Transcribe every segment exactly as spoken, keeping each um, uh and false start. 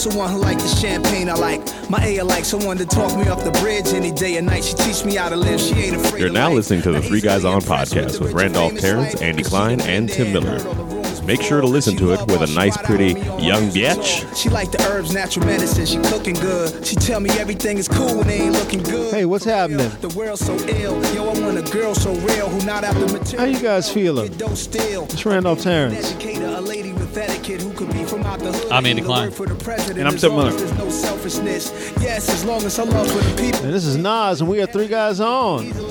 someone who like the champagne I like. My A I like someone to talk me off the bridge any day and night. She teach me how to live. She ain't afraid. You're now listening to the Three Guys On podcast with Randolph Terrence, Andy Klein, and Tim Miller. Make sure to listen to it with a nice, pretty young bitch. She like the herbs, natural medicine. She cooking good. She tell me everything is cool when they ain't looking good. Hey, what's happening? The world's so ill. Yo, I want a girl so real who not after material. How you guys feeling? It's Randolph Terrence. I'm Andy Klein. And I'm Tim Miller. Yes, as long as I love for the people. And this is Nas, and we are Three Guys On. Nas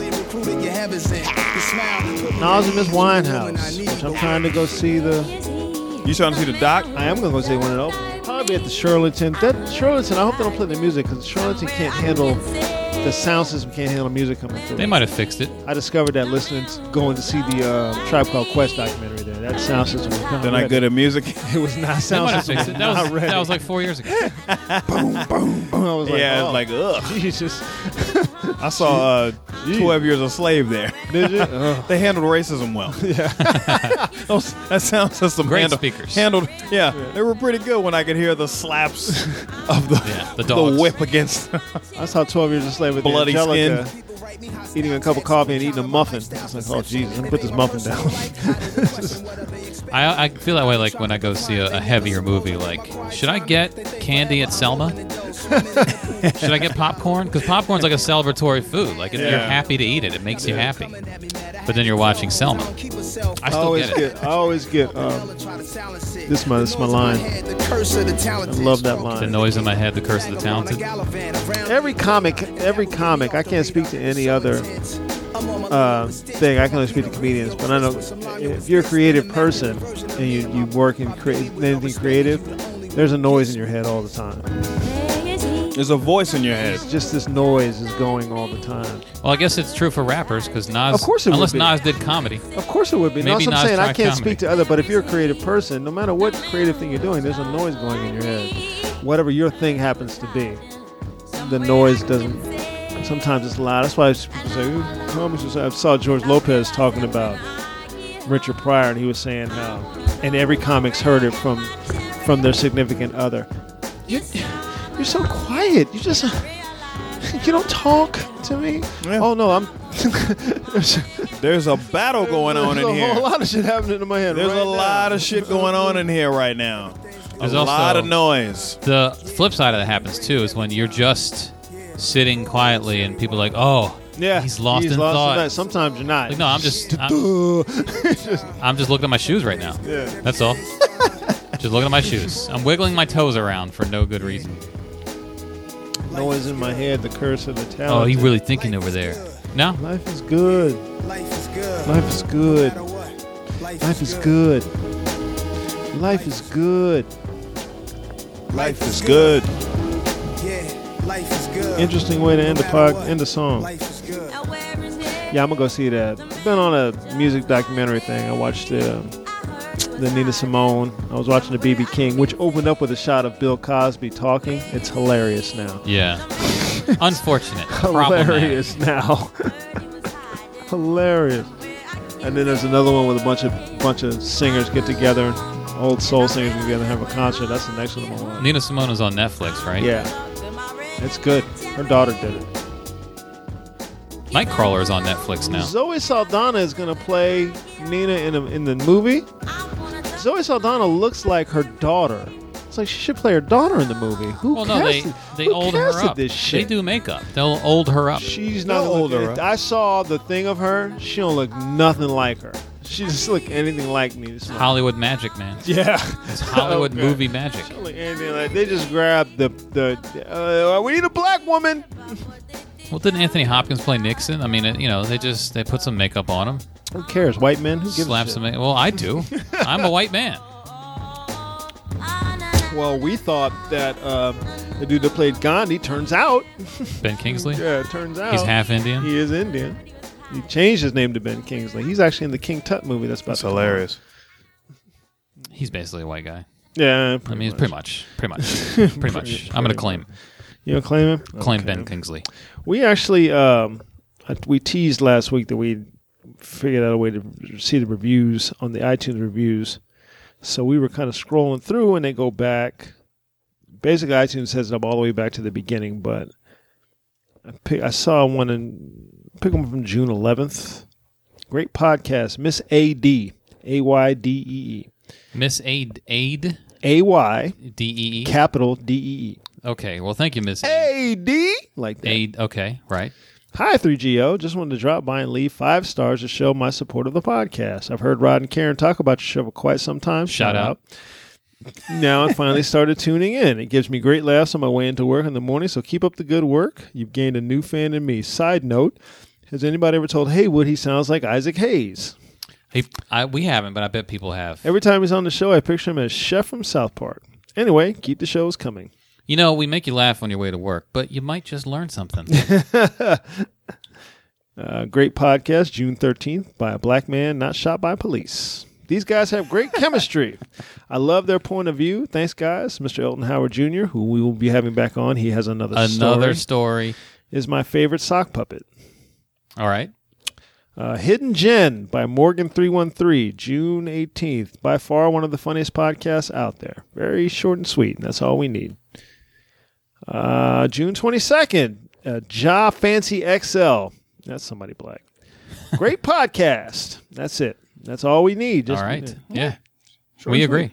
and Miss Winehouse, which I'm trying to go see the... You trying to see the doc? I am going to go see one of those. Probably at the Shirlington. That Shirlington, I hope they don't play the music, because Shirlington can't handle... The sound system can't handle music coming through. They might have fixed it. I discovered that listening, going to see the uh, Tribe Called Quest documentary there. That sound system was coming. They're not good at music. It was not sound they might have system. fixed it. That was, that was like four years ago. boom, boom, boom. I was like, yeah, oh, like, ugh. Jesus. I saw uh, twelve Years a Slave there. Did you? Oh. They handled racism well. Yeah. Those, that sound system Great handled, speakers. Handled, yeah, Yeah. they were pretty good when I could hear the slaps of the, Yeah, the dogs. the whip against I saw twelve Years a Slave with Bloody the Angelica skin. eating a cup of coffee and eating a muffin. I was like, oh, Jesus, let me put this muffin down. I, I feel that way like when I go see a, a heavier movie. Like, should I get candy at Selma? Should I get popcorn? Because popcorn's like a celebratory food. Like, if Yeah. you're happy to eat it, it makes you happy. But then you're watching Selma. I I still always get it. get, I always get, um, this is my, this is my line. I love that The line. noise in my head, the curse of the talented. Every comic, every comic, I can't speak to any other uh, thing. I can only speak to comedians, but I know if you're a creative person and you, you work in crea- anything creative, there's a noise in your head all the time. There's a voice in your head. It's just this noise is going all the time. Well, I guess it's true for rappers because Nas. Of course it would unless be. Nas did comedy. Of course it would be. No, Maybe that's what I'm Nas saying. I tried can't comedy. speak to other, but if you're a creative person, no matter what creative thing you're doing, there's a noise going in your head. Whatever your thing happens to be, the noise doesn't. Sometimes it's loud. That's why people say, "Ooh, comics are-" I saw George Lopez talking about Richard Pryor, and he was saying how, and every comic's heard it from from their significant other. You're, you're so quiet. You just you don't talk to me. Yeah. Oh no, I'm. There's a battle going on There's in a here. whole lot of shit happening in my head. There's right a now. lot of shit going on in here right now. There's a also- lot of noise. The flip side of that happens too is when you're just sitting quietly and people are like, oh, Yeah, he's lost he's in lost thought. in thought. Sometimes you're not. Like, no, I'm just, I'm, Just- I'm just looking at my shoes right now. yeah. That's all. Just looking at my shoes. I'm wiggling my toes around for no good reason. Noise in my head. The curse of the Oh, talented. he really thinking over there. No, Life is good. Life is good. Life is good. Life is good. Life is good. Life is good. Yeah, life is good. Interesting way to end the pod, end the song. Life is good. Yeah, I'm gonna go see that. I've been on a music documentary thing. I watched the the Nina Simone. I was watching the B B King, which opened up with a shot of Bill Cosby talking. It's hilarious now. yeah. Unfortunate. Problematic. Hilarious now. Hilarious. And then there's another one with a bunch of bunch of singers get together, old soul singers get together and have a concert. That's the next one I'm gonna watch. Nina Simone is on Netflix, right? Yeah, it's good. Her daughter did it. Nightcrawler is on Netflix now. Zoe Saldana is gonna play Nina in a, in the movie. Zoe Saldana looks like her daughter. It's like she should play her daughter in the movie. Who Well, no, they casted, they who old her casted up. this shit? They do makeup. They'll old her up. She's not They'll look, hold her up. I saw the thing of her. She don't look nothing like her. She doesn't look anything like me. It's not- Hollywood magic, man. Yeah, It's Hollywood Okay. movie magic. She don't look anything like. They just grabbed the the. Uh, we need a black woman. Well, didn't Anthony Hopkins play Nixon? I mean, it, you know, they just they put some makeup on him, Who cares? White men. Who gives slap a shit? some. ma- Well, I do. I'm a white man. Well, we thought that um, the dude that played Gandhi turns out. Ben Kingsley. Yeah, it turns out He's half Indian. He is Indian. He changed his name to Ben Kingsley. He's actually in the King Tut movie. That's about That's to come hilarious. He's basically a white guy. out. Yeah, I mean, it's pretty much, pretty much, pretty much. I'm gonna claim You gonna claim him? claim Okay. Ben Kingsley. We actually um, I- we teased last week that we figured out a way to see the reviews on the iTunes reviews. So we were kind of scrolling through, and they go back basically iTunes sets it up all the way back to the beginning, but I, pick, I saw one in pick one from June eleventh. Great podcast, Miss A D, A Y D E E. Miss Aid, Aid, A Y D E E. capital D E E. Okay, well, thank you, Miss A D like that. Aid. Okay, right. Hi, three G O. Just wanted to drop by and leave five stars to show my support of the podcast. I've heard Rod and Karen talk about your show for quite some time. Shout, Shout out. out. Now I finally started tuning in. It gives me great laughs on my way into work in the morning, so keep up the good work. You've gained a new fan in me. Side note, has anybody ever told Haywood he sounds like Isaac Hayes? He, I, we haven't, but I bet people have. Every time he's on the show, I picture him as Chef from South Park. Anyway, keep the shows coming. You know, we make you laugh on your way to work, but you might just learn something. uh, great podcast, June thirteenth, by a black man not shot by police. These guys have great chemistry. I love their point of view. Thanks, guys. Mister Elton Howard Junior, who we will be having back on, he has another, another story. story. Is my favorite sock puppet. All right. Uh, Hidden Gem by Morgan three one three, June eighteenth. By far one of the funniest podcasts out there. Very short and sweet, and that's all we need. Uh, June twenty-second, uh, Ja Fancy X L. That's somebody black. Great podcast. That's it. That's all we need. Just, all right. Uh, yeah. Short we and agree. Sweet.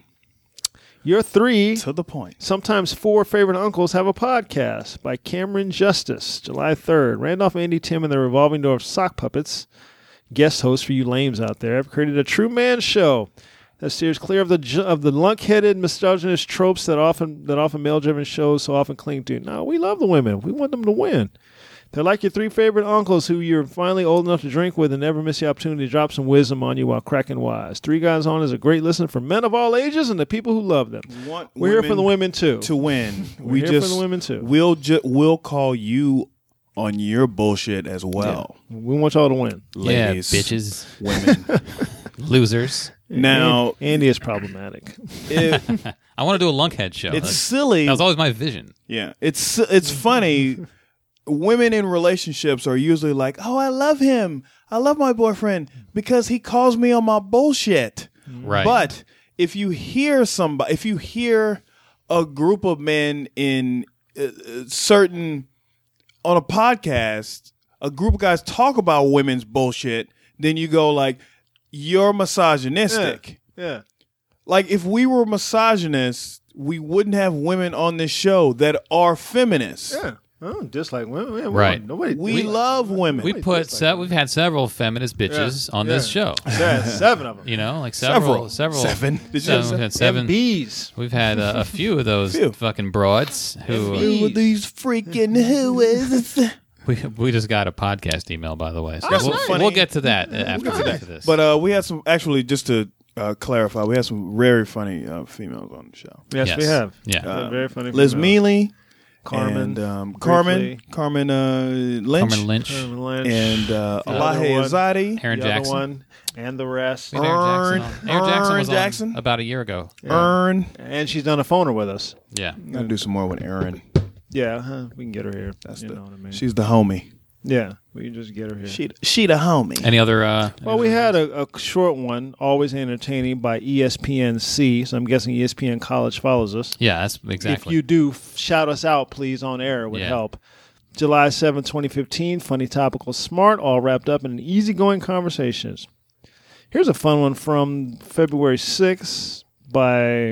Your three, To the point. sometimes four favorite uncles have a podcast by Cameron Justice, July third. Randolph, Andy, Tim, and the Revolving Door of Sock Puppets. Guest host for you lames out there. I've created a true man show that steers clear of the ju- of the lunk-headed, misogynist tropes that often that often male-driven shows so often cling to. No, we love the women. We want them to win. They're like your three favorite uncles who you're finally old enough to drink with and never miss the opportunity to drop some wisdom on you while cracking wise. Three Guys On is a great listen for men of all ages and the people who love them. Want We're here for the women too. To win. We're we here just for the women too. We'll ju- we'll call you on your bullshit as well. Yeah. We want y'all to win. Ladies, Yeah, bitches. women. Losers. Now, Andy is problematic. it, I want to do a lunkhead show. it's That's- silly. That was always my vision. Yeah, it's it's funny. Women in relationships are usually like, "Oh, I love him. I love my boyfriend because he calls me on my bullshit." Right. But if you hear somebody, if you hear a group of men in uh, certain on a podcast, a group of guys talk about women's bullshit, then you go like, "You're misogynistic." Yeah. yeah. Like if we were misogynists, we wouldn't have women on this show that are feminists. Yeah. I don't dislike women. Man, we Right. don't- Nobody. We dislike love women. We put se- we've had several feminist bitches on this Yeah. show. Yeah, seven of them. You know, like several, several, Seven. Did you seven- say we've had seven. And bees. We've had uh, a few of those Few. fucking broads who uh, Who are these freaking who is? we we just got a podcast email, by the way. So Got some we'll, funny- we'll get to that uh, after we get to this. But uh, we had some, actually, just to uh, clarify, we had some very funny uh, females on the show. Yes, Yes. we have. Yeah. They're Uh, very funny. Liz females. Mealy, Carmen, and, um, Carmen, briefly. Carmen uh, Lynch, Carmen Lynch, Carmen Lynch, and uh, The other Alahe one. Azadi, Aaron the Jackson. other one, and the rest. We had Aaron Jackson. On. Aaron Jackson Aaron was Jackson. on about a year ago. Ern. And she's done a phoner with us. Yeah. I'm gonna do some more with Aaron. Yeah, huh, we can get her here. That's you the. know what I mean. She's the homie. yeah, we can just get her here. She she the homie. Any other? Uh, well, we had a, a short one, Always Entertaining by E S P N C, so I'm guessing E S P N College follows us. yeah, that's exactly. If you do, f- shout us out, please, on air. It would Yeah. help. July seventh, twenty fifteen, funny, topical, smart, all wrapped up in an easygoing conversations. Here's a fun one from February sixth by,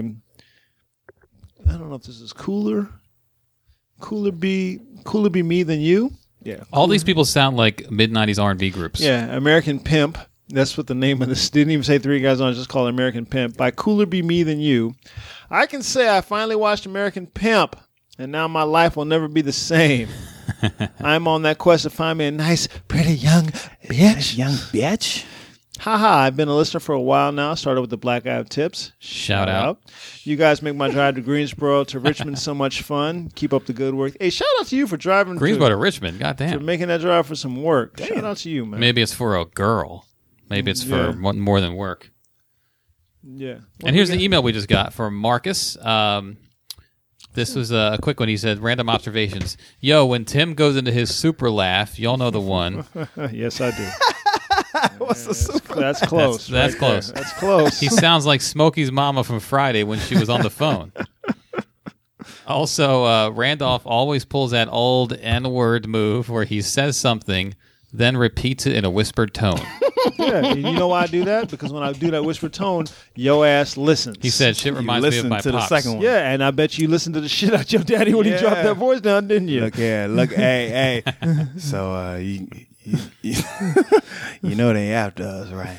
I don't know if this is Cooler. Cooler Be, Cooler Be Me Than You. Yeah. All these people sound like mid nineties R and B groups. Yeah, American Pimp. That's what the name of this. Didn't even say Three Guys On, just called it American Pimp. By Cooler Be Me Than You. I can say I finally watched American Pimp, and now my life will never be the same. I'm on that quest to find me a nice, pretty young bitch. Young bitch. Haha, I've been a listener for a while now. Started with the Black Eye Tips. Shout out. You guys make my drive to Greensboro to Richmond so much fun. Keep up the good work. Hey, shout out to you for driving Greensboro to, to Richmond. for Goddamn. making that drive for some work. Shout out to you, man. Maybe it's for a girl. Maybe it's for Yeah. mo- more than work. Yeah. And here's the email we just got from Marcus. Um, this was a quick one. He said, random observations. Yo, when Tim goes into his super laugh, y'all know the one. Yes, I do. What's the super? That's close. That's- that's right close. there. That's close. He sounds like Smokey's mama from Friday when she was on the phone. Also, uh, Randolph always pulls that old N-word move where he says something, then repeats it in a whispered tone. Yeah, and you know why I do that? Because when I do that whispered tone, your ass listens. He said, "Shit reminds You me of listen my to the pops." second one. Yeah, and I bet you listened to the shit out your daddy when Yeah. he dropped that voice down, didn't you? Look here, look, hey, hey. So uh, you, you, you, you know they after us, right?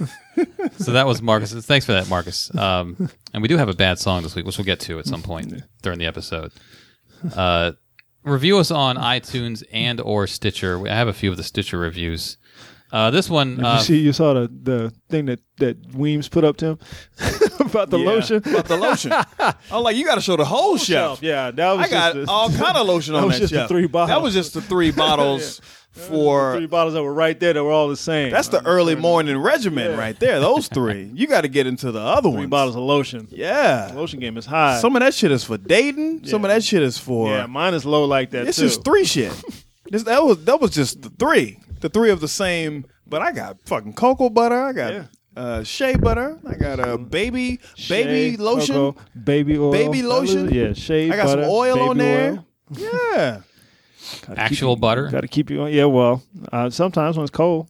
So that was Marcus. Thanks for that, Marcus. Um, and we do have a bad song this week, which we'll get to at some point during the episode. Uh, review us on iTunes and or Stitcher. I have a few of the Stitcher reviews. Uh, this one, Did uh, you see, you saw the, the thing that, that Weems put up to him about the Yeah, lotion? About the lotion. I'm like, you got to show the whole shelf. Yeah, that was I got just the, all kind of lotion that on was that just the shelf. three bottles. That was just the three bottles for. three bottles that were right there that were all the same. That's the early morning regimen Yeah. right there. Those three. You got to get into the other three ones. bottles of lotion. Yeah. The lotion game is high. Some of that shit is for dating. Some of Yeah. that shit is for. yeah, mine is low like that This too. is three shit. This that was that was just the three. The three of the same. But I got fucking cocoa butter. I got Yeah. uh, shea butter. I got a baby baby Shea, lotion. cocoa, baby oil, Baby lotion. Yeah, shea. I got butter, some oil baby on there. oil. Yeah. actual butter. Got to keep you on. Yeah, well, uh, sometimes when it's cold.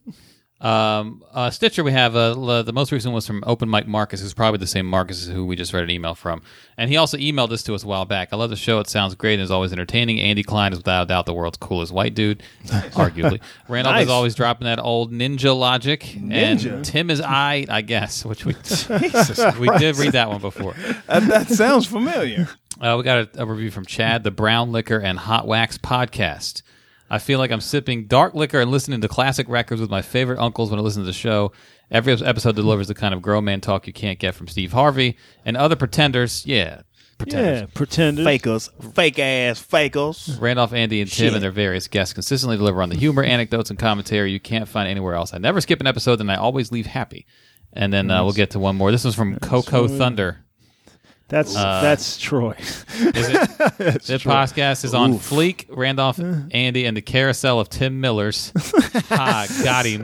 Um, uh, Stitcher, we have uh, l- the most recent was from Open Mike Marcus, who's probably the same Marcus who we just read an email from. And he also emailed this to us a while back. I love the show. It sounds great and is always entertaining. Andy Klein is without a doubt the world's coolest white dude, arguably. Randolph Nice. is always dropping that old ninja logic. Ninja? And Tim is I, I guess, which we Jesus we did read that one before. That, that sounds familiar. Uh, we got a, a review from Chad, the Brown Liquor and Hot Wax podcast. I feel like I'm sipping dark liquor and listening to classic records with my favorite uncles when I listen to the show. Every episode delivers the kind of grown man talk you can't get from Steve Harvey and other pretenders. Yeah, pretenders. Yeah, pretenders. Fakers. Fake ass fakers. Randolph, Andy, and Tim Shit. and their various guests consistently deliver on the humor, anecdotes, and commentary you can't find anywhere else. I never skip an episode, and I always leave happy. And then uh, we'll get to one more. This was from Coco Thunder. That's Uh, that's Troy. Is it? The podcast is on Fleek, Randolph, Andy, and the carousel of Tim Miller's. Ha, got him.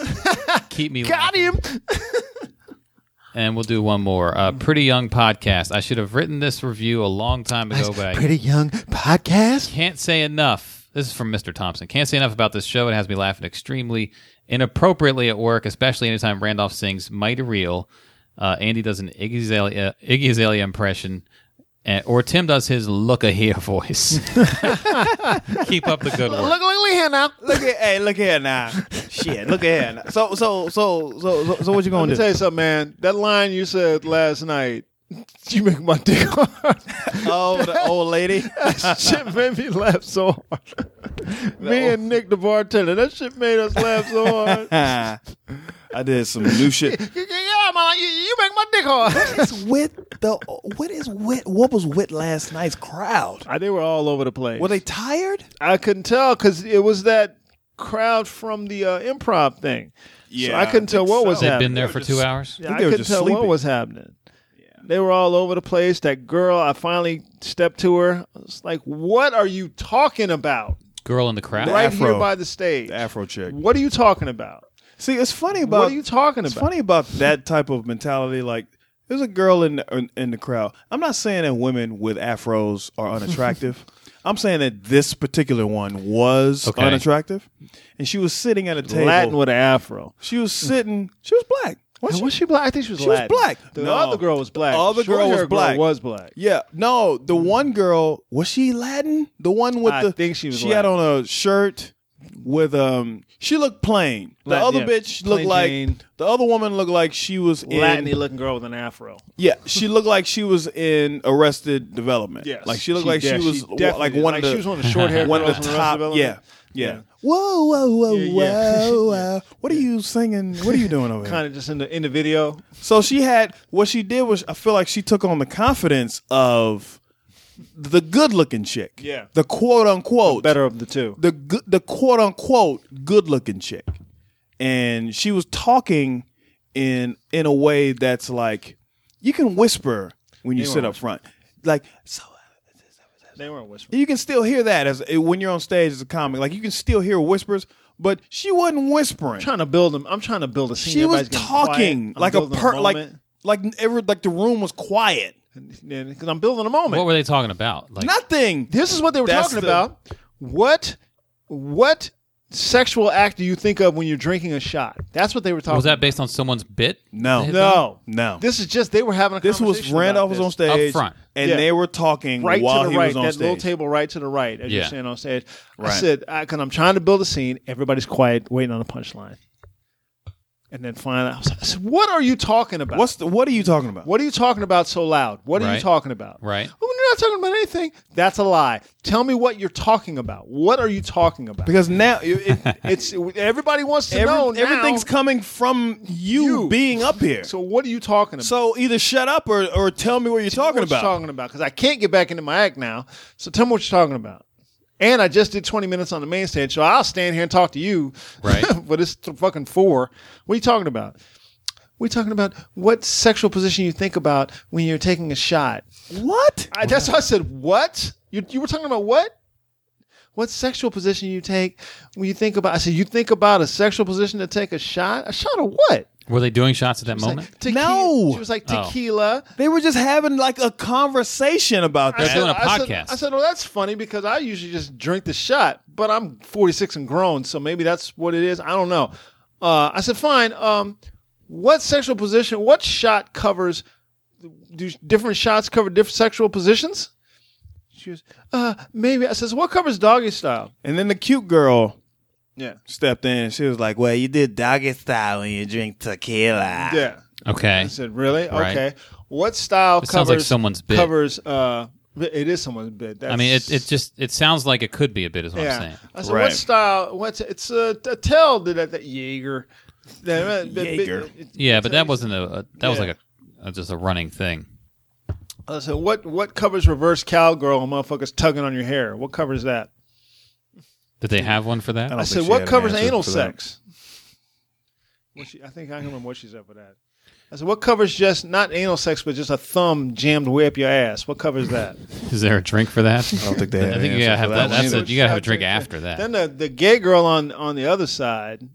Keep me Got laughing. him. And we'll do one more. Uh, Pretty Young Podcast. I should have written this review a long time ago, but I Pretty young podcast. can't say enough. This is from Mister Thompson. Can't say enough about this show. It has me laughing extremely inappropriately at work, especially anytime Randolph sings Mighty Real. Uh, Andy does an Iggy Azalea, Iggy Azalea impression, and, or Tim does his look-a here voice. Keep up the good work. Look, look, look here now. Look at hey, look here now. Shit, look at here now. So so so so so, so what you Let gonna me do? tell you something, man. That line you said last night, you make my dick hard. Oh, the old lady. That shit made me laugh so hard. Me and Nick, the bartender, that shit made us laugh so hard. I did some new shit. Yeah, man, you, you make my dick hard. What is with the what is with what was with last night's crowd? Uh, They were all over the place. Were they tired? I couldn't tell because it was that crowd from the uh, improv thing. so Yeah, I couldn't I tell think what was so. They've happening. been there They for were two just- hours. Yeah, think I they were couldn't just tell what sleeping. was happening. They were all over the place. That girl, I finally stepped to her. I was like, "What are you talking about? Girl in the crowd. The Right afro. here by the stage. The Afro chick. What are you talking about? See, it's funny about what are you talking It's about? funny about that type of mentality. Like, there's a girl in the, in, in the crowd. I'm not saying that women with afros are unattractive. I'm saying that this particular one was Okay. unattractive, and she was sitting at a table. Latin with an afro. She was sitting. She was black. Was And she? was she black? I think she was She was Latin. black. The No. other girl was black. The other girl Short-haired was black. was black. Yeah, no, the one girl, was she Latin? The one with I the think she was She had Latin. on a shirt with um she looked plain. The Latin, other yeah. bitch Plain looked like Jane. the other woman looked like she was in Latin-y looking girl with an afro. Yeah, she looked like she was in Arrested Development. Yes. Like she looked She- like yeah, she she was definitely like did. one Like, of the she was one of the short-haired one of girls the from Arrested top. Development. Yeah, yeah. Yeah. Whoa, whoa, whoa, Yeah, yeah. whoa, whoa. What are you singing? What are you doing over here? Kind of just in the in the video. So she had what she did was I feel like she took on the confidence of the good looking chick. Yeah. The quote unquote Better of the two. the good the quote unquote good looking chick. And she was talking in in a way that's like you can whisper when you They sit weren't up front. Like so They weren't whispering. you can still hear that as when you're on stage as a comic. Like you can still hear whispers, but she wasn't whispering. I'm trying to build them. I'm trying to build a scene. She was Everybody's getting talking quiet. I'm like a building per like moment. like every like the room was quiet. because I'm building a moment. What were they talking about? Like, Nothing. This is what they were That's talking the- about. What what sexual act do you think of when you're drinking a shot? That's what they were talking was that about. based on someone's bit? No. They had No. No. This is just, they were having a This was conversation Randolph about was on this. stage Up front. and Yeah. they were talking Right while to the he right, was on that stage. little table right to the right as Yeah. you're standing on stage. I Right. said, because I'm trying to build a scene, everybody's quiet, waiting on a punchline. And then finally, I, was, I said, what are you talking about? What's the, what are you talking about? What are you talking about so loud? What are Right. you talking about? Right. Oh, you're not talking about anything. That's a lie. Tell me what you're talking about. What are you talking about? Because now it, it, It's everybody wants to every- know now. everything's coming from you, You. being up here. So what are you talking about? So either shut up or, or tell me what you're Tell me talking what about. You're talking about because I can't get back into my act now. So tell me what you're talking about. And I just did twenty minutes on the main stage, so I'll stand here and talk to you. Right. But it's th- fucking four. What are you talking about? We're talking about what sexual position you think about when you're taking a shot. What? I, that's why I said, what? You, you were talking about what? What sexual position you take when you think about, I said, you think about a sexual position to take a shot? A shot of what? Were they doing shots at that She was moment? like, tequi- No. She was like, Oh. tequila. They were just having like a conversation about I They're that. said- doing a I said- podcast. I said, well, that's funny because I usually just drink the shot, but I'm forty-six and grown, so maybe that's what it is. I don't know. Uh, I said, fine. Um, what sexual position, what shot covers, do different shots cover different sexual positions? She was, uh, maybe. I says, what covers doggy style? And then the cute girl Yeah. stepped in and she was like, well, you did doggy style when you drink tequila. Yeah. Okay. I said, really? Right. Okay. What style It covers, sounds like someone's bit. covers, uh, it is someone's bit. That's, I mean, it it just it sounds like it could be a bit, is what I'm saying. I said, Right. what style? What's it's a, a tell that that, that Jaeger. That- that- Jaeger. it- Yeah, but that wasn't a, a that was Yeah. like a, a just a running thing. I said, what what covers reverse cowgirl and motherfuckers tugging on your hair? What covers that? Did they have one for that? I don't I think said, she what had an covers answer anal for that. sex? What she, I think I can remember what she said for that. I said, what covers just not anal sex, but just a thumb jammed way up your ass? What covers that? Is there a drink for that? I don't think they had I an think you answer gotta for have that that. one That's either. a, you gotta have a drink after that. Then the, the gay girl on on the other side.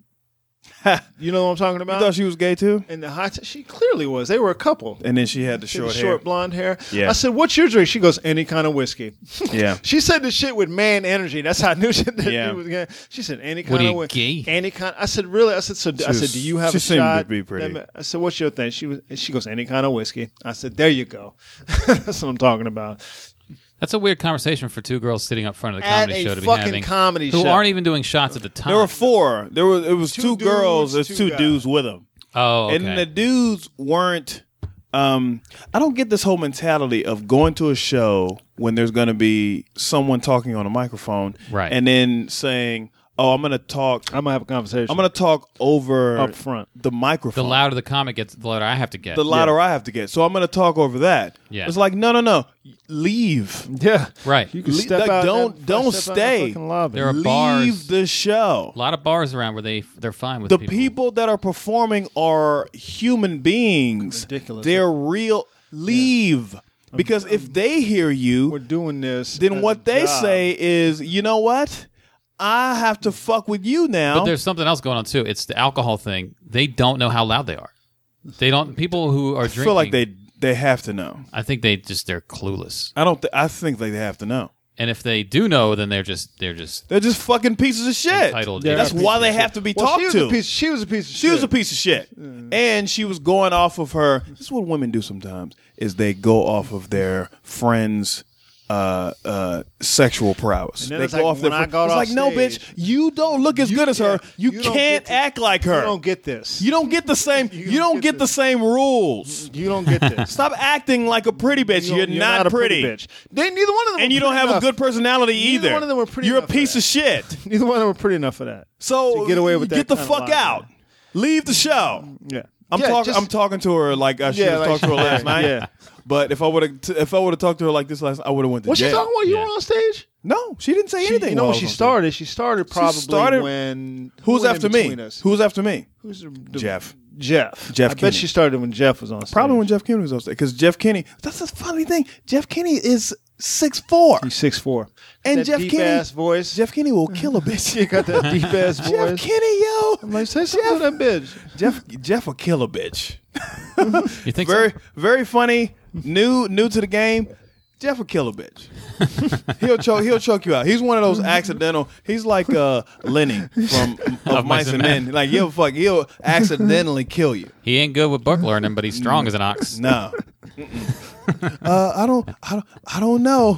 You know what I'm talking You about? thought she was gay too? And the hot, she clearly was. They were a couple. And then she had the She had short the hair. short blonde hair. Yeah. I said, "What's your drink?" She goes, "Any kind of whiskey." Yeah. She said the shit with man energy. That's how I knew she, that Yeah. she was gay. She said, "Any What kind are of you, whiskey." gay? Any kind. I said, "Really?" I said, "So." I was- said, "Do you have she a seemed to shot?" be pretty. I said, "What's your thing?" She was. She goes, "Any kind of whiskey." I said, "There you go." That's what I'm talking about. That's a weird conversation for two girls sitting up front of the At comedy a show to be fucking having, comedy who show. aren't even doing shots at the time. There were four. There was it was two, Two girls. dudes, There's two two guys. dudes with them. oh, okay. And the dudes weren't. Um, I don't get this whole mentality of going to a show when there's going to be someone talking on a microphone, Right. And then saying, "Oh, I'm going to talk. I'm gonna have a conversation. I'm going to talk over up front. the microphone. the louder the comic gets, the louder I have to get. the louder I have to get. So I'm going to talk over that. Yeah. It's like, no, no, no, leave. Yeah, Right. You can Le- step like, out. don't- that- don't step out in the stay. fucking lobby. There are leave bars. the show. A lot of bars around where they they're fine with The people. people that are performing are human beings. Ridiculous. They're real. Leave. Because if they hear We're you, doing this. then as what a they job. say is, you know what? I have to fuck with you now. But there's something else going on too. It's the alcohol thing. They don't know how loud they are. They don't. People who are I drinking. feel like they they have to know. I think they just they're clueless. I don't. Th- I think they have to know. And if they do know, then they're just they're just They're just fucking pieces of shit. Entitled, yeah. That's why they have to be Well, talked she was to. A piece, she was a piece of She shit. was a piece of shit. And she was going off of her. This is what women do sometimes, is they go off of their friends' uh, uh, sexual prowess. And then They it's go like, off their when I friend- got It's off like, no, stage, bitch, you don't look as you good as her. can't- You, you don't can't get to- act like her. You don't get this. You don't get the same. You You, don't don't get get the this. same rules. You don't get this. Stop acting like a pretty bitch. You You're, don't- not, a pretty. bitch. They, neither one of them. And were you don't pretty have enough. a good personality Neither either. one of them were pretty You're a enough for piece that. of shit. Neither one of them were pretty enough for that. So To get away with that get the kind of fuck lie. out. Leave the show. Yeah. I'm Yeah, talking. just- I'm talking to her like I should Yeah, have like- talked to her last yeah, night. yeah. But if I would have, if I would have talked to her like this last, I would have went to Was she jail. talking while you Yeah. were on stage? No, she didn't say She, anything. you know while when I she was on started? She started probably started- when stage. Who's who went after in me? between us? Who's after me? Who's the, the- Jeff. Jeff. Jeff I Kinney. bet she started when Jeff was on stage. Probably when Jeff Kinney was on stage. Because Jeff Kinney, that's the funny thing. Jeff Kinney is six four, He's six four. and that Jeff deep Kinney, ass voice. Jeff Kinney will kill a bitch. He got that deep ass voice. Jeff Kinney, yo, I'm like, say something to that bitch. Jeff, Jeff will kill a bitch. You think very, so? very funny. New, new to the game. Jeff will kill a bitch. he'll choke. He'll choke you out. He's one of those accidental. He's like uh, Lenny from of, Of Mice and Men. Like he'll fuck. He'll accidentally kill you. He ain't good with book learning, but he's strong as an ox. No. uh, I don't. I don't. I don't know.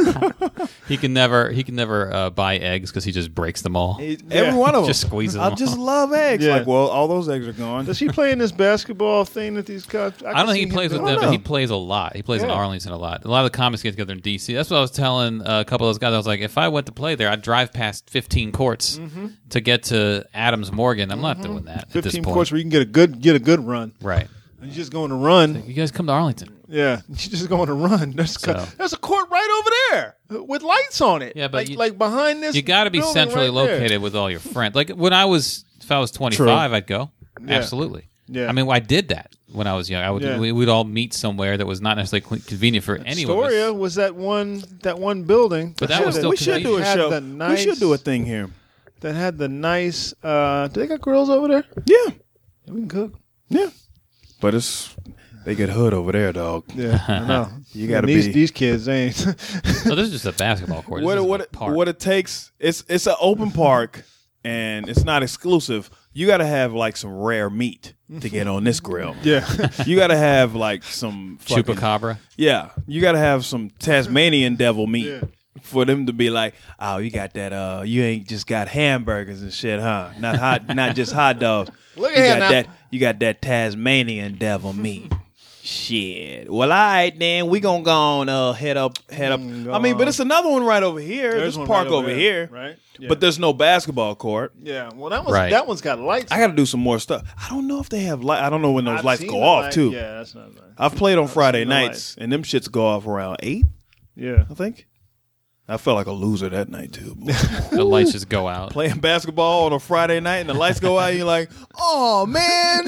He can never. He can never uh, buy eggs because he just breaks them all. He- Every one of them. Just squeezes I them just all. love eggs. Yeah. Like, well, all those eggs are gone. Does he play in this basketball thing that these guys? I don't think he plays with I them, don't but he know. plays a lot. He plays in Yeah. Arlington a lot. A lot of the comics get together in D C. That's what I was telling uh, a couple of those guys. I was like, if I went to play there, I'd drive past fifteen courts Mm-hmm. to get to Adams Morgan. I'm not doing that at this Fifteen point. courts where you can get a good get a good run. Right. You just going to run. You guys come to Arlington. Yeah, you just going to run. There's So. there's a court right over there with lights on it. Yeah, but like, you- like behind this. You got to be building centrally right there. located with all your friends. Like when I was, if I was twenty-five, I'd go. Yeah. Absolutely. Yeah. I mean, I did that when I was young. I would. Yeah. We, we'd all meet somewhere that was not necessarily con- convenient for any of Astoria us. was that one that one building. But that was had- still we should do a had show. the nice, We should do a thing here. that had the nice. Uh, do they got grills over there? Yeah. Yeah, we can cook. Yeah. But it's they get hood over there, dog. Yeah, I know. You gotta these be- these kids they ain't. So this is just a basketball court. This What it, isn't what a it, park. what it takes? It's it's an open park, and it's not exclusive. You got to have like some rare meat to get on this grill. yeah, You got to have like some fucking, Chupacabra? Yeah, you got to have some Tasmanian devil meat Yeah. for them to be like, oh, you got that. Uh, you ain't just got hamburgers and shit, huh? Not hot, not just hot dogs. Look you at got now. that. You got that Tasmanian devil meat. Shit. Well, all right, then we gonna go on uh, head up, head up. Mm, go I mean, but on. it's another one right over here. There's There's one park right over over there, here, right? Yeah. But there's no basketball court. yeah. Well, that was Right. that one's got lights. I got to do some more stuff. I don't know if they have light. I don't know when those I've lights seen go the off light- too. Yeah, that's not right. I've played on Friday seen the nights, and them shits go off around eight. Yeah. I think. I felt like a loser that night too. boy. The lights just go out. Playing basketball on a Friday night and the lights go out, and you're like, "Oh man,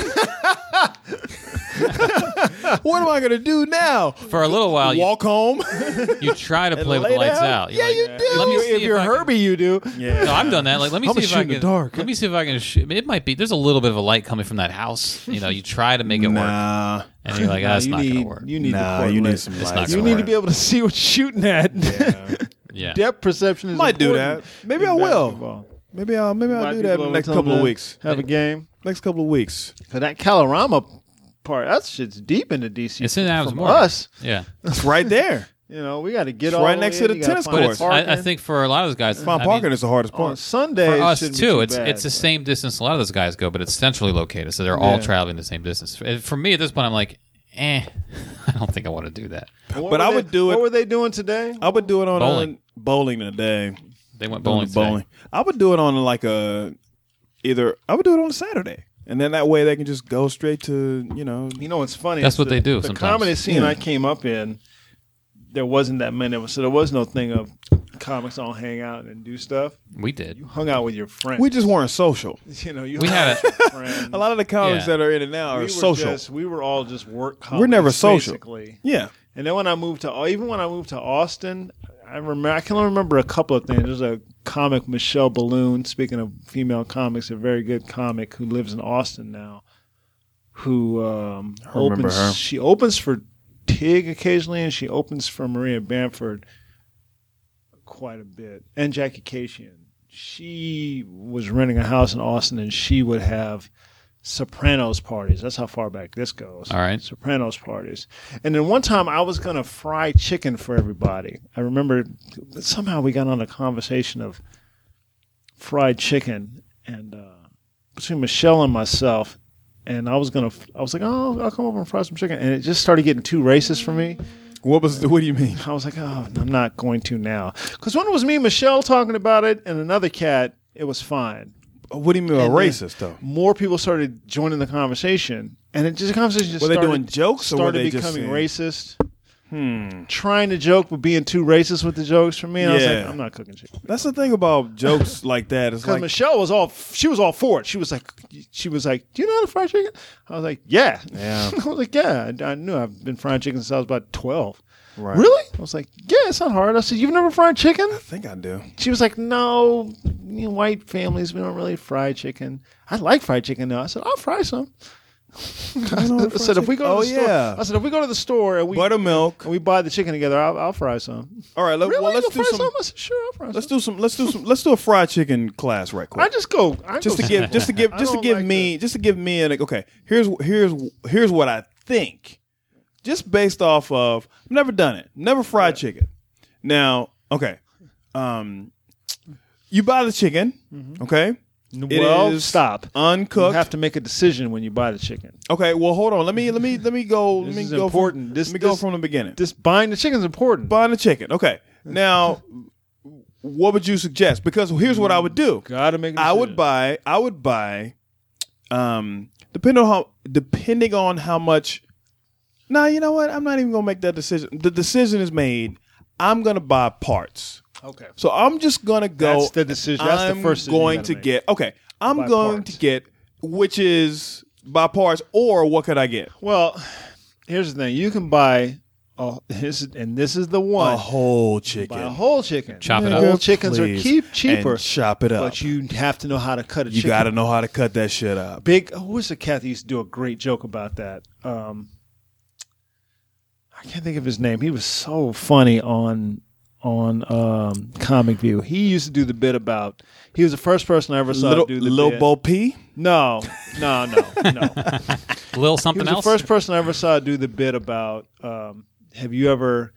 what am I gonna do now? For a little while, you, Walk home?" you try to play with lay the lights down? out. You're Yeah, like, you do. Let me If see you're- if you're I can- Herbie, you do. Yeah, No, I've done that. Like, let me I'm see gonna if I shoot in can. the dark. Let me see if I can. Sh- it might be. There's a little bit of a light coming from that house. You know, you try to make it work, Nah, and you're like, Nah, that's you not need gonna work. you need nah, the court you need light. some It's not lights. You gonna need work. to be able to see what you're shooting at. Yeah. Depth perception is Might do important that. Maybe in I will. basketball. Maybe I'll maybe I'll Invite do that in people the over next to couple of them weeks. to Have a game. Next couple of weeks. Cause that Calorama part, that shit's deep into D C. It's in Adams from Morgan. us. Yeah. It's right there. You know, we got to get It's all right the next way to in. the You gotta tennis find But courts. it's, I, I parking. think for a lot of those guys, Mount I Parkin mean, is the hardest on part. Sundays for us shouldn't be too. too It's bad, it's the but- same distance a lot of those guys go, but it's centrally located, so they're all Yeah. traveling the same distance. For- For me, at this point, I'm like, eh, I don't think I want to do that. What But were I they- would do it- What were they doing today? I would do it on Bowling. bowling, bowling today. They went bowling. today. bowling. I would do it on like a either. I would do it on a Saturday, and then that way they can just go straight to you know. You know what's funny? That's is what the, they do The sometimes. comedy scene Yeah. I came up in, there wasn't that many of us, so there was no thing of comics all hang out and do stuff. We did. You hung out with your friends. We just weren't social. you know, you We hung had out with your friends. A lot of the comics Yeah. that are in it now are we were social. Just, we were all just work. We're never comics, social. Basically. Yeah, And then when I moved to, even when I moved to Austin, I remember I can only remember a couple of things. There's a comic, Michelle Balloon. Speaking of female comics, a very good comic who lives in Austin now. Who um, I remember opens? her. She opens for Tig occasionally, and she opens for Maria Bamford quite a bit, and Jackie Cation. She was renting a house in Austin, and she would have Sopranos parties. That's how far back this goes. All right. Sopranos parties. And then one time I was going to fry chicken for everybody. I remember somehow we got on a conversation of fried chicken and uh, between Michelle and myself. And I was going to, I was like, oh, I'll come over and fry some chicken. And it just started getting too racist for me. what was? What do you mean? I was like, oh, I'm not going to now. Because when it was me and Michelle talking about it and another cat, it was fine. What do you mean by And then racist though? More people started joining the conversation, and it just the conversation just Were they started, doing jokes or were started they just becoming saying- racist. Hmm. Trying to joke, but being too racist with the jokes for me. And I was Yeah. like, I'm not cooking chicken. That's the thing about jokes like that. It's Because like Michelle was all, she was all for it. She was like, she was like, do you know how to fry chicken? I was like, yeah. Yeah. I was like, yeah. I, I knew I've been frying chicken since I was about twelve. right. Really? I was like, yeah, it's not hard. I said, you've never fried chicken? I think I do. She was like, no, you know, white families, we don't really fry chicken. I like fried chicken now. I said, I'll fry some. I said if we go to Oh, the store, yeah. I said if we go to the store and we Buttermilk. and we buy the chicken together, I'll, I'll fry some. All right, let, Really? well, let's You'll do fry some. I said, sure, I'll fry Let's some. do some. Let's do some. Let's do a fried chicken class right quick. I just go. I just go to give, just to give, I just to don't give like me, just to give me an okay. Here's here's here's what I think, just based off of. I've never done it. Never fried chicken. Now, okay, um, you buy the chicken, okay. It well, is stop. uncooked. You have to make a decision when you buy the chicken. Okay, well, hold on. Let me let me let me go. Let This me is go important. From, This- let me go this- from the beginning. This buying the chicken is important. Buying the chicken. Okay, now, what would you suggest? Because here's what I would do. Gotta make. A I would decision. buy. I would buy. Um, depending on how, depending on how much. Nah, you know what? I'm not even gonna make that decision. The decision is made. I'm gonna buy parts. Okay. So I'm just gonna go. That's the decision. That's the I'm first decision you going gotta to make. get. Okay, I'm Buy going parts. to get, which is buy parts, or what could I get? Well, here's the thing: you can buy. Oh, this is, and this is the one. A whole chicken. Buy a whole chicken. Chop it Whole up. Nigga, chickens please. are keep cheaper, And chop it up. but you have to know how to cut a You chicken. got to know how to cut that shit up. Big. Who was the cat that used to do a great joke about that? Um, I can't think of his name. He was so funny on on um, Comic View. He used to do the bit about. He was the first person I ever saw Little, do the Lil bit. Bo P. No, no, no, no. Lil He something was else. the first person I ever saw do the bit about. Um, have you ever?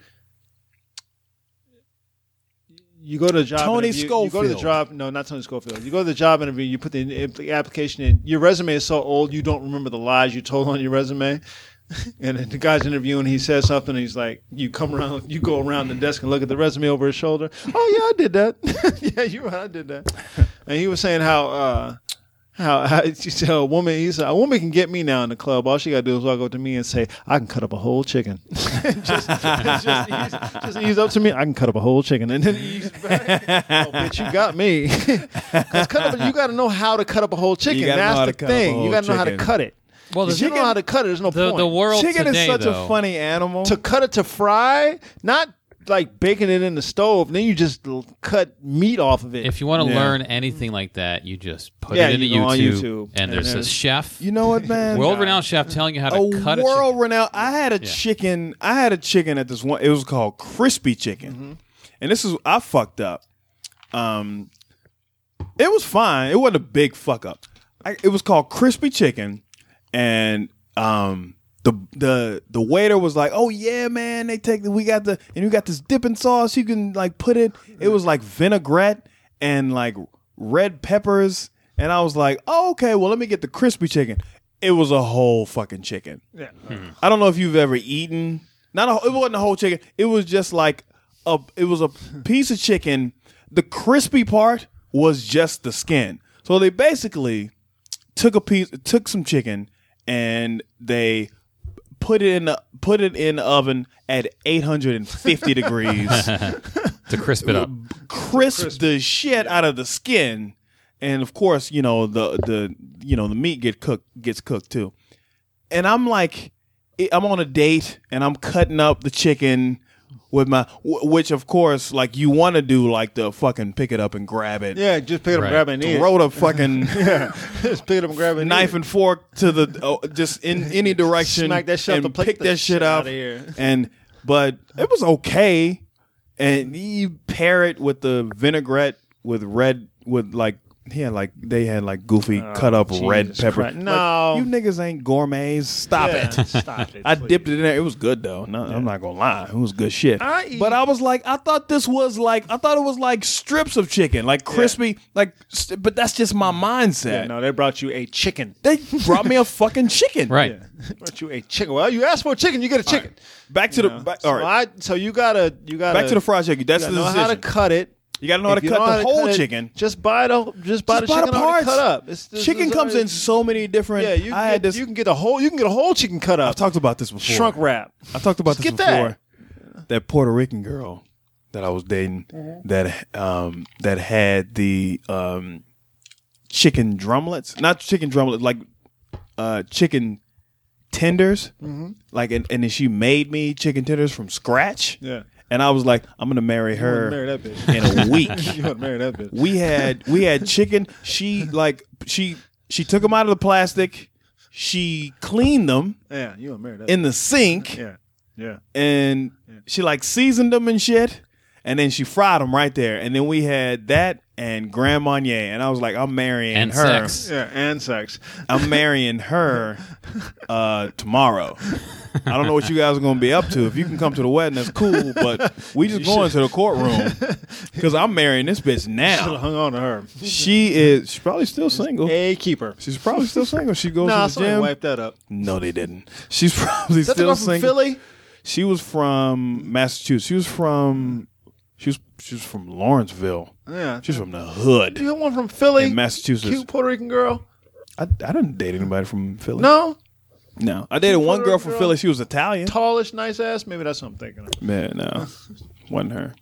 You go to a job Tony interview. You go to the Schofield. job. No, not Tony Schofield. You go to the job interview. You put the, the application in. Your resume is so old you don't remember the lies you told on your resume. And then the guy's interviewing. He says something. And he's like, you come around. You go around the desk and look at the resume over his shoulder. Oh yeah, I did that. Yeah, you right. I did that. And he was saying how. Uh, How, how she said a woman? He said a woman can get me now in the club. All she got to do is walk up to me and say, "I can cut up a whole chicken." just, just, ease, just ease up to me. I can cut up a whole chicken, and then ease back. Oh, bitch, you got me. Because cut up, you got to know how to cut up a whole chicken. You gotta know That's how the to cut up a thing. whole You got to know how to chicken. cut it. well, If the, you don't know how to cut it, there's no the, point. the world Chicken today, is such though, a funny animal. to cut it to fry, not like baking it in the stove. Then you just l- cut meat off of it. If you want to Yeah. learn anything like that, you just put Yeah, it into you go on YouTube, YouTube, and and there's a there's- chef, you know what, man? world-renowned chef, telling you how to a cut a world chicken. renowned. I had a chicken. I had a chicken at this one. It was called crispy chicken, Mm-hmm. and this is I fucked up. Um, it was fine. It wasn't a big fuck up. I, it was called crispy chicken, and um, the the the waiter was like, "Oh yeah, man, they take the we got the and you got this dipping sauce. You can like put it. It was like vinaigrette and like red peppers." And I was like, "Oh, okay. Well, let me get the crispy chicken." It was a whole fucking chicken. yeah. I don't know if you've ever eaten. Not a, it wasn't a whole chicken. It was just like a. It was a piece of chicken. The crispy part was just the skin. So they basically took a piece, took some chicken, and they put it in the put it in the oven at eight hundred fifty degrees. to crisp it up. Crisp the shit out of the skin, and of course, you know the the you know the meat get cooked gets cooked too. And I'm like, I'm on a date and I'm cutting up the chicken with my, which of course, like you want to do, like the fucking pick it up and grab it, Yeah, just pick it up, Right. and grab it, and eat it. throw the fucking Just pick it up and grab it. and knife eat it. and fork to the oh, just in any direction, Smack that shit off and the plate, pick the that shit shit up. outta here. And but it was okay, and you pair it with the vinaigrette with red with like he had like they had like goofy cut up red Oh, Jesus pepper. Christ. Like, No. you niggas ain't gourmets. Stop Yeah, it. Stop it. I please. dipped it in there. It was good though. No, I'm not gonna lie. It was good shit. I eat- but I was like, I thought this was like, I thought it was like strips of chicken, like crispy, like. st- But that's just my mindset. Yeah, no, they brought you a chicken. They brought me a fucking chicken. Right. They brought you a chicken. Well, you asked for a chicken, you get a chicken. Back to You the know? back, so all right. I, so you gotta, you gotta Back to the fried chicken. That's you the gotta know decision. how to cut it. You gotta know how If to you cut know the how to whole cut it, chicken. Just buy the, just buy Just the buy chicken the already parts. cut up. It's, it's, Chicken it's comes already- in so many different. Yeah, you I can, had get, this. you can get a whole, you can get a whole chicken cut up. I've talked about this before. Shrunk wrap. I talked about Just this get before. that. That. Puerto Rican girl that I was dating that um that had the um chicken drumlets, not chicken drumlets, like uh chicken tenders, like and, and then she made me chicken tenders from scratch. Yeah. And I was like, I'm gonna marry You wanna her marry that bitch. in a week. You want to marry that bitch. We had we had chicken. She like she she took them out of the plastic, she cleaned them Yeah, you don't marry that. in the sink, yeah, yeah. and she like seasoned them and shit, and then she fried them right there. And then we had that and Grand Marnier, and I was like, I'm marrying And her. sex. Yeah, and sex. I'm marrying her uh, tomorrow. I don't know what you guys are going to be up to. If you can come to the wedding, that's cool. But we just going to the courtroom because I'm marrying this bitch Should have now. hung on to her. She is. She's probably still single. A keeper. She's probably still single. She goes Nah, to the somebody gym. wiped that up. No, they didn't. She's probably Is that the still girl from single. Philly? She was from Massachusetts. She was from. She was. She was from Lawrenceville. Yeah. She's from the hood You got one from Philly? in Massachusetts. Cute Puerto Rican girl? I, I didn't date anybody from Philly. No? no. I dated one Puerto girl Rican from girl? Philly. She was Italian. Tallish, nice ass? Maybe that's what I'm thinking of. Man, no, wasn't her.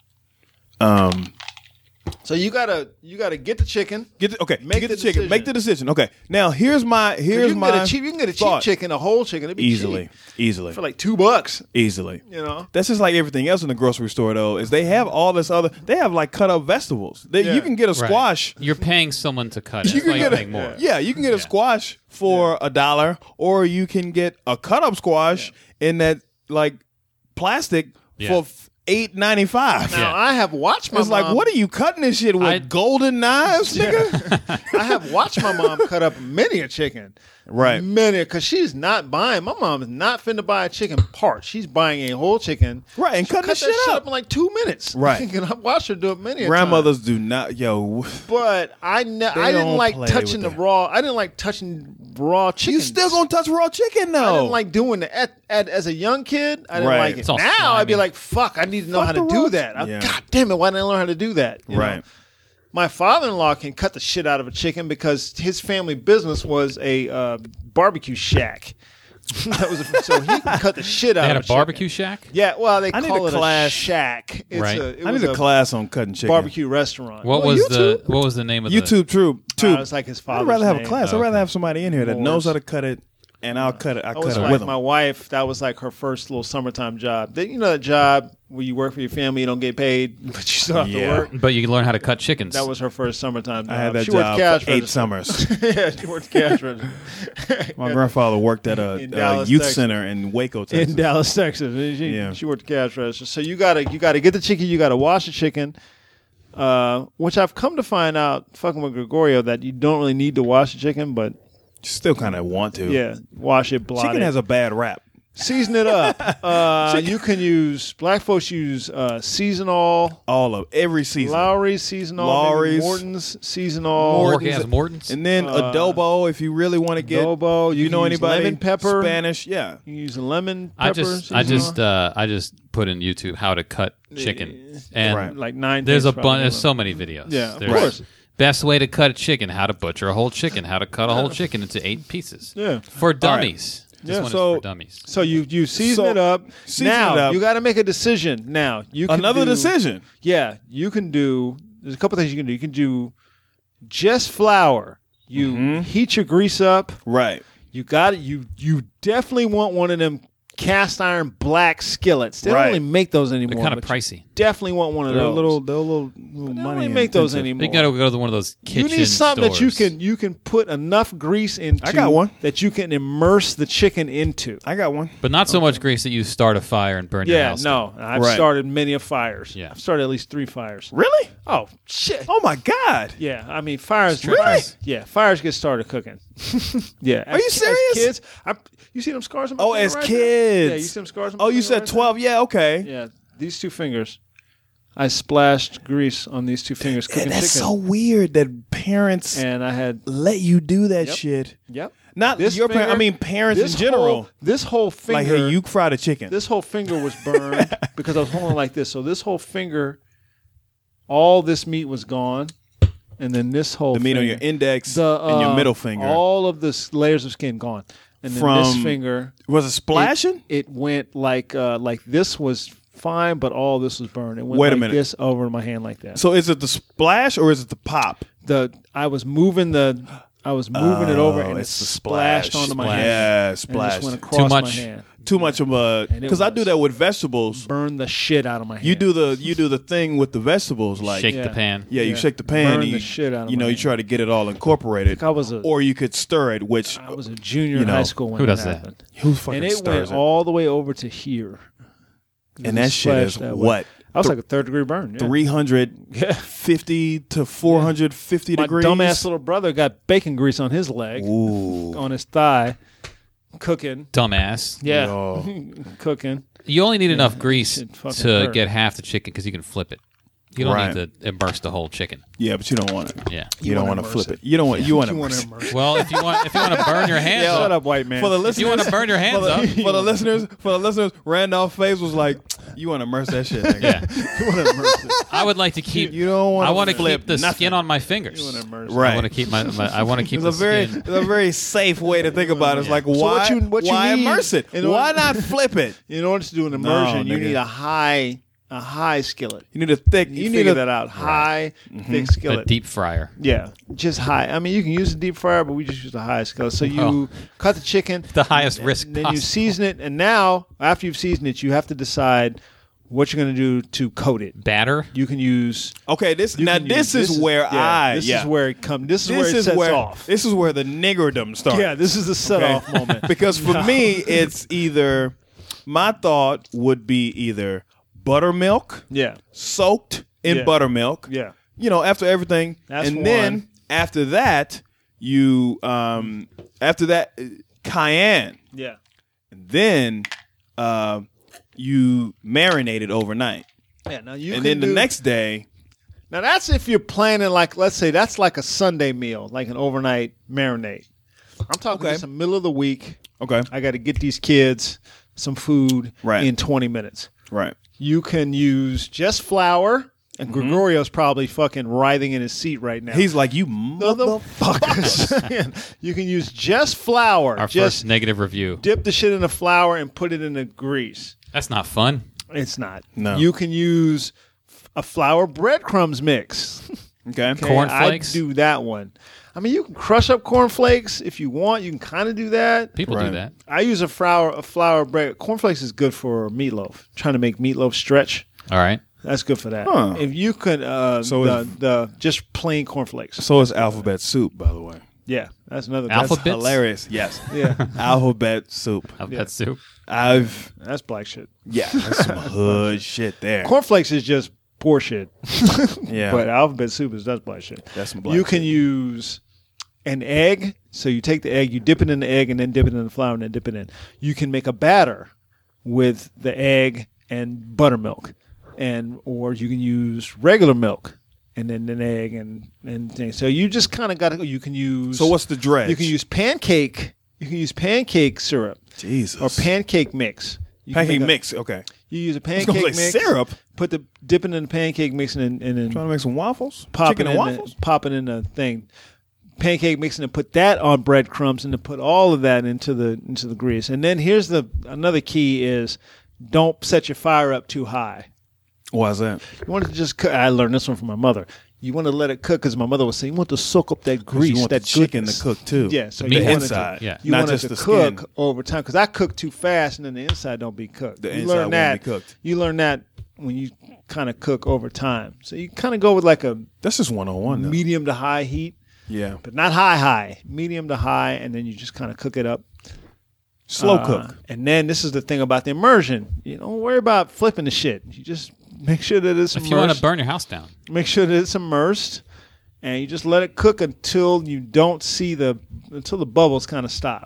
Um, So you gotta you gotta get the chicken. get the, okay. Make get the the, chicken. decision. Make the decision. Okay. Now here's my 'Cause here's you can my get a cheap you can get a cheap thought. chicken, a whole chicken. It'd be easily, cheap. easily, For like two bucks. easily. You know? That's just like everything else in the grocery store, though. Is they have all this other. They have like cut up vegetables. They, Yeah. You can get a Right. squash. You're paying someone to cut it. You That's can why get you're a, paying more. Yeah, you can get a squash for a dollar, or you can get a cut up squash in that like plastic Yeah. for eight ninety five. Now I have watched my It's mom. like, what are you cutting this shit with? I- golden knives, nigga? I have watched my mom cut up many a chicken. Right. Many, because she's not buying. My mom is not finna buy a chicken part. She's buying a whole chicken. Right, and She'll cutting cut the that shit shit up. up in like two minutes. Right. And I've watched her do it many a time. Grandmothers do not, yo. But I ne- I They didn't don't like play touching the with that. raw. I didn't like touching raw chicken. You still gonna touch raw chicken though? I didn't like doing it at, at, as a young kid. I didn't Right. like it. It's all Now I'd be slimy. like, "Fuck! I need to know Fuck how to the do raw- that." I, Yeah. God damn it! Why didn't I learn how to do that? You know? Right. My father-in-law can cut the shit out of a chicken because his family business was a uh, barbecue shack. That was a, so he can cut the shit out They had of a chicken. barbecue shack? Yeah, well, they I need call a it class. a shack. It's Right. a, it I was need a class on cutting chicken. barbecue restaurant. What Well, was the YouTube. what was the name of the YouTube, true. Uh, Tube. it's like his I'd father's rather have a name. class. Oh, I'd rather okay. have somebody in here that Morris. knows how to cut it, and I'll cut it. I'll That cut was it like with my them. wife. That was like her first little summertime job. That, you know, that job where you work for your family, you don't get paid, but you still have Yeah. to work. But you can learn how to cut chickens. That was her first summertime job. I had that she worked job cash for eight register. summers. Yeah, she worked cash register. My grandfather worked at a, In a Dallas, youth Texas. center in Waco, Texas. in Dallas, Texas. And She, Yeah. she worked the cash register. So you gotta you gotta get the chicken. You gotta wash the chicken. Uh, which I've come to find out, fucking with Gregorio, that you don't really need to wash the chicken, but Still kind of want to. yeah, wash it, blot Chicken it, has a bad rap. season it up. Uh, you can use black folks use uh, seasonal. All of every season. Lowry's seasonal, Lowry's. Morton's seasonal, Morgan Morton's- has Morton's. And then Uh, adobo, if you really want to get adobo. You, you know can use anybody lemon pepper, Spanish, yeah. You can use lemon I pepper. just I seasonal. just uh, I just put in YouTube how to cut chicken, and Right. like nine. there's a things bunch. probably. There's so many videos. Yeah, of There's course. Best way to cut a chicken: how to butcher a whole chicken, how to cut a whole chicken into eight pieces. Yeah. For dummies. This Yeah, one so- is for dummies. So you you season So, it up. season now it up. you got to make a decision. Now you can Another do- decision. Yeah, you can do. There's a couple things you can do. You can do just flour. You Mm-hmm. heat your grease up. Right. You got it. You you definitely want one of them cast iron black skillets. They Right. don't really make those anymore. They're kind of but you pricey. definitely want one of They're a those. little, they're a little, little They don't money. really make those intensive. anymore. You got to go to one of those You kitchen need something that you stores. can you can put enough grease into. I got one. that you can immerse the chicken into. I got one. but not so much grease that you start a fire and burn your Yeah, house. no, I've Right. started many of fires. Yeah. I've started at least three fires. Really? Oh shit! Oh my God. Yeah, I mean fires. Really? fires- yeah, fires get started cooking. yeah. Are you as, serious? As kids, I, you see them scars on my Oh, finger as right there? kids. Yeah, you see them scars on my Oh, you finger said right twelve. Yeah, okay. there? Yeah, these two fingers. I splashed grease on these two fingers Yeah, cooking that's chicken, so weird that parents and I had let you do that Yep. shit. yep. Not This your parents. I finger- mean, parents in This general. whole, this whole finger, Like, hey, you fried a chicken. this whole finger was burned because I was holding it like this. So this whole finger, all this meat was gone, and then this whole the meat on finger- your index the, and your uh, middle finger. all of the s- layers of skin gone, and then From- this finger was it splashing? It, it went like uh, like this was fine, but all this was burned. It went Wait a like minute. this over my hand like that. So is it the splash or is it the pop? the I was moving the I was moving it over, Oh, and it it's the splashed splash. onto my Splash. hand. Yeah, And it splash. just went Too across much. my hand. too much of a And it because I was- do that with vegetables. Burn the shit out of my. You do hands. the you do the thing with the vegetables like Shake Yeah. the pan. yeah, you Yeah. shake the pan, Burn you, the shit out of you know, my you try to get it all incorporated, I was a or you could stir it, which I was a junior you in know, high school when who that does that? happened. who fucking And it stirs went it? all the way over to here. And that shit is Splashed that way. what I was like a third degree burn. Yeah. three hundred Yeah. fifty to four hundred fifty My degrees. dumbass little brother got bacon grease on his leg, Ooh. on his thigh, cooking. Dumbass. Yeah, Yo. cooking. You only need enough grease It fucking to hurt. get half the chicken because you can flip it. You don't Right. need to immerse the whole chicken. Yeah, but you don't want it. Yeah. You, don't wanna want to immerse flip it. it. You don't want. You want to. You want immerse to it. immerse. Well, if you want, if you want to burn your hands Yo, up, Shut up, white man. For the if listeners, you want to burn your hands for the, up, for the listeners, for the listeners, Randolph's face was like, "You want to immerse that shit, nigga. yeah, You want to immerse it. I would like to keep. You don't want. I want to flip keep the nothing. skin on my fingers. You want to immerse. Right. I want to keep my. my I want to keep It's the a very, skin. it's a very safe way to think about it. It's like, why, what you- what you why need immerse it? in order- Why not flip it? In order to do an immersion, you nigga. need a high, a high skillet. You need a thick. You, You need figure that out. High, thick A skillet. deep fryer. Yeah, just high. I mean, you can use a deep fryer, but we just use a high skillet. So you Oh. cut the chicken, The highest and risk then you possible. season it, and now after you've seasoned it, you have to decide what you're going to do to coat it. Batter. You can use. Okay, this you now can this use- is where yeah, I This yeah. is where it comes. This is this where it is sets where off. this is where the niggerdom starts. Yeah, this is the set Okay? off moment. Because for No. me, it's either my thought would be either buttermilk Yeah, soaked in Yeah. buttermilk. yeah. You know, after everything, That's and one. then after that, you um after that uh, cayenne, Yeah. then uh, you marinate it overnight, Yeah. Now you and can then the do- next day. Now that's if you're planning like, let's say that's like a Sunday meal, like an overnight marinade. I'm talking Okay. just the middle of the week. Okay, I got to get these kids some food Right. in twenty minutes. right. You can use just flour, and Gregorio's probably fucking writhing in his seat right now. He's like, you motherfucker. motherfuckers. You can use just flour. Our just first negative review. dip the shit in the flour and put it in the grease. That's not fun. It's not. No. You can use a flour breadcrumbs mix. Okay. Okay, Cornflakes? I do that one. I mean, you can crush up cornflakes if you want. You can kind of do that. People Right. do that. I use a flour, a flour bread. Cornflakes is good for meatloaf. Trying to make meatloaf stretch. All right. That's good for that. Huh. If you could, uh, So the, if- the just plain cornflakes. So is alphabet soup, by the way. Yeah, that's another. Alpha- That's, That's Alphabets? hilarious. Yes. yeah, Alphabet soup. I've Yeah. had soup. I've that's black shit. yeah, that's some hood shit there. Cornflakes is just poor shit. Yeah, But alphabet soup is that's black shit. that's some black You can shit. use an egg. So you take the egg, you dip it in the egg, and then dip it in the flour, and then dip it in. You can make a batter with the egg and buttermilk, and or you can use regular milk and then an egg and and things. So you just kind of got to. You can use. So what's the dredge? You can use pancake. You can use pancake syrup Jesus or pancake mix. You can pancake make a- mix. Okay, You use a I was pancake gonna mix. say syrup. Put the dip it in the pancake mix and then and then Trying to make some waffles. pop Chicken it and in waffles. The, pop it in the thing. Pancake mix and then put that on breadcrumbs and then put all of that into the into the grease. And then here's the another key is don't set your fire up too high. Why is that? You want it to just cook. I learned this one from my mother. You want to let it cook because my mother was saying you want to soak up that grease, you want that the chicken goodness. to cook too. Yeah, so The you meat want it inside. To, Yeah. you Not want just it to the cook skin. over time because I cook too fast and then the inside don't be cooked. The you inside learn won't that. be cooked. You learn that when you kind of cook over time. So you kind of go with like a That's just one on one. medium to high heat, Yeah, but not high high, medium to high, and then you just kind of cook it up. slow Uh, cook. And then this is the thing about the immersion. You don't worry about flipping the shit. You just make sure that it's If immersed. you want to burn your house down, Make sure that it's immersed, and you just let it cook until you don't see the until the bubbles kind of stop.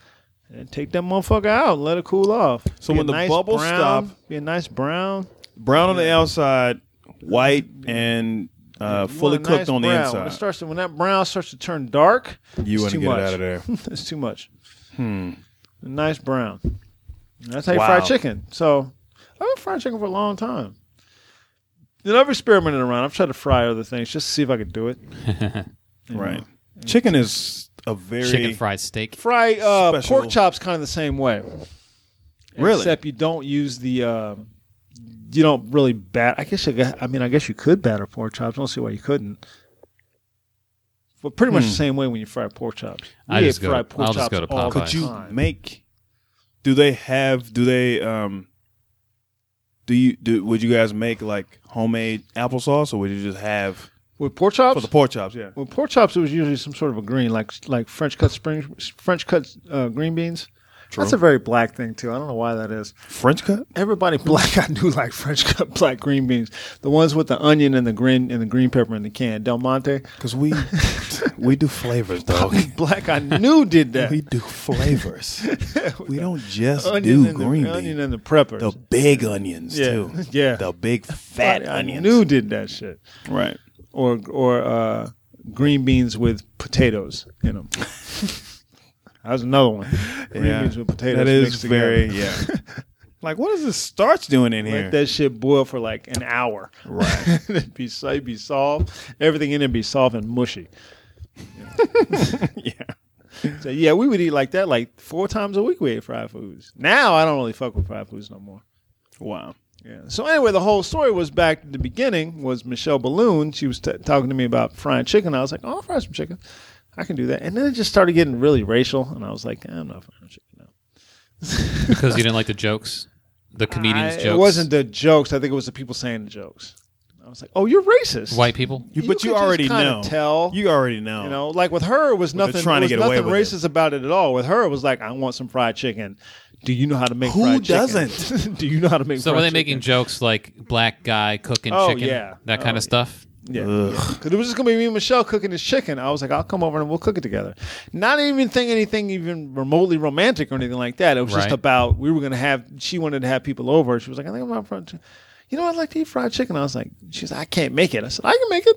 And take that motherfucker out and let it cool off. So Be when a the nice bubbles brown, stop- be a nice brown. Brown on the outside, white and uh, You fully want a cooked nice on the brown. inside. When it starts to, when that brown starts to turn dark, you it's want to too get much. it out of there. It's too much. Hmm. A nice brown. And that's how you Wow. fry chicken. So I've been frying chicken for a long time. You know, I've experimented around. I've tried to fry other things just to see if I could do it. You Right. know. Chicken is a very chicken fried steak. Fry uh, Special. pork chops kind of the same way. Really? Except you don't use the. Uh, you don't really bat. I guess. You, gu- I mean, I guess you could batter pork chops. I don't see why you couldn't. But pretty much Hmm. the same way when you fry pork chops. I We just ate go- fried pork I'll just chops go to all Popeyes. the Could you time. make Do they have? Do they? Um, do you do? Would you guys make like homemade applesauce, or would you just have With pork chops? for the pork chops? Yeah. With pork chops, it was usually some sort of a green, like like French cut spring, French cut uh, green beans. True. That's a very black thing too. I don't know why that is. French cut? Everybody black, I do like French cut black green beans. The ones with the onion and the green and the green pepper in the can. Del Monte. Because we we do flavors, dog. Black, I knew did that. We do flavors. We don't just onion do and green the, beans. onion and the preppers. The big onions yeah, too. yeah. The big fat I onions. knew did that shit. Right. Or or uh, green beans with potatoes in them. That was another one. Green Yeah. beans with potatoes That is mixed very together. yeah. Like, what is this starch doing in here? Let that shit boil for like an hour. Right. it'd be so- it'd be soft. Everything in it be soft and mushy. Yeah. So yeah, we would eat like that like four times a week. We ate fried foods. Now I don't really fuck with fried foods no more. Wow. Yeah. So anyway, the whole story was back at the beginning was Michelle Balloon. She was t- talking to me about frying chicken. I was like, oh, I'll fry some chicken. I can do that. And then it just started getting really racial, and I was like, I'm not frying chicken now. Because you didn't like the jokes, the comedians' I- jokes. It wasn't the jokes. I think it was the people saying the jokes. I was like, oh, you're racist. white people. You, but you, could just already kinda know. Tell. You already know. You know, like with her, it was they're nothing. trying to there get was away nothing with racist about it at all. With her, it was like, I want some fried chicken. Do you know how to make Who fried chicken? doesn't? Do you know how to make? So fried were they chicken? making jokes like black guy cooking Oh, chicken, yeah. that kind Oh, of stuff? Yeah, Ugh. because it was just gonna be me and Michelle cooking this chicken. I was like, I'll come over and we'll cook it together. Not even think anything even remotely romantic or anything like that. It was just Right. about we were gonna have. She wanted to have people over. She was like, I think I'm not fried. You know, I'd like to eat fried chicken. I was like, she's like, I can't make it. I said, I can make it.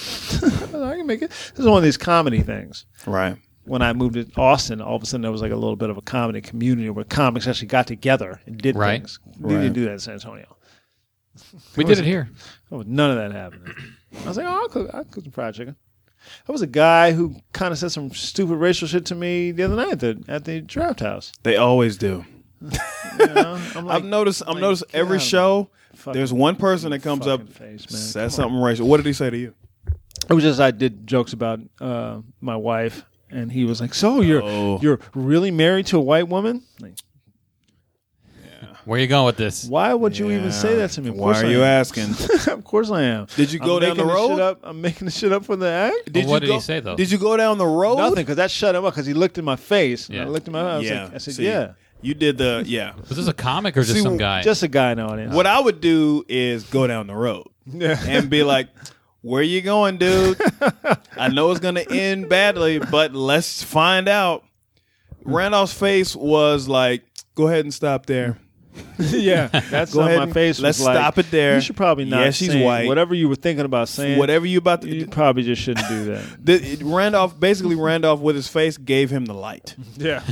I can make it. This is one of these comedy things. Right. When I moved to Austin, all of a sudden there was like a little bit of a comedy community where comics actually got together and did Right. things. We Right. didn't do that in San Antonio. We did it here. There was none of that happening. I was like, oh, I'll cook, I'll cook some fried chicken. There was a guy who kind of said some stupid racial shit to me the other night at the, at the draft house. They always do. You know? I'm like, I've noticed. I've like, noticed every God, show. fucking- There's one person that comes up, fucking face, man. says Come on. something racial. What did he say to you? It was just I did jokes about uh, my wife, and he was like, "So you're Oh. you're really married to a white woman? Like, Where you going with this? why would you even say that to me? Of Why course are I you am. asking? Of course I am. Did you go I'm down the making this road? Shit up. I'm making the shit up for the act. Well, what you did go, he say, though? Did you go down the road? Nothing, because that shut him up. Because he looked in my face. And Yeah. I looked in my eyes. I, was Yeah. like, I said, See, "Yeah." You did the yeah. Was this a comic or just See, some guy? Just a guy in the audience. What I would do is go down the road Yeah. and be like, "Where you going, dude? I know it's gonna end badly, but let's find out." Randolph's face was like, "Go ahead and stop there. yeah, that's Go on ahead. my and- face. was let's like, stop it there. You should probably not. Yeah, she's say white. Whatever you were thinking about saying, Whatever you about to you do." probably just shouldn't do that. The, Randolph basically Randolph with his face gave him the light. Yeah.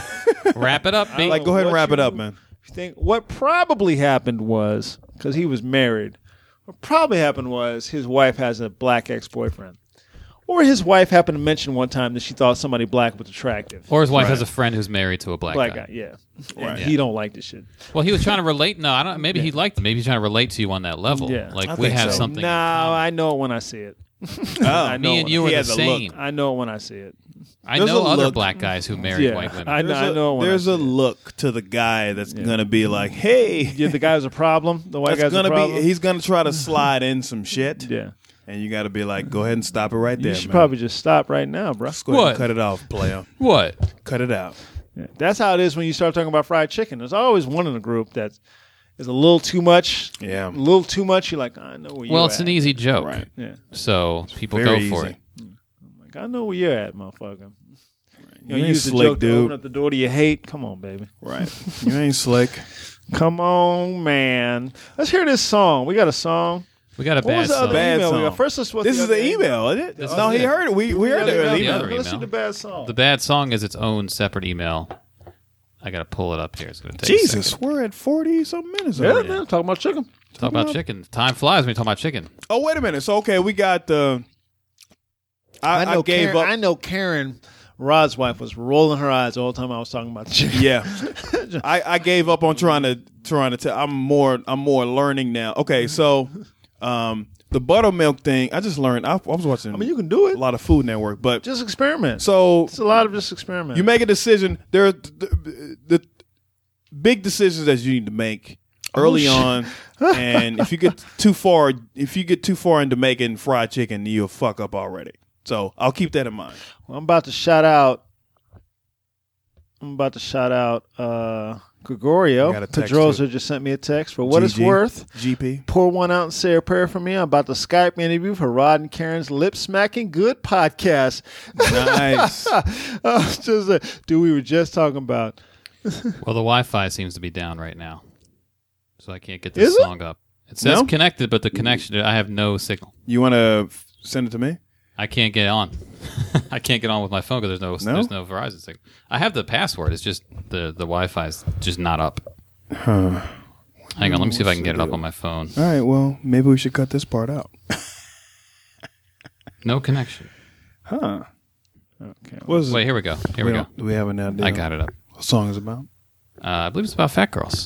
Wrap it up, B. Like, go ahead and What wrap it you- up, man. Think what probably happened was because he was married. What probably happened was his wife has a black ex-boyfriend, or his wife happened to mention one time that she thought somebody black was attractive. Or his wife has a friend who's married to a black, black guy. guy, yeah. And Right. he don't like this shit. Well, he was trying to relate. No, I don't. Maybe he liked it. Maybe he's trying to relate to you on that level. Yeah. Like I we think have so. something. No, in common. I know it when I see it. Oh, I know Me and when you I- are he the has a look. same. I know it when I see it. I There's know a other look- black guys who married Yeah, white women. I know. There's I a, know when there's I a see it. look to the guy that's Yeah. gonna be like, "Hey, Yeah, the guy's a problem. The white that's guy's gonna a problem. be." He's gonna try to slide in some shit, yeah. and you got to be like, "Go ahead and stop it right You there, should man. probably just stop right now, bro. Just go ahead What? and cut it off, player. What? Cut it out." Yeah. That's how it is when you start talking about fried chicken. There's always one in the group that is a little too much. Yeah. A little too much. You're like, I know where you're Well, at. it's an easy joke, Right. Yeah. so people Very go for easy. it. Like, I know where you're at, motherfucker. You know, You ain't use the slick, joke to dude. open up the door to your hate. Come on, baby. Right. You ain't slick. Come on, man. Let's hear this song. We got a song. We got a What bad was the song. other Bad email we song. got? First, let's what This the is other the email, isn't it? This no, is he it. heard it. We we heard Yeah, the yeah, email. yeah. other Let's see email. the bad song. The bad song is its own separate email. I got to pull it up here. It's going to take a Jesus, second. we're at forty some minutes yeah, already. man. Talking about chicken. Talk about chicken. Time flies when we talk about chicken. Oh, wait a minute. So okay, we got the. I, I, know gave Karen, up. I know Karen, Rod's wife, was rolling her eyes all the time I was talking about the chicken. Yeah, I, I gave up on trying to trying to tell. I'm more I'm more learning now. Okay, so um, the buttermilk thing. I just learned. I, I was watching. I mean, you can do a it. lot of Food Network, but Just experiment. so It's a lot of just experiment. you make a decision. There, the, the big decisions that you need to make early Oh, on. And if you get too far, if you get too far into making fried chicken, you'll fuck up already. So I'll keep that in mind. Well, I'm about to shout out. I'm about to shout out uh, Gregorio. I got a text, Pedroza too. just sent me a text. For what G it's G. worth, G P. pour one out and say a prayer for me. I'm about to Skype interview for Rod and Karen's Lip Smacking Good podcast. Nice. I was just, uh, dude, we were just talking about. Well, the Wi-Fi seems to be down right now, so I can't get this Is it? song up. It says No? connected, but the connection, I have no signal. You want to f- send it to me? I can't get on. I can't get on with my phone because there's no, No? there's no Verizon signal. I have the password. It's just the the Wi-Fi is just not up. Huh. Hang on, let me see if I can get it up on my phone. All right. Well, maybe we should cut this part out. No connection. Huh. Okay. What is it? Wait, here we go. Here we go. Do we have an idea? I got it up. What song is it about? Uh, I believe it's about fat girls.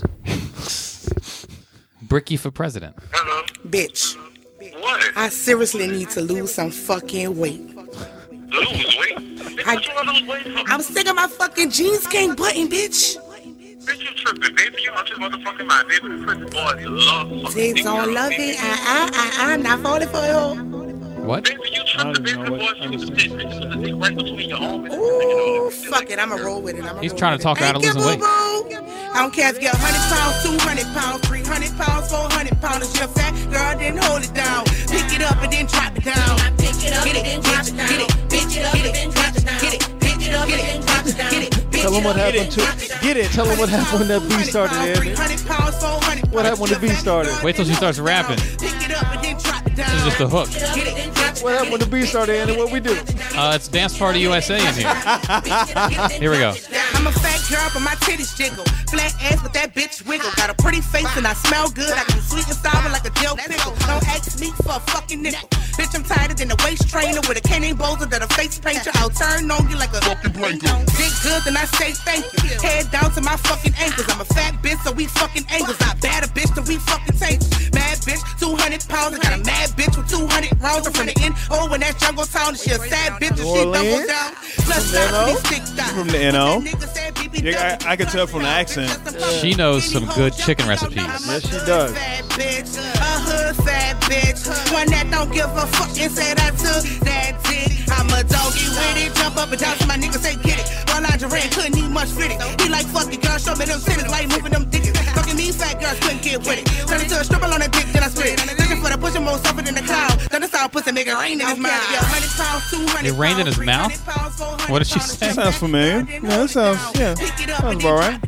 Bricky for president. Hello. Bitch, What? I seriously need to lose some fucking weight. Lose weight? Bitch, I- what you want to lose weight for? I'm sick of my fucking jeans can't button, bitch. Bitch, you tripping, baby. You out your motherfucking mind, baby. The pretty boys love fucking They dick don't girls. love it. I, I, I, I'm not falling for it. What? Baby, you tripping, baby. know The what- boys you can stick. Bitch, put the dick right between your arms. Ooh, fuck it. I'ma roll with it. I'ma He's roll trying with to talk it. her out of Thank you, losing weight. boo-boo. I don't care if you get one hundred pounds, two hundred pounds, three hundred pounds, four hundred pounds. If you're fat, girl, then hold it down. Pick it up and then drop it down. Pick it up and then drop it down. Get it, pick it up and then drop it down. Get it, pick it up and then drop it down. Get it. Tell them what happened to. Get it. Tell them what happened when that beat started, Andy. What happened when the beat started? Wait till she starts rapping. Pick it up and then drop it down. This is just a hook. Get it, then drop it What happened when the beat started, Andy? What we do? Uh, it's Dance Party U S A in here. Here we go. I'm a fat girl, but my titties jiggle. Flat ass, but that bitch wiggle. Got a pretty face and I smell good. I can sweet and sour like a dill pickle. Don't ask me for a fucking nickel. Bitch, I'm tighter than a waist trainer with a canning boulder that a face painter. I'll turn on you like a fucking blanket. Dick good, then I say thank you. Head down to my fucking ankles. I'm a fat bitch, so we fucking angles. I bad a bitch, so we fucking take. Mad bitch, two hundred pounds. I got a mad bitch with two hundred rounds. I'm from the N O in that jungle town. She a sad bitch and she double Orleans? down. Plus, From the N O? From the N O? Yeah, I, I can tell from the accent. She knows some good chicken recipes. Yes, she does. Fat bitch, a hood fat bitch, one that don't give a fuck and said I took that dick. I'm a doggy with it, jump up and down to my niggas say get it. My lingerie couldn't need much fit it. He like fucking girl, show me them titties, like moving them dickens. Fucking me fat girls couldn't get with it. Turn it to a stripper on that dick, then I spit it. Looking for the pussy more suffer than the cloud. Then the sound pussy nigga rain in his mouth. Yeah, one hundred pounds, two hundred It rained in his mouth? What did she pounds, say? Sounds familiar. Yeah, that sounds, yeah. Sounds about right.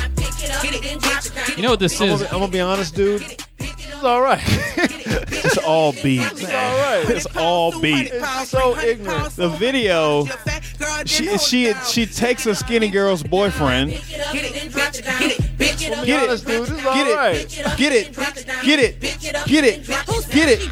You know what this I'm is? gonna, I'm gonna be honest, dude. It's all right. It's all beats. It's all right. It's all beat. It's so ignorant. The video, she she she takes a skinny girl's boyfriend. Be Get honest, it, dude. It's all get right. it, get it, get it, get it, get it.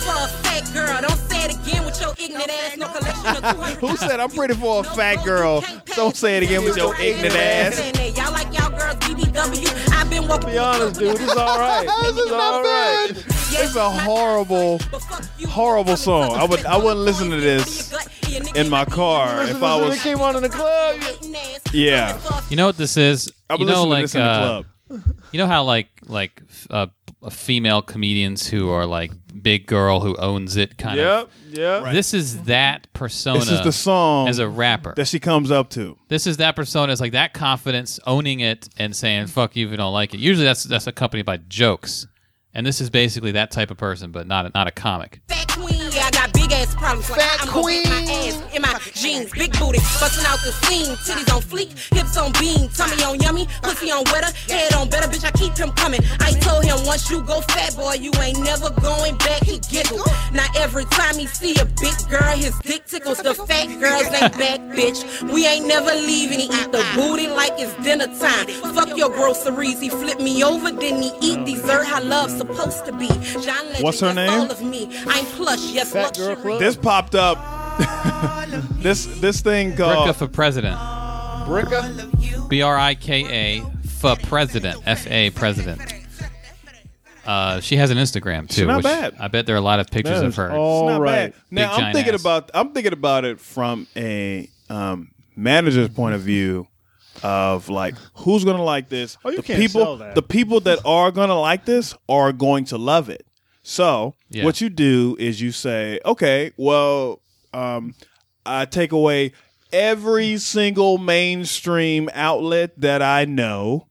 Who said I'm pretty for a fat girl? Don't say it again with your ignorant ass. Y'all like y'all girls B B W. I've been walking. Be honest, dude. It's all right. It's all right. It's a horrible, horrible song. I would I wouldn't listen to this in my car if I Listen, was. it came on in the club. Yeah. You know what this is? I would You know, listen to like this in the uh, club. you know how like like uh, female comedians who are like big girl who owns it kind Yep. Yep. of. This is that persona. This is the song as a rapper. that she comes up to. This is that persona. It's like that confidence, owning it, and saying "fuck you" if you don't like it. Usually, that's that's accompanied by jokes, and this is basically that type of person, but not a, not a comic. Fat queen, yeah, I got big ass problems. Like Fat I'm gonna get my queen. ass in my jeans, big booty, busting out the seam, titties on fleek, hips on beam, tummy on yummy, pussy on wetter, head on better, bitch. I keep him coming. I told him once you go fat boy, you ain't never going back. He giggled. Now every time he see a big girl, his dick tickles. The fat girls ain't back, bitch. We ain't never leaving. He eat the booty like it's dinner time. Fuck your groceries. He flip me over, then he eat dessert. How love's supposed to be. John Legend, What's her that's name? all of me. I'm plush, yes, Fat Girl luxury. Club? This popped up. this this thing Bricka called for president. Bricka. B R I K A for president. F A president. Uh, she has an Instagram too. not which bad. I bet there are a lot of pictures That of is her. all It's not right. bad. Now Big I'm giant thinking ass. about I'm thinking about it from a um, manager's point of view. of like who's gonna like this. Oh, you the can't people, sell that. the people that are gonna like this are going to love it. So Yeah. what you do is you say, okay, well, um, I take away every single mainstream outlet that I know,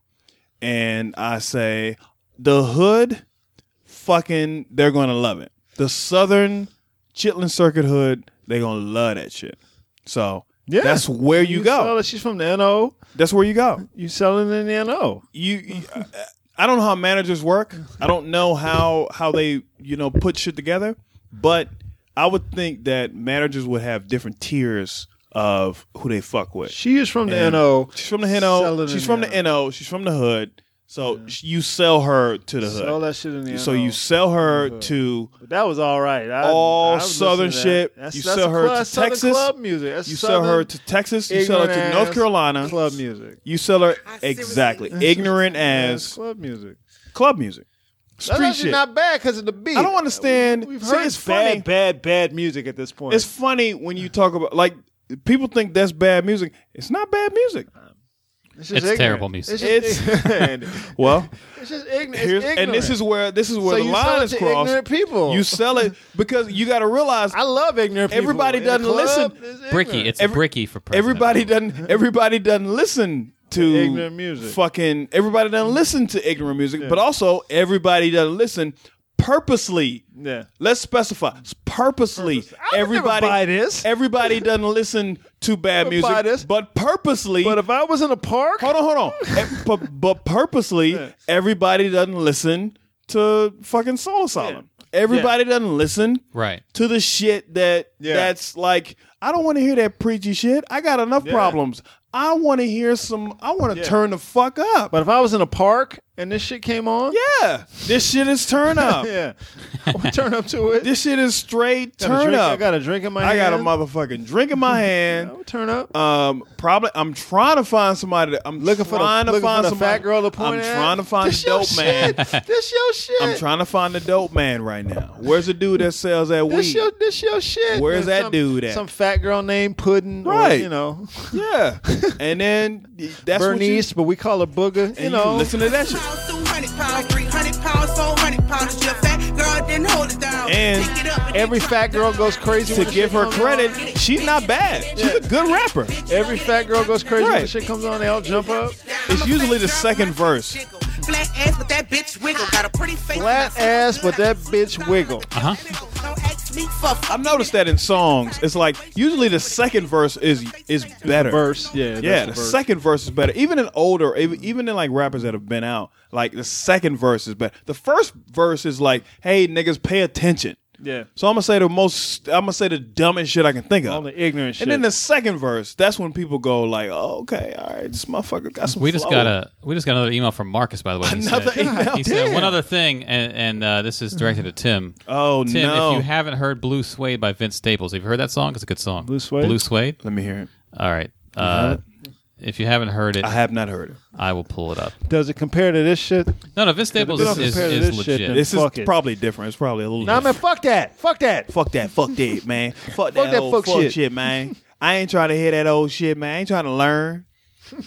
and I say the hood, fucking, they're gonna love it. The Southern Chitlin Circuit hood, they're gonna love that shit. So Yeah. that's where you, Sell go. it. She's from the N O. That's where you go. You selling in the N O. You, you I, I don't know how managers work. I don't know how how they you know put shit together, but I would think that managers would have different tiers of who they fuck with. She is from the And N O. She's from the N O. Selling She's in from the the N O. She's from the hood. So you sell her to the hood. Sell that shit in the N O. So you sell her to But that was all right. I, all I was Southern listening to that. shit. That's, You that's sell a her club, to that's Southern Texas. club music. That's you sell her Southern to Texas. You sell her to ignorant North ass Carolina. Club music. You sell her I seriously- exactly ignorant That's as club music. club music, That's street actually shit. not bad because of the beat. I don't understand. We've See, heard it's funny. bad, bad, bad music at this point. It's funny when you talk about like people think that's bad music. It's not bad music. It's, It's just ignorant. terrible music. It's, just ignorant. Well, it's just ignorant. It's here's, ignorant. and this is where this is where so the you sell line it is to crossed. ignorant people. You sell it because you got to realize I love ignorant people. Everybody In the doesn't club, listen. it's ignorant. Bricky. It's Every- Bricky for president. everybody doesn't everybody doesn't listen to Ignorant music. Fucking everybody doesn't listen to ignorant music, but also everybody doesn't listen purposely. Yeah. Let's specify It's purposely. Purposely. I would never Everybody buy this. Everybody doesn't listen to bad would buy music, this. but purposely. But if I was in a park, hold on, hold on. Eh, but, but purposely, Yeah. everybody doesn't listen to fucking Soul Asylum. Everybody doesn't listen Right. to the shit that Yeah. that's like, I don't want to hear that preachy shit. I got enough Yeah. problems. I want to hear some, I want to Yeah. turn the fuck up. but if I was in a park and this shit came on, yeah, this shit is turn up. yeah, I would turn up to it. This shit is straight Got a turn drink- up. I got a drink in my I got hand. a motherfucking drink in my I hand. would turn up. Um, probably I'm trying to find somebody. That, I'm Looking for the- trying to looking for find the somebody. fat girl to point I'm at? trying to find This the your dope man. shit. This your shit. I'm trying to find the dope man right now. Where's the dude that sells that This weed? your, this your shit. Where's that some, dude at? Some fat girl named Puddin', Right. Or, you know, Yeah, and then that's Bernice, but we call her Booger. what you, You and know, you listen to that shit. Pounds, two hundred pounds, three hundred pounds, four hundred pounds. If you're a fat girl, then hold it down. And Pick it up and every then fat girl goes crazy To when the give shit her comes credit, on. she's not bad. She's Yeah. a good rapper. Every fat girl goes crazy when Right. the shit comes on. They all jump up. It's usually the second verse. Flat ass, but that bitch wiggle. Got a pretty face. Flat ass, but that bitch wiggle. Uh huh. Don't ask me for I've noticed that in songs, it's like usually the second verse is is better. Verse, yeah, that's yeah. the The verse. second verse is better. Even in older, even even in like rappers that have been out, like the second verse is better. The first verse is like, "Hey niggas, pay attention." Yeah. So I'm gonna say the most. I'm gonna say the dumbest shit I can think of. All the ignorant shit. And then the second verse, that's when people go like, "Oh, okay, all right, this motherfucker got some." We just flow. got a we just got another email from Marcus, by the way. He Another said, email? He said Damn. one other thing, and, and uh, this is directed to Tim. Oh Tim, no! if you haven't heard "Blue Suede" by Vince Staples, have you heard that song? It's a good song. Blue Suede? Blue Suede. Let me hear it. All right. Uh, if you haven't heard it, I have not heard it. I will pull it up. Does it compare to this shit? No, no, Vince Staples we is, don't is, compare to is this shit, legit. then- This Fuck is it. probably different. It's probably a little. Nah, man, different. fuck that. Fuck that. Fuck that. Fuck that, man. Fuck that Fuck that old fuck fuck shit. shit. man. I ain't trying to hear that old shit, man. I ain't trying to learn. This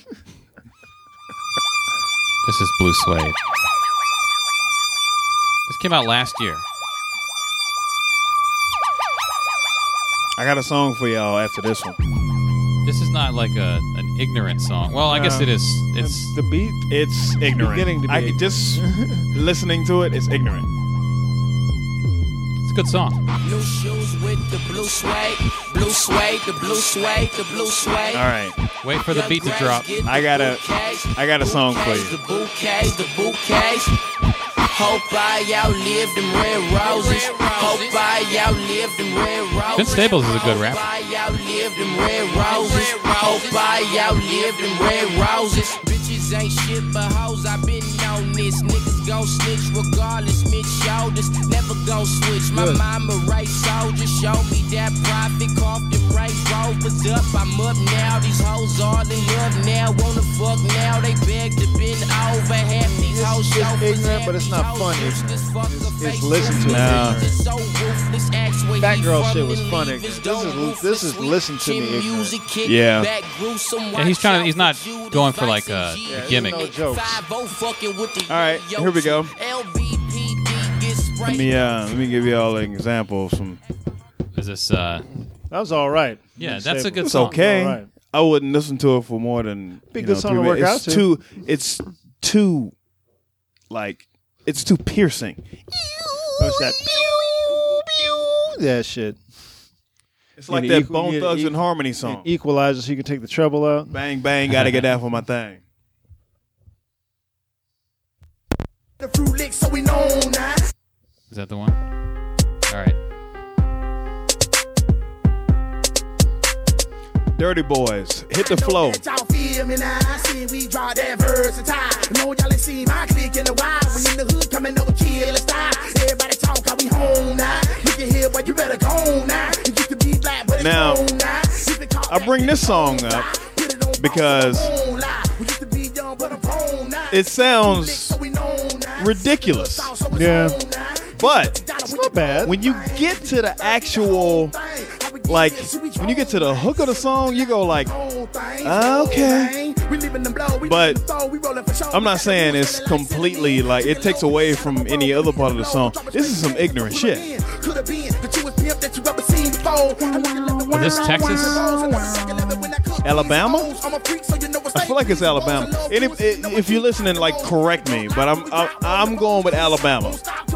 is Blue Suede. This came out last year. I got a song for y'all after this one. This is not like a an ignorant song. Well, I guess No. it is. It's The beat. It's ignorant. beginning to be I ignorant. just listening to it. It's ignorant. it's a good song. Blue shoes with the blue suede, blue suede, the blue suede, the blue suede. All right. Wait for the beat to drop. I got a- I got a song for you. The bouquets, the bouquets. Hope I outlive them red roses. Hope I outlive them red roses. Vince Staples is a good rapper. Hope I outlive them red roses. Hope I outlive them red roses. Bitches ain't shit but hoes. I been on this. Niggas gon' snitch regardless. Mid shoulders never gon' switch. My mama right soldier showed me that profit. Coughed them right rolled. was up, I'm up now. These hoes all in love now. Wanna fuck now, they beg to bend over. Half these hoes It's, show it's ignorant, but it's not funny. It's, it's listened to. Nah. Batgirl shit was funny. This is this is listen to me ignorant. Yeah. Yeah, he's trying to. He's not going for like a, a gimmick. No jokes. All right, here we go. Let me uh, let me give you all an example of some. Is this? Uh, That was all right. yeah, Let's that's say a good It's song. okay. All right. I wouldn't listen to it for more than Be a you good know, song three to work minutes. out It's to. too. It's too, like, it's too piercing. What's that? That shit. It's like You that get equal- Bone you get Thugs and equal- Harmony song. Equalizer so you can take the treble out. Bang bang, gotta get that for my thing. The fruit lick, so we know now. Is that the one? All right. Dirty Boys, hit the flow. Y'all feel me now? I see we draw that versatile. Know y'all ain't seen my clique in a while. We in the hood coming over kill style. Everybody talk how we home now. You can hear, but you better go home now. It used to be black, but it's Now, gone now. You can call I that bring this song up Put it on because phone line. We used to be young, but I'm home now. it sounds So we know now. ridiculous. Yeah. But It's not bad. when you get to the actual, like, when you get to the hook of the song, you go like, okay. But I'm not saying it's completely like it takes away from any other part of the song. This is some ignorant shit. Is this Texas? Alabama? I feel like it's Alabama. And if, if you're listening, like, correct me, but I'm I'm, I'm going with Alabama.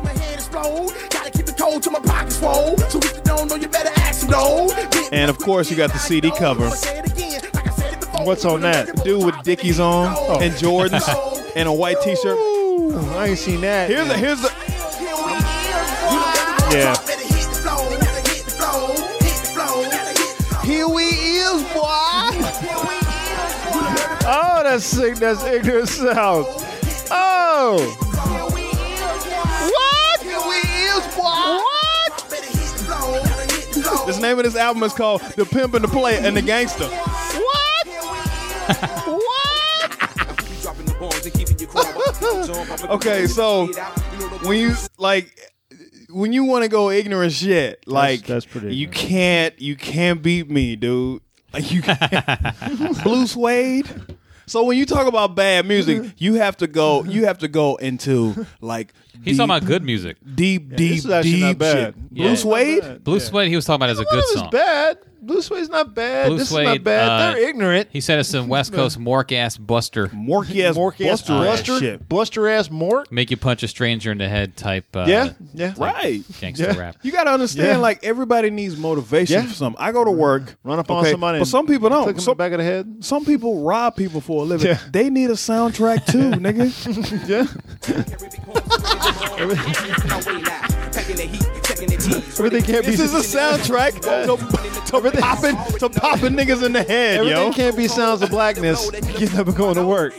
And of course, you got the C D cover. What's on that? Dude with Dickies on and Jordans and a white T-shirt. Ooh, I ain't seen that. Here's a here's a Yeah. here we is, boy. Oh, that's sick. That's ignorant sound. Oh. What? Here we is, boy. What? This name of this album is called "The Pimp and the Player and the Gangster." What? What? Okay, so when you like. When you want to go ignorant shit, like that's pretty you ignorant. can't, you can't beat me, dude. Like you can't. Blue Suede. So when you talk about bad music, you have to go, you have to go into like. He's deep, talking about good music. Deep, this deep, is actually deep not bad. shit. Yeah. Blue Suede. Blue Suede, he was talking about as a None good of it's song. bad. Blue Suede's not bad. Blue this Suede, is not bad. uh, They're ignorant. He said it's some West Coast mork ass buster, Morky ass, Morky ass buster ass bluster, shit. bluster ass mork. make you punch a stranger in the head type. Uh, Yeah, yeah. Right. Gangster Yeah. rap. You got to understand, Yeah. like everybody needs motivation Yeah. for something. I go to work, Run up on okay, somebody, but and some people click don't. him in Some, the back of the head. some people rob people for a living. Yeah. They need a soundtrack too, nigga. Yeah. Everything can't be. This is a soundtrack to, to popping to popping niggas in the head, Everything yo. can't be sounds of blackness. Get up and going to work.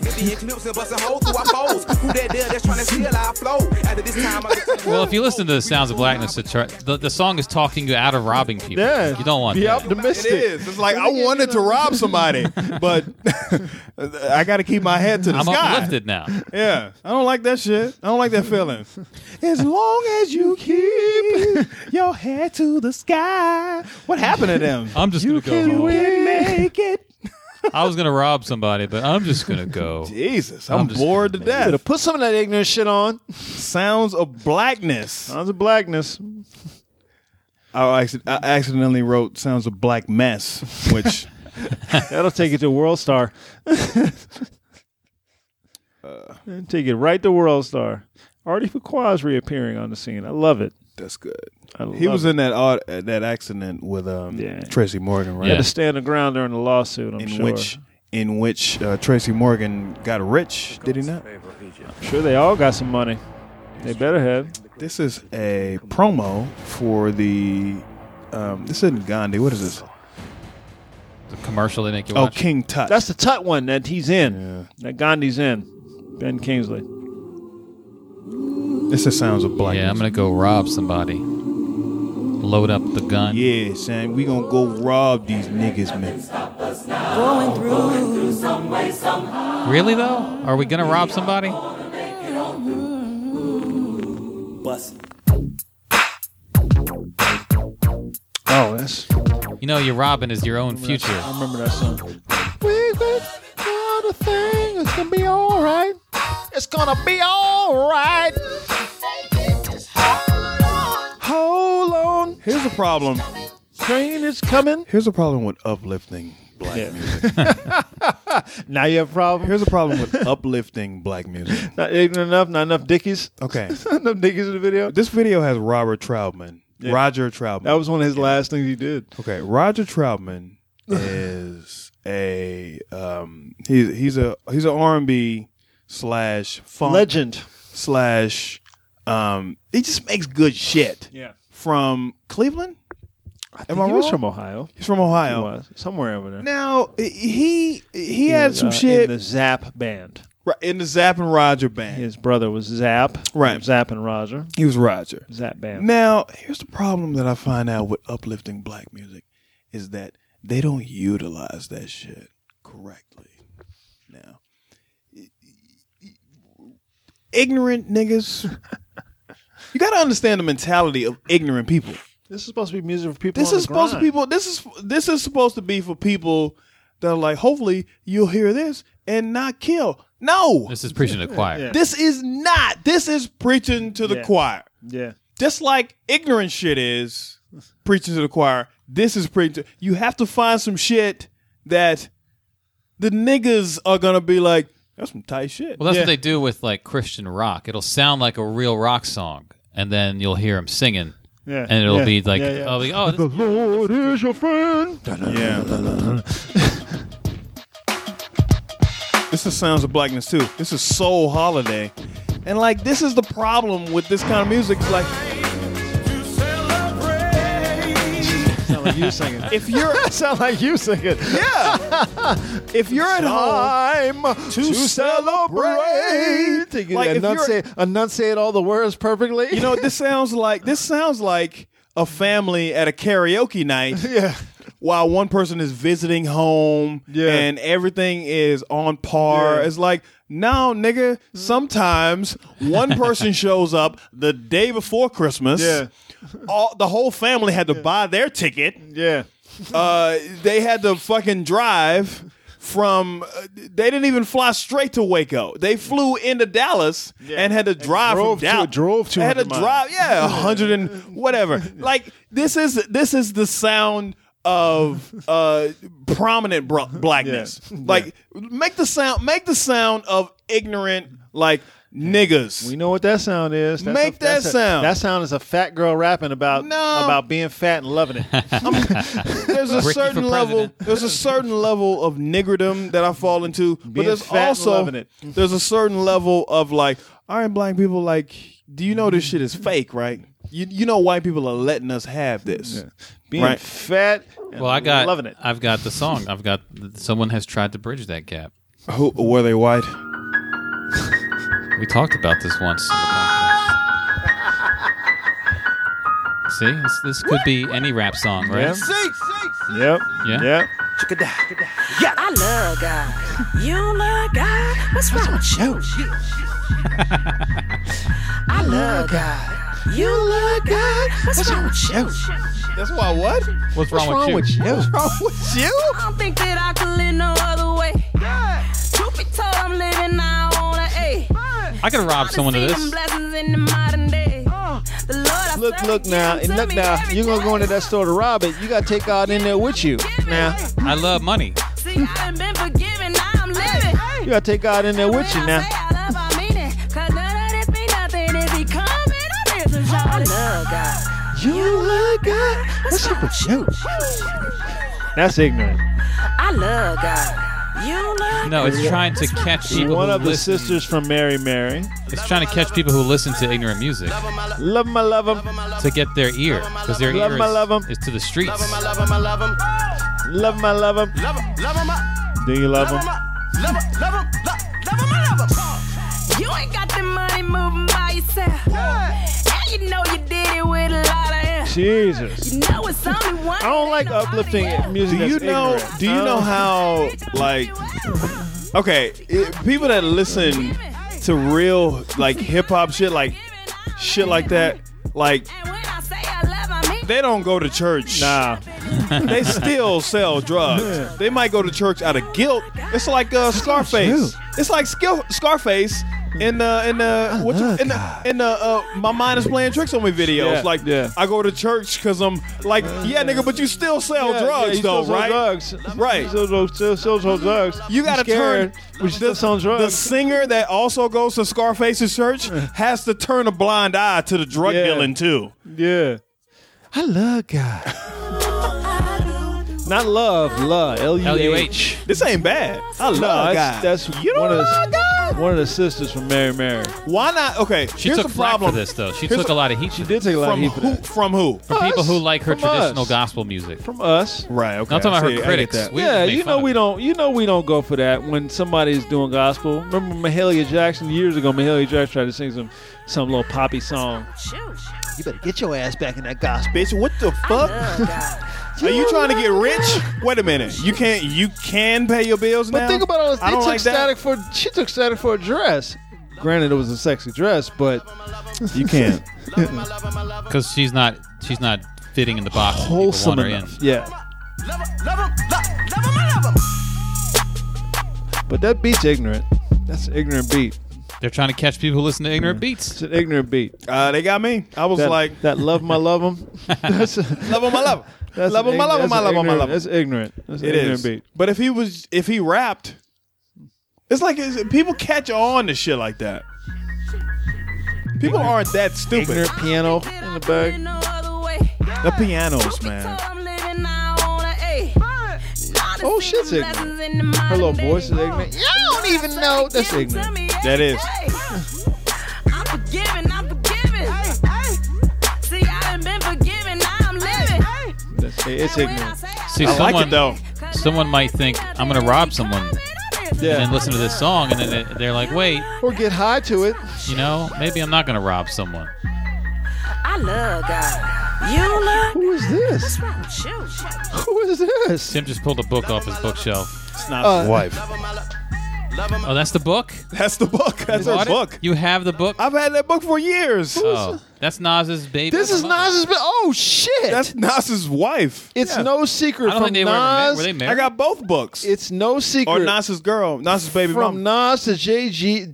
Well, if you listen to the Sounds of Blackness, the, tr- the, the song is talking you out of robbing people. Yeah. You don't want Be that. It optimistic. is. It's like I wanted to rob somebody, but I got to keep my head to the I'm sky. uplifted now. Yeah, I don't like that shit. I don't like that feeling. As long as you keep your head to the sky. What happened to them? I'm just gonna go You home. can make it. I was gonna rob somebody, but I'm just gonna go. Jesus, I'm, I'm just bored to gonna death. Better put some of that ignorant shit on. Sounds of Blackness. Sounds of blackness. I, acc- I accidentally wrote Sounds of Black Mess, which That'll take you to World Star. uh, Take it right to World Star. Artie Fuqua's reappearing on the scene. I love it. that's good. I He love was it. in that aud- uh, that accident with um, Yeah. Tracy Morgan, right? He Yeah. had to stand the ground during the lawsuit, I'm In sure. which in which uh, Tracy Morgan got rich, did he not? I'm sure they all got some money. They better have. This is a promo for the. Um, this isn't Gandhi. What is this? The commercial they make you Oh, watch. King Tut. That's the Tut one that he's in. Yeah. That Gandhi's in. Ben Kingsley. This is Sounds of Blackness. Yeah, I'm gonna go rob somebody. Load up the the gun. Yeah, son, we gonna go rob these niggas, man. Going through some way, somehow. Really though? Are we gonna rob somebody? Bust. Oh, that's. You know, you're robbing is your own future. I remember that song. We got a thing. It's gonna be all right. It's gonna be all right. Hold on. Here's the problem. Train is coming. Here's the problem with uplifting black Yeah. music. Now you have a problem. Here's the problem with uplifting black music. Not ignorant enough. Not enough Dickies. Okay. Not enough Dickies in the video. This video has Robert Troutman. Yeah. Roger Troutman. That was one of his last things he did. Okay, Roger Troutman is a um he's he's a he's an R and B slash funk Legend. slash um he just makes good shit. Yeah. From Cleveland? Am I he was wrong? from Ohio. He's from Ohio. He was. Somewhere over there. Now he he had was, some uh, shit in the Zap band. right, in the Zapp and Roger band. His brother was Zap. Right. Zap and Roger. He was Roger. Zap band. Now, here's the problem that I find out with uplifting black music is that they don't utilize that shit correctly. Now, ignorant niggas, you got to understand the mentality of ignorant people. This is supposed to be music for people. This on is the supposed to grind. people. This is this is supposed to be for people that are like, hopefully you'll hear this and not kill. No, This is preaching to the choir. Yeah. this is not. This is preaching to the Yeah. choir. Yeah. Just like ignorant shit is preaching to the choir, this is preaching. You have to find some shit that the niggas are gonna be like, that's some tight shit. Well, that's Yeah. what they do with like Christian rock. It'll sound like a real rock song, and then you'll hear them singing, Yeah. and it'll Yeah. be like, Yeah, yeah. oh, like, oh, The this, Lord is your friend. Yeah. This is Sounds of Blackness too. This is Soul Holiday. And like this is the problem with this kind of music. Like Sound like you singing. if you're Sound like you singing. yeah. If you're at home Time to celebrate. To Like, if you're- enunciate, enunciate all the words perfectly. You know, this sounds like this sounds like a family at a karaoke night. yeah. While one person is visiting home Yeah. and everything is on par. Yeah. It's like, no, nigga, sometimes one person shows up the day before Christmas. Yeah. All, the whole family had to buy their ticket. Yeah. Uh, they had to fucking drive from, uh, they didn't even fly straight to Waco. They flew into Dallas and had to drive drove from Dallas. to- drove They had to two hundred drive, yeah, a hundred and whatever. Like this is this is the sound of uh, prominent bro- blackness. Yeah. Like make the sound, make the sound of ignorant like niggas. We know what that sound is. That's Make a, that's that a- sound. that sound is a fat girl rapping about No. about being fat and loving it. There's a Ricky certain for level. president. There's a certain level of niggerdom that I fall into, but Being there's fat and also loving it. there's a certain level of like, all right, black people, like, do you know this shit is fake, right? You you know white people are letting us have this. Being Right. fat and well, I got, loving it. I've got the song. I've got someone has tried to bridge that gap. Who were they white? We talked about this once. In the podcast. See, this, this could be any rap song, right? Yep. Yeah. Yep. I love God. You love God? What's wrong with you? I love God. You love God? What's wrong with you? That's why what? What's wrong, with you? What's wrong with you? I don't think that I could live no other way. Truth be told, I'm living now on a A. I could rob someone of this. Blessings in the modern day. The Lord I Look, serve look now, gives and to look me now. every You're gonna day. go into that store to rob it. You gotta take God in there with you. Now, I love money. See, I done been forgiven, now I'm living. you gotta take God in there with you now. I love God. You love God. What's up with you? That's ignorant. I love God. You love No, it's trying to catch people One who of the listen. sisters from Mary Mary. It's trying to catch people who listen to ignorant music Love him, I love him. to get their ear, because their Love ear 'em, I love 'em. is, is to the streets. Love him, I love him. Do you love him? You ain't got the money moving by yourself. And you know you did it with a lot of air. Jesus. You know it's only one. I don't like uplifting music. Do you that's know? ignorant. Do you I know don't- how like? Okay, it, people that listen to real like hip hop shit, like shit like that, like they don't go to church. Nah. They still sell drugs. They might go to church out of guilt. It's like uh, Scarface. It's like Skill, Scarface in the in the what you, in the in the uh, my mind is playing tricks on me videos. Yeah, like yeah. I go to church because I'm like yeah nigga, but you still sell Yeah, drugs yeah, you though, still sell right? Drugs. Right. You still, still, still sell drugs. You gotta scared, turn but you still selling the drugs. singer that also goes to Scarface's church has to turn a blind eye to the drug Yeah. dealing too. Yeah. I love God. Not love, love. L U L U H. H. This ain't bad. I love No, God. that's, that's You don't one of love the, God? one of the sisters from Mary Mary. Why not? Okay, She here's took the flack problem for this, though. She Here's took a- a lot of heat. She did take a lot from of heat for who? that. From who? From people who like her From traditional us. gospel music. From us. Right. Okay. I'm talking about I her see, I get critics. that. We Yeah, make you fun know of we it. don't. You know we don't go for that when somebody's doing gospel. Remember Mahalia Jackson years ago? Mahalia Jackson tried to sing some some little poppy song. You better get your ass back in that gospel. Bitch, what the fuck? Are you trying to get rich? Wait a minute. You can't. You can pay your bills But now. think about all this. I They don't took like that. static for. She took static for a dress. Granted, it was a sexy dress, but You can't. Because she's not she's not fitting in the box that people wholesome want her enough. in. Yeah. But that beat's ignorant. That's an ignorant beat. They're trying to catch people who listen to ignorant beats. It's an ignorant beat. Uh, they got me. I was That, like, that love my love 'em. That's a, love him, I love him. that's Love an him, I ig- love him, that's I an love him, I ignorant- love him. That's ignorant. That's an It ignorant is. beat. But if he was, if he rapped, it's like it's, people catch on to shit like that. People aren't that stupid. Ignorant piano in the bag. The pianos, man. Oh, shit's ignorant. Her little voice is ignorant. You don't even know. That's ignorant. That is. I'm forgiven, I'm forgiven. See, I done been forgiven, now I'm living. That's, it's ignorant. See, I like someone, it though. someone might think, I'm going to rob someone. And then Yeah. listen to this song, and then they- they're like, wait, Or get high to it. you know, maybe I'm not going to rob someone. I love God. You love Who is this? What's wrong with you? Who is this? Tim just pulled a book off his bookshelf. It's not Uh, his wife. Oh, that's the book? That's the book. That's You her bought it? book. You have the book? I've had that book for years. Oh, that's Nas's baby. This is Nas's. Ba- oh shit! That's Nas's wife. it's Yeah. no secret I don't from think they were ever married. Nas. Were they I married? got both books. It's no secret. Or Nas's girl, Nas's baby From mom. Nas to Jay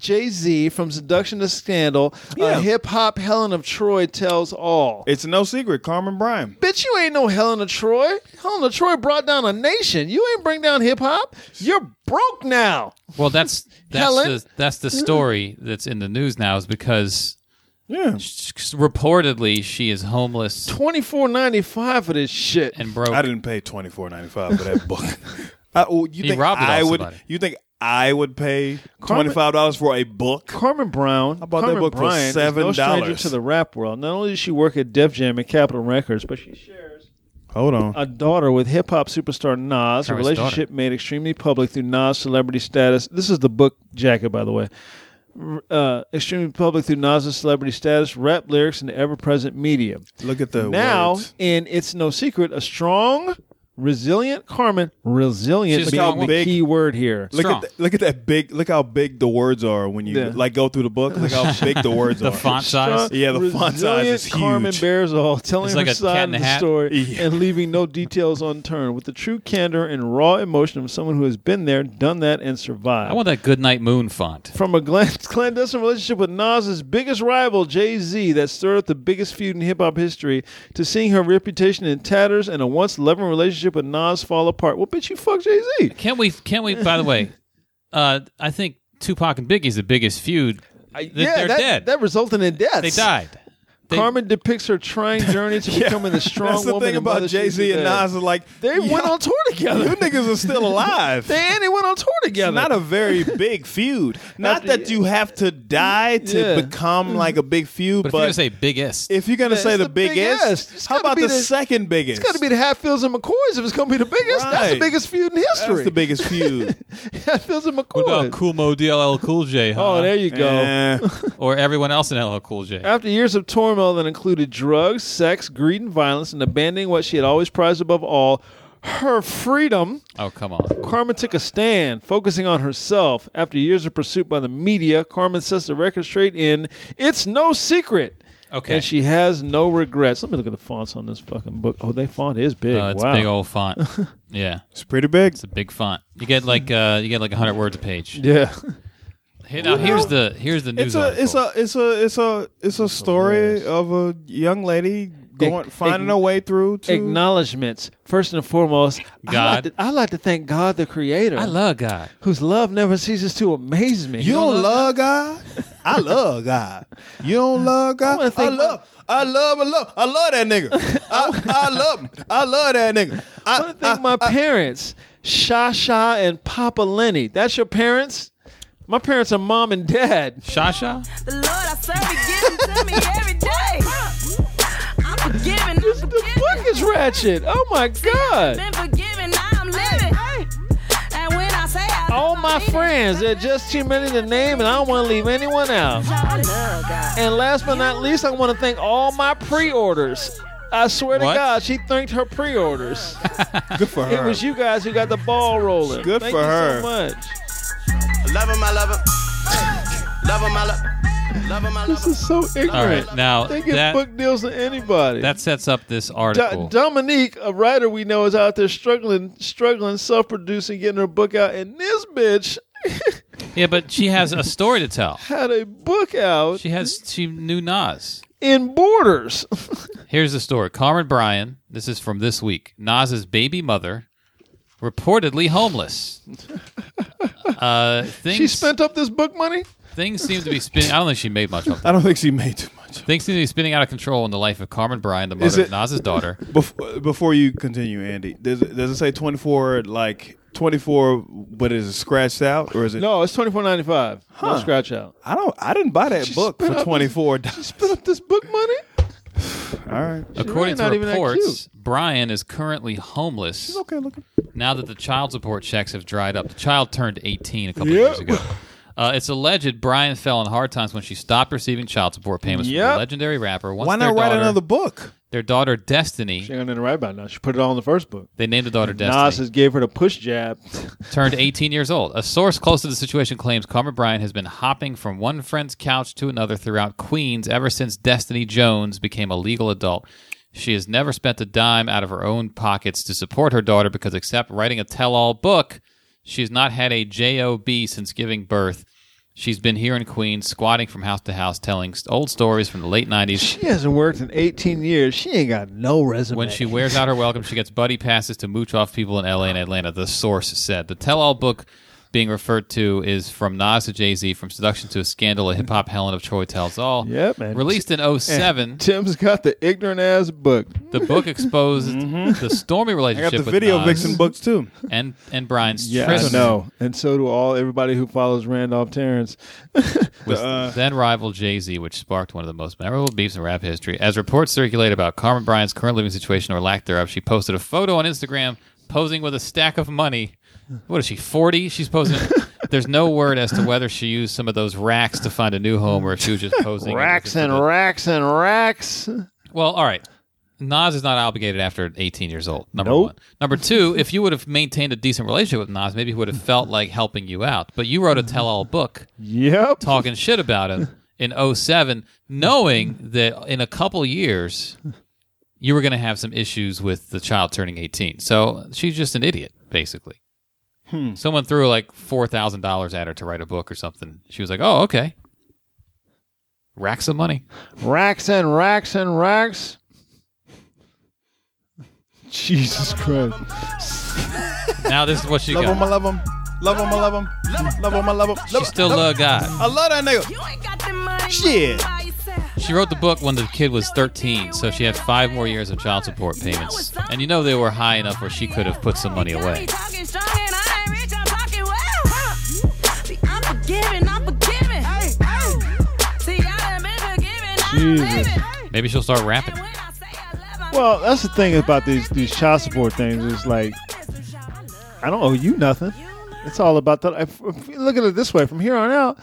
Z, from Seduction to Scandal, Yeah. uh, hip hop Helen of Troy tells all. It's no secret. Carmen Bryan. Bitch, you ain't no Helen of Troy. Helen of Troy brought down a nation. You ain't bring down hip hop. You're broke now. Well, that's that's Helen? the that's the story that's in the news now is because Yeah. sh- reportedly she is homeless Twenty four ninety five for this shit. and broke. I didn't pay twenty four ninety five for that book. I, oh, you He think robbed it I off would? somebody. You think I would pay Carmen- twenty five dollars for a book? Carmen Brown. I bought that Carmen book for Bryant is seven no stranger dollars. to the rap world. Not only does she work at Def Jam and Capitol Records, but she shares Hold on. a daughter with hip hop superstar Nas. A Carmen's relationship made extremely public through Nas' celebrity status. This is the book jacket, by the way. R- Uh, extremely public through Nas' celebrity status, rap lyrics, and ever-present media. Look at the Now, words. in It's No Secret, a strong, resilient Carmen, resilient She's being strong the woman. key word here. Look Strong. at that, look at that big. Look how big the words are when you Yeah. like go through the book. Look how big the words the are. font size. Yeah, the font size Resilient is Carmen huge. bears all, telling It's like her a side cat of in a the hat. story Yeah. and leaving no details unturned, with the true candor and raw emotion of someone who has been there, done that, and survived. I want that Goodnight Moon font. From a glan- clandestine relationship with Nas's biggest rival, Jay-Z, that stirred up the biggest feud in hip-hop history, to seeing her reputation in tatters and a once loving relationship with Nas fall apart. Well, bitch, you fuck Jay-Z. Can't we? Can't we? By the way, uh, I think Tupac and Biggie's the biggest feud. I- Th- yeah, they're that, dead. that resulted in deaths. They died. They- Carmen depicts her trying journey to becoming the strong That's the woman thing and about mother she Jay Z is and today. Nas is like They yo, went on tour together. You niggas are still alive. They and they went on tour together. It's not a very big feud. Not After- that you have to die to Yeah. become like a big feud, But if but you're gonna say biggest, if you're gonna Yeah, say it's the, the biggest. biggest, It's how gotta about be the, the- second biggest? It's got to be the Hatfields and McCoys if it's going to be the biggest. That's the Right. biggest feud in history. That's the biggest feud. Hatfields and McCoys. what about Cool Mo D L L Cool J? Huh? Oh, there you go. Eh, Or everyone else in L L Cool J. After years of turmoil turmoil that included drugs, sex, greed, and violence, and abandoning what she had always prized above all, her freedom. Oh, come on. Carmen took a stand, focusing on herself. After years of pursuit by the media, Carmen sets the record straight in It's No Secret. Okay. And she has no regrets. Let me look at the fonts on this fucking book. Oh, that font is big. Uh, it's wow. a big old font. Yeah. It's pretty big. It's a big font. You get like uh, you get like one hundred words a page. Yeah. Hey, now here's the here's the news It's a article. it's a it's a it's a it's a story of a young lady going Ac- finding ac- her way through to Acknowledgements. First and foremost, I God. like, to, I like to thank God, the Creator. I love God. Whose love never ceases to amaze me. You don't love God? I love God. You don't love God? wanna I thank love I love I love I love that nigga. I, I love I love that nigga. I, I want to thank my parents, Shasha and Papa Lenny. That's your parents? My parents are mom and dad. Shasha? The Lord I serve, He gives them to me every day. I'm forgiven, I'm The book is ratchet. Oh my God. been forgiven, now I'm living. And when I say I All my friends, they're just too many to name, and I don't want to leave anyone out. I love God. And last but not least, I want to thank all my pre-orders. I swear to What? God, she thanked her pre-orders. Good for her. It was you guys who got the ball rolling. Good Thank for you her. so much. Love him, I love him. Love him, I love Love him, I love This is so ignorant. All right, now they give that book deals to anybody. that sets up this Do- article. Dominique, a writer we know, is out there struggling, struggling, self-producing, getting her book out, and this bitch Yeah, but she has a story to tell. had a book out She has she knew Nas. in Borders. Here's the story. Carmen Bryan, this is from this week. Nas's baby mother, reportedly homeless. Uh, things, She spent up this book money? things seem to be spinning. I don't think she made much of I it. don't think she made too much. Things seem to be spinning out of control in the life of Carmen Bryan, the Is mother it- of Nas's daughter. Before, before you continue, Andy, does it, does it say twenty-four like twenty-four, but is it scratched out or is it? No, it's twenty-four ninety-five. No Huh. scratch out. I don't. I didn't buy that She book spent for up- twenty-four She dollars. spent up this book money? All right. According not to even that reports, Bryan is currently homeless Okay, looking. now that the child support checks have dried up. The child turned eighteen a couple Yep. years ago. Uh, it's alleged Bryan fell in hard times when she stopped receiving child support payments from Yep. the legendary rapper. Once Why their not write daughter, another book? Their daughter Destiny, She ain't got nothing to write about now. She put it all in the first book. they named the daughter Nas Destiny, just gave her the push jab. turned eighteen years old. A source close to the situation claims Carmen Bryan has been hopping from one friend's couch to another throughout Queens ever since Destiny Jones became a legal adult. She has never spent a dime out of her own pockets to support her daughter because, except writing a tell-all book, she has not had a job since giving birth. She's been here in Queens, squatting from house to house, telling st- old stories from the late nineties. She hasn't worked in eighteen years. She ain't got no resume. When she wears out her welcome, she gets buddy passes to mooch off people in L A and Atlanta, the source said. The tell-all book being referred to is From Nas to Jay-Z, From Seduction to a Scandal, a hip-hop Helen of Troy Tells All. Yep, man. Released in oh seven, And Tim's got the ignorant ass book. the book exposed the stormy I got relationship the with video Nas vixen books too. and, and Bryan's Yeah, tryst I know. And so do all everybody who follows Randolph Terrence. with Uh, then rival Jay-Z, which sparked one of the most memorable beefs in rap history. As reports circulate about Carmen Bryan's current living situation or lack thereof, she posted a photo on Instagram posing with a stack of money. What is she, forty? She's posing. There's no word as to whether she used some of those racks to find a new home or if she was just posing. Racks looking and for the- racks and racks. Well, all right. Nas is not obligated after eighteen years old, number Nope. one. Number two, if you would have maintained a decent relationship with Nas, maybe he would have felt like helping you out. But you wrote a tell-all book Yep. talking shit about him in oh seven, knowing that in a couple years you were going to have some issues with the child turning eighteen. So she's just an idiot, basically. Hmm. Someone threw like four thousand dollars at her to write a book or something. She was like, oh, okay. Racks of money. Racks and racks and racks. Jesus Christ. Now this is what she Love him, I got. love him. Love him, I love him. Love him, I love him. She still love God. I love that nigga. You ain't got the money. Shit. by yourself. She wrote the book when the kid was thirteen, so she had five more years of child support payments. And you know they were high enough where she could have put some money away. Talking strong and I ain't rich, I'm talking well. Huh. See, I'm forgiving, I'm forgiving. Hey, hey. See, I done been forgiven, I'm Jesus. living. Maybe she'll start rapping. And when I say I love, I Well, that's the thing about these these child support things. Is like, I don't owe you nothing. It's all about the. If, if you look at it this way, from here on out,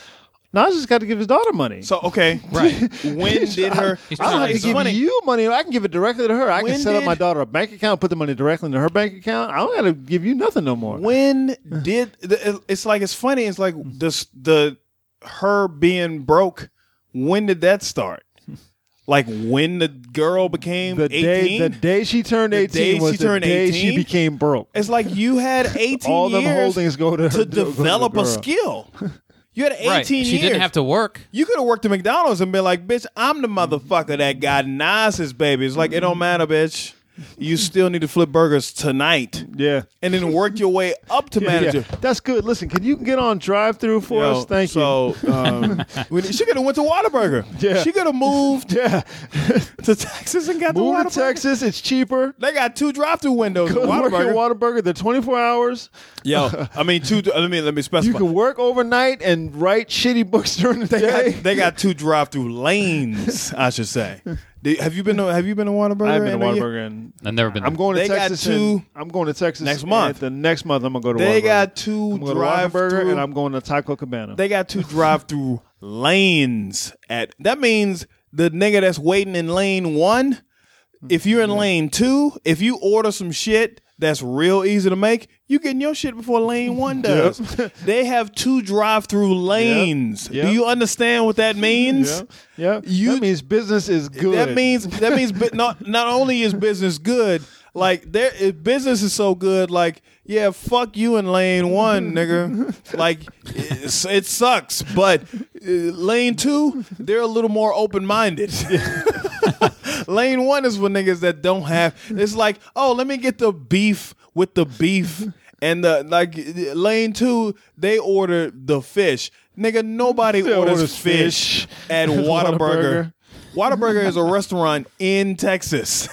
Nas just got to give his daughter money. So okay, Right. when did her? He's I don't have to it's give funny. you money. I can give it directly to her. I When can set up did- my daughter a bank account, put the money directly into her bank account. I don't got to give you nothing no more. When did the- it's like it's funny? It's like this the her being broke. When did that start? Like when the girl became the day, eighteen. the day she turned The eighteen day was she the turned day she eighteen? became broke. It's like you had eighteen All them years holdings go to her, to go to the develop a girl. skill. You had eighteen Right. She years. didn't have to work. You could have worked at McDonald's and been like, bitch, I'm the motherfucker that got Nas's baby. It's like, it don't matter, bitch. You still need to flip burgers tonight. Yeah. And then work your way up to Yeah, manager. yeah. That's good. Listen, can you get on drive-through for Yo, us? Thank so, you. um, when- she could have went to Whataburger. Yeah. She could have moved Yeah. to Texas and got Move the to Whataburger. Texas. It's cheaper. They got two drive-through windows Go at to work at Whataburger. Whataburger. They're twenty-four hours. Yo, I mean, two. Let me let me specify. You can work overnight and write shitty books during the They day. got, they got two drive-through lanes, I should say. Do- Have you been to Have you been to Whataburger? I've been to Anna? Whataburger, and I've never been. I'm going to They got Texas. two- in- I'm going to Texas next month. and The next month, I'm gonna go to. They Whataburger. got two I'm going to drive-through, Whataburger, and I'm going to Taco Cabana. They got two drive-through lanes. At that means the nigga that's waiting in lane one. If you're in lane two, if you order some shit that's real easy to make, you getting your shit before lane one does. They have two drive-through lanes. Yep. Do you understand what that means? yeah, yeah. You- that means business is good. That means that means bu- not not only is business good, like there if business is so good, like yeah, fuck you in lane one, nigga. Like it's, it sucks, but uh, lane two, they're a little more open minded. Lane one is for niggas that don't have. It's like, oh, let me get the beef with the beef, and the like. Lane two, they order the fish, nigga. Nobody They orders, orders fish, fish at at Whataburger. Whataburger. Whataburger is a restaurant in Texas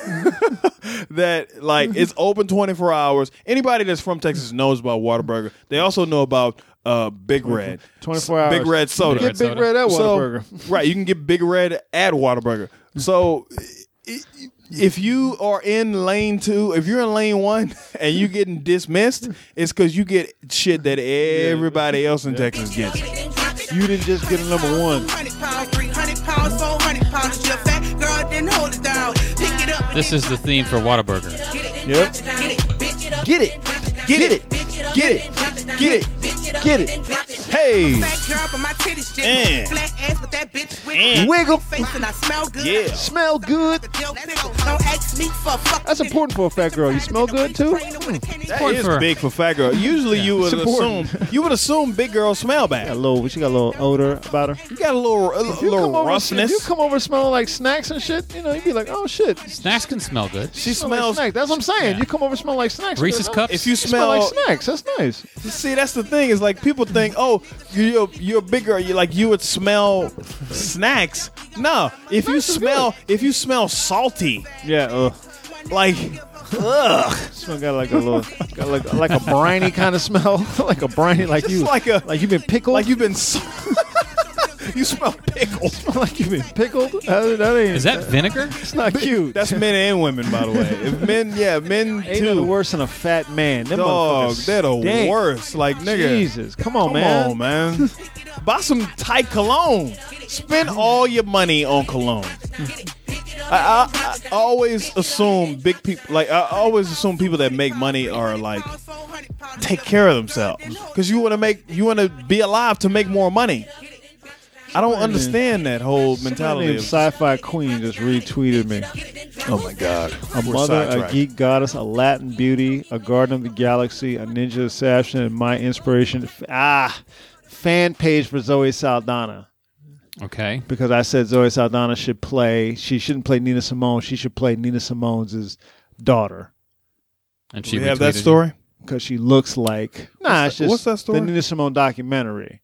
that like it's open twenty-four hours. Anybody that's from Texas knows about Whataburger. They also know about uh, Big Red. twenty-four hours. Big Red soda. Get Big Red at So- Whataburger. right, you can get Big Red at Whataburger. So i- if you are in lane two, if you're in lane one and you getting dismissed, it's because you get shit that everybody else in Texas gets. You didn't just get a number one. This is the theme for Whataburger. Yep. Get it. Get it. Get it. Get it. Get it. Hey. And. And. Wiggle. Yeah. Smell good. That's important for a fat girl. You smell good too. That Important is for- big for fat girl. Usually you would It's important. assume you would assume big girls smell Got a bad. little. She got a little odor about her. You got a little a, If you little come over, roughness. if you come over smelling like snacks and shit, you know, you'd be like, oh shit. Snacks can smell good. She Smell like smells. snacks. That's what I'm saying. Yeah. You come over smell like snacks. Reese's You're like, Cups? If you You smell smell, like snacks. That's nice. see, that's the thing is like people think, oh, you're you're bigger. You like you would smell snacks. No, if you Snacks is smell if you smell salty, Yeah. Ugh. like ugh, Smell got like a little, got like like a briny kind of smell, like a briny, like just you, like a like you've been pickled, like you've been. s- You smell pickled. like you've been pickled. That, that ain't. Is that vinegar? It's not cute. That's men and women, by the way. If men, yeah, men ain't too. nothing worse than a fat man. Them Dog, motherfuckers they're the stink. worst. Like nigga, Jesus, come on, come man. on, man. Buy some tight cologne. Spend all your money on cologne. I, I, I always assume big people, like I always assume people that make money are like take care of themselves because you want to make, you want to be alive to make more money. I don't understand that whole Somebody mentality. named Of, Sci-Fi Queen just retweeted me. oh my god, A mother, a geek goddess, a Latin beauty, a guardian of the galaxy, a ninja assassin, and my inspiration. Ah, fan page for Zoe Saldana. Okay. Because I said Zoe Saldana should play. She shouldn't play Nina Simone. She should play Nina Simone's daughter. And Do she we have that retweeted you. story? Because she looks like. Nah, it's that- just what's that story? the Nina Simone documentary.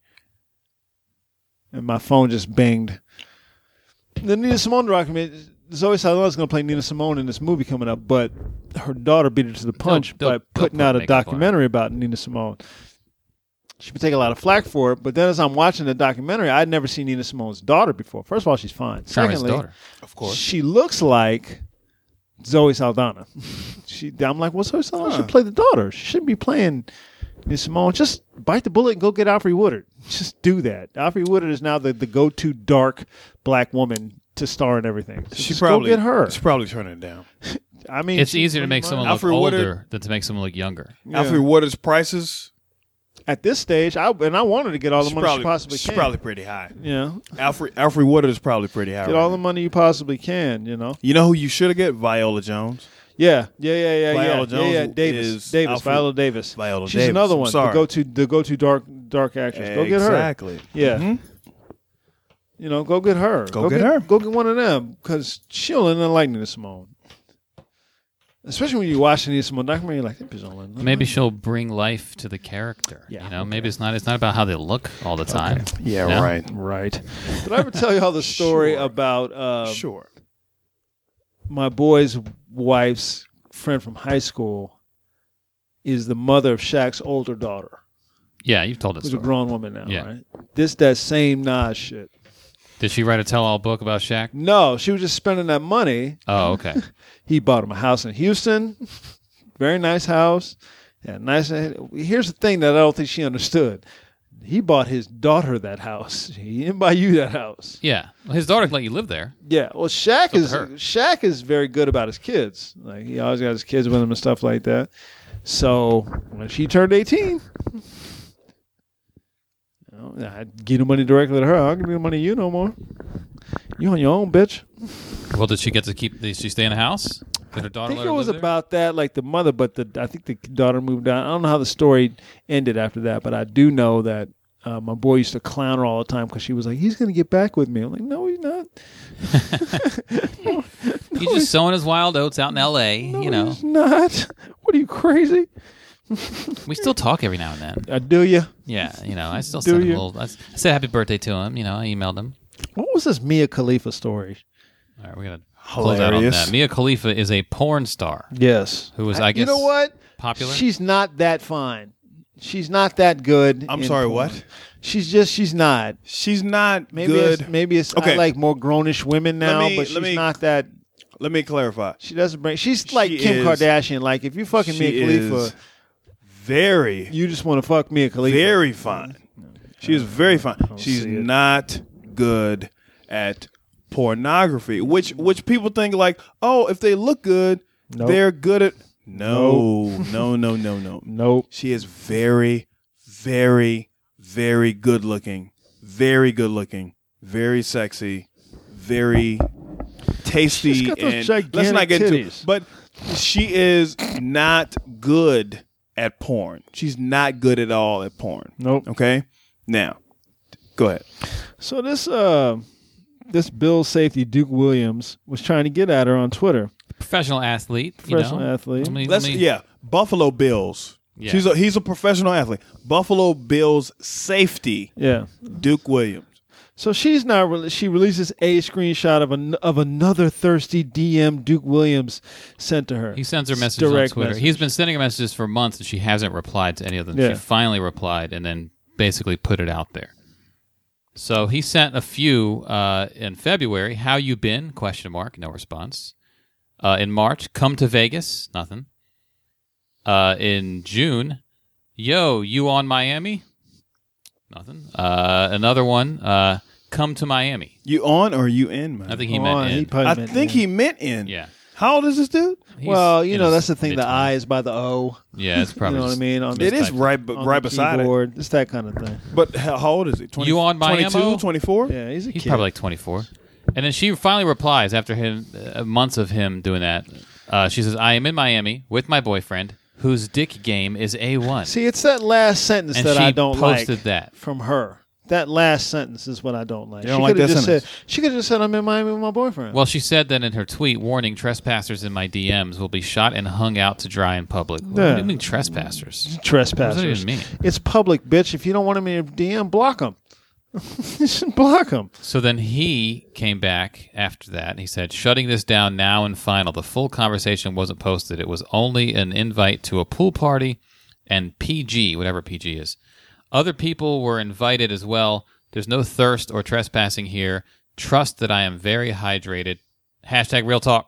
And my phone just binged. The Nina Simone documentary. Zoe Saldana's going to play Nina Simone in this movie coming up, but her daughter beat her to the punch They'll- by they'll- putting they'll out a make up for it. documentary about Nina Simone. She would take a lot of flack for it, but then as I'm watching the documentary, I'd never seen Nina Simone's daughter before. First of all, she's fine. Charmaine's Secondly, daughter. Of course. she looks like Zoe Saldana. she, I'm like, well, Zoe Saldana Huh. should play the daughter. She shouldn't be playing Nina Simone. Just bite the bullet and go get Alfre Woodard. Just do that. Alfre Woodard is now the, the go-to dark black woman to star in everything. So She just probably go get her. She's probably turning it down. I mean, It's she easier to pretty make much- someone look Alfre older Woodard- than to make someone look younger. Yeah. Alfre Woodard's prices. At this stage, I and I wanted to get all the she's money probably, she possibly she's can. probably pretty high. Yeah, Alfre Alfre Woodard is probably pretty high. get right all the now. money you possibly can. You know. You know who you should have get? Viola Jones. Yeah, yeah, yeah, yeah, Viola yeah, Jones yeah, yeah. Davis, is Davis, Alfred- Viola Davis. Viola She's Davis. another I'm one. sorry. The go-to, the go-to dark, dark actress. Go get her. Exactly. Yeah. Mhm. You know, go get her. Go get her. Go get one of them because she'll end up liking Nina Simone. Especially when you watch Nina Simone documentary, you're like, that bitch don't like nothing. Maybe she'll bring life to the character. Yeah, You know, maybe it's not it's not about how they look all the time. Yeah, No? right. Right. Did I ever tell y'all the story Sure. about uh, Sure. my boy's wife's friend from high school is the mother of Shaq's older daughter, Yeah, you've told us. who's a grown woman now, Yeah. right? This that same Nas shit. Did she write a tell-all book about Shaq? No, she was just spending that money. Oh, okay. He bought him a house in Houston, very nice house. Yeah, nice. Here's the thing that I don't think she understood. He bought his daughter that house. He didn't buy you that house. Yeah, well, his daughter can let you live there. Yeah, well, Shaq to is her. Shaq is very good about his kids. Like he always got his kids with him and stuff like that. So when she turned eighteen, you know, I'd give the money directly to her. I don't give the money to you no more. You on your own, bitch. Well, did she get to keep? Did she stay in the house? Did her daughter I think let it her was live there? about that, like the mother, but the I think the daughter moved out. I don't know how the story ended after that, but I do know that uh, my boy used to clown her all the time because she was like, "He's gonna get back with me." I'm like, "No, he's not." He's just sowing his wild oats out in L A. No, you know, he's not. What are you crazy? we still talk every now and then. I do you? Yeah, you know, I still Do send him you? a little. I s- I said happy birthday to him. You know, I emailed him. What was this Mia Khalifa story? All right, we're gonna close out on Hilarious. that. Mia Khalifa is a porn star Yes. who was, I, guess, you know what? popular. She's not that fine. She's not that good. I'm in sorry, porn. what? She's just she's not. She's not Maybe good. it's, maybe it's Okay. I like more grownish women Let now, me- but she's let me- not that. Let me clarify. She doesn't bring. She's like She Kim is- Kardashian. Like if you fucking Mia She Khalifa, is very, you just want to fuck Mia Khalifa. very fine. She is very fine. She's see it. not good at pornography, which which people think like, oh, if they look good, Nope. they're good at. No, no, no, no, no. Nope. She is very, very, very good looking, very good looking, very sexy, very tasty, She's got those and let's gigantic not get into. titties. But she is not good at porn. She's not good at all at porn. Nope. Okay, now go ahead. So this uh this Bill safety Duke Williams was trying to get at her on Twitter. professional athlete. Professional you know? athlete. Let me- Let's let me- yeah, Buffalo Bills. Yeah. She's a, he's a professional athlete. Buffalo Bills safety Yeah. Duke Williams. So she's now re- she releases a screenshot of an, of another thirsty D M Duke Williams sent to her. He sends her It's messages on direct Twitter. message. He's been sending her messages for months, and she hasn't replied to any of them. Yeah. She finally replied, and then basically put it out there. So he sent a few uh, in February. How you been? Question mark. No response. Uh, in March, come to Vegas. Nothing. Uh, in June, yo, you on Miami? Nothing. Uh, another one. Uh, come to Miami. You on or you in, man? I think he On, meant he in. probably I meant think in. he meant in. Yeah. How old is this dude? He's Well, you in know, his that's the thing. The mid-twenties. I is by the O. Yeah, it's probably. You know what I just- mean? On It the, is right, b- on right the beside it. keyboard. It's that kind of thing. But how, how old is he? twenty, You on Miami? twenty-two, twenty-four? Yeah, he's a He's kid. probably like twenty-four. And then she finally replies after him uh, months of him doing that. Uh, she says, "I am in Miami with my boyfriend, whose dick game is A one." See, it's that last sentence And that she I don't posted like that. from her. That last sentence is what I don't like. You don't she like could have that just sentence? said she could have just said I'm in Miami with my boyfriend. Well, she said that in her tweet, warning trespassers in my D Ms will be shot and hung out to dry in public. What Yeah. do you mean trespassers? Trespassers. What does that even mean? It's public, bitch. If you don't want him in your D M, block him. Just block him. So then he came back after that and he said, shutting this down now and final. The full conversation wasn't posted. It was only an invite to a pool party and P G, whatever P G is. Other people were invited as well. There's no thirst or trespassing here. Trust that I am very hydrated. Hashtag real talk.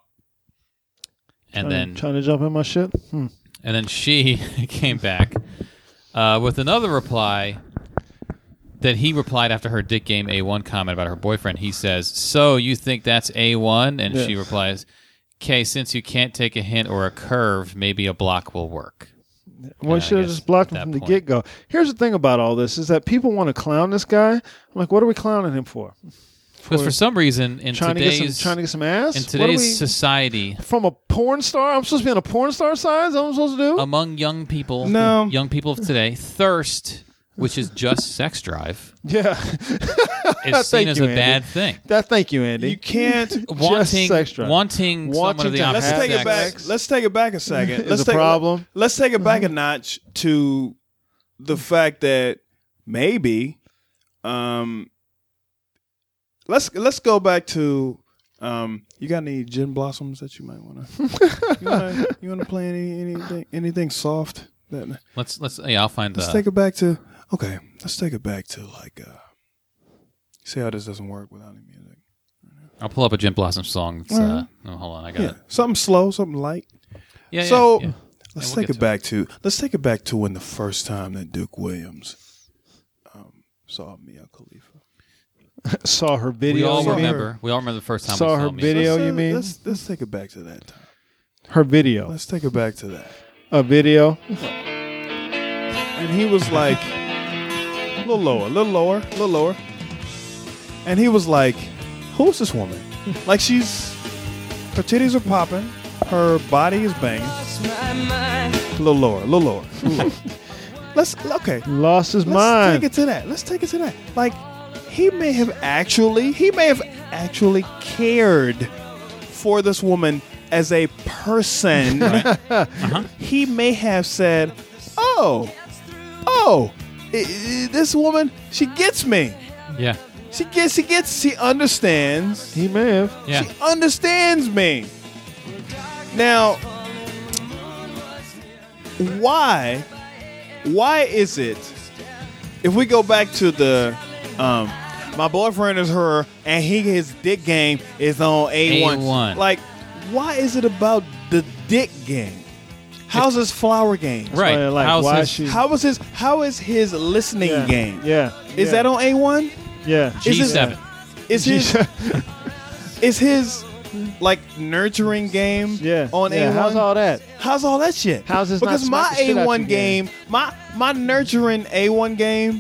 And Trying, then trying to jump in my shit. Hmm. and then she came back uh, with another reply that he replied after her Dick Game A one comment about her boyfriend. He says, "So you think that's A one?" And Yeah. she replies, "Okay, since you can't take a hint or a curve, maybe a block will work." Well, I you should have guess just blocked him at from that the point. get go. Here's the thing about all this: is that people want to clown this guy. I'm like, what are we clowning him for? Because for some reason, in trying to get today's some, trying to get some ass. in What are today's we- society, from a porn star, I'm supposed to be on a porn star side. Is that what I'm supposed to do? among young people, No. young people of today, thirst, which is just sex drive, yeah, is seen Thank as you, a Andy. bad thing. that. Thank you, Andy. You can't. Wanting, sex drive. wanting, someone Wanting of the to opposite Let's have take sex. it back. sex. Let's take it back a second. Is Let's a take problem. It, let's take it back a notch to the fact that maybe, um, let's let's go back to. Um, you got any gin blossoms that you might want to? You want to? You want to play any anything anything soft? That Let's let's yeah, I'll find. let's Uh, take it back to. Okay, let's take it back to like. Uh, see how this doesn't work without any music. I'll pull up a Jim Blossom song. It's, uh, oh, hold on, I got Yeah, it. something slow, something light. Yeah, yeah, So yeah. let's we'll take get it to back to let's take it back to when the first time that Duke Williams um, saw Mia Khalifa. Saw her We video. all you mean? remember. We all remember the first time Saw we her saw me. video. Let's, you uh, mean? Let's let's take it back to that time. Her video. Let's take it back to that. A video. And he was like, a little lower, a little lower, a little lower. And he was like, "Who's this woman?" Like she's, her titties are popping, her body is banging. A little lower, a little lower. A little lower. Let's okay. Lost his Let's mind. take it to that. Let's take it to that. Like, he may have actually, he may have actually cared for this woman as a person. Uh-huh. He may have said, "Oh, oh, i- i- this woman, she gets me. Yeah, She gets, she gets, she understands. He may have. yeah. She understands me." Now, why, why is it, if we go back to the, um, my boyfriend is her, and he his dick game is on A one. A one. Like, why is it about the dick game? How's his flower game? Right. why I like, How's why his- she- How is his How is his listening Yeah. game? Yeah. Is yeah. that on A one? Yeah. Is G seven. Is his is his like nurturing game? Yeah. On yeah. A one. How's all that? How's all that shit? How's this not Because my smack the shit A out one you game? game, my my nurturing A one game,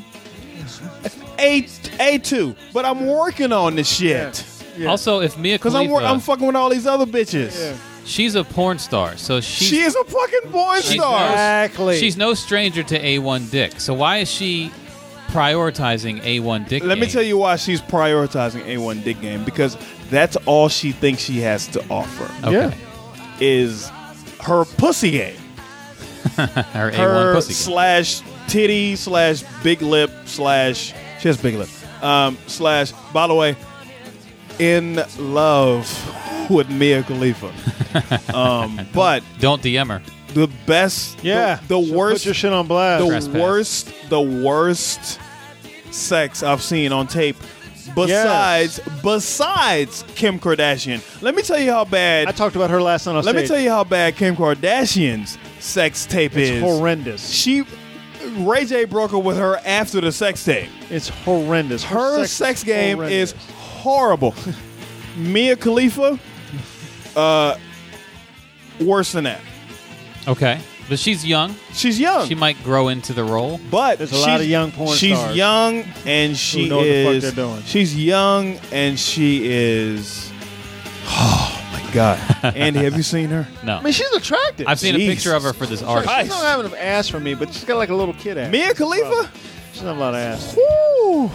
A A two. But I'm working on this shit Yeah. Also, if Mia because I'm wor- Khalifa, I'm fucking with all these other bitches. Yeah. she's a porn star, so she's, She is a fucking porn she's star. no- Exactly. she's no stranger to A one dick. So why is she prioritizing A one dick? Let me game? tell you why she's prioritizing A one dick game, because that's all she thinks she has to offer Okay. Yeah. is her pussy game. Her A one Her pussy. game. slash titty slash big lip slash she has big lip um, slash. By the way, in love with Mia Khalifa, um, but Don't D M her. the best, Yeah. the, the She'll worst, Put your shit on blast. the Trespass. worst, the worst sex I've seen on tape. Besides, besides Kim Kardashian, let me tell you how bad. I talked about her last night on let stage. me tell you how bad Kim Kardashian's sex tape It's is. horrendous. She, Ray J broke up with her after the sex tape. It's horrendous. Her sex, sex, game horrendous. is horrible. Mia Khalifa, uh, worse than that. Okay, but she's young. She's young. She might grow into the role. But There's a lot she's- of young porn She's stars young and she know what the fuck is. they're doing. She's young and she is. Oh my God, Andy, have you seen her? No, I mean, she's attractive. I've seen a Jesus picture of her for this article. Christ. She's not having an ass for me, but she's got like a little kid ass. Mia Khalifa. She's not a lot of ass. Woo.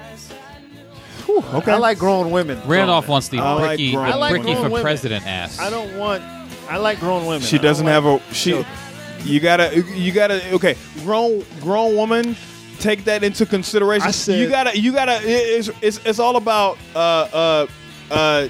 Whew, okay. I like grown women. Randolph Grown wants the I like Ricky, grown the I like Ricky grown for women. president ass. I don't want. I like grown women. She I don't doesn't like- have a she. You gotta, you gotta. Okay, grown, grown woman. Take that into consideration. I said- you gotta, you gotta. It's, it's, it's all about. Uh, uh, uh.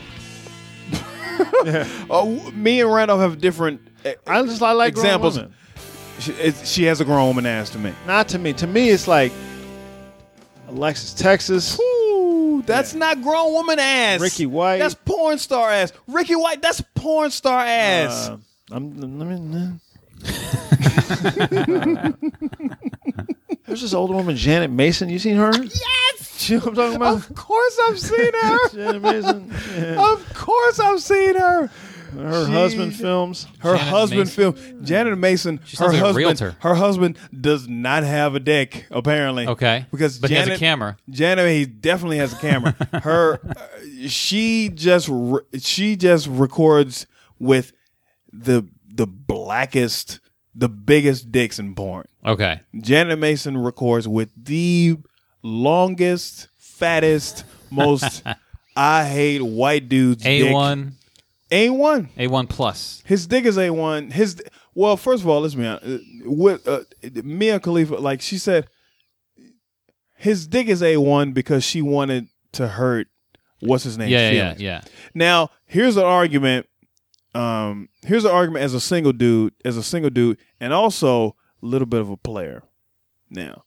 uh, me and Randolph have different. uh, I just I like grown examples. women. She, it's, she has a grown woman ass to me. Not to me. To me, it's like Alexis Texas. Ooh, that's not grown woman ass. Ricky White. That's porn star ass. Ricky White. That's porn star ass. Uh, I'm. Let me. There's this older woman, Janet Mason. You seen her? Yes. You know what I'm talking about? Of course I've seen her. Janet Mason. Yeah. Of course I've seen her. Her She- husband films. Her Janet husband Mason. film. Janet Mason. She Her sounds like a husband. realtor. Her husband does not have a dick. Apparently. Okay. Because But he Janet, has a camera. Janet, he definitely has a camera. Her, uh, she just re- she just records with the the blackest, the biggest dicks in porn. Okay. Janet Mason records with the longest, fattest, most I hate white dudes. A one. A one. A one plus. His dick is A one. His well, first of all, let's be honest. With uh, Mia Khalifa, like she said, his dick is A one because she wanted to hurt what's his name. Yeah, yeah, feelings. yeah. Now, here's an argument. Um, here's an argument as a single dude, as a single dude, and also a little bit of a player. Now,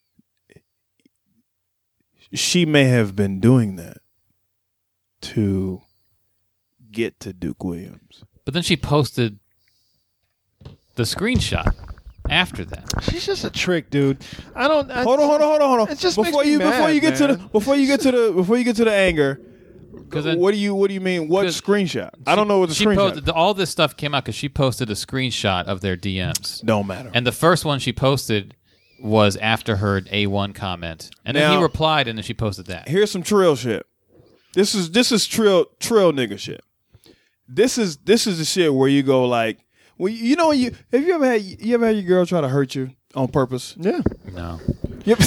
she may have been doing that to get to Duke Williams. But then she posted the screenshot after that. She's just a trick, dude. I don't. I, Hold on, hold on, hold on, hold on. It just before makes me you mad, before you get man. to the before you get to the before you get to the anger. then- What do you what do you mean? What 'Cause screenshot? I don't know what the she screenshot. posted, all this stuff came out because she posted a screenshot of their D Ms. Don't matter. And the first one she posted was after her A one comment. And then Now- he replied, and then she posted that. Here's some trill shit. This is this is trill trill nigga shit. This is this is the shit where you go like, well, you know, you have you ever had you ever had your girl try to hurt you on purpose? Yeah. No. Yep.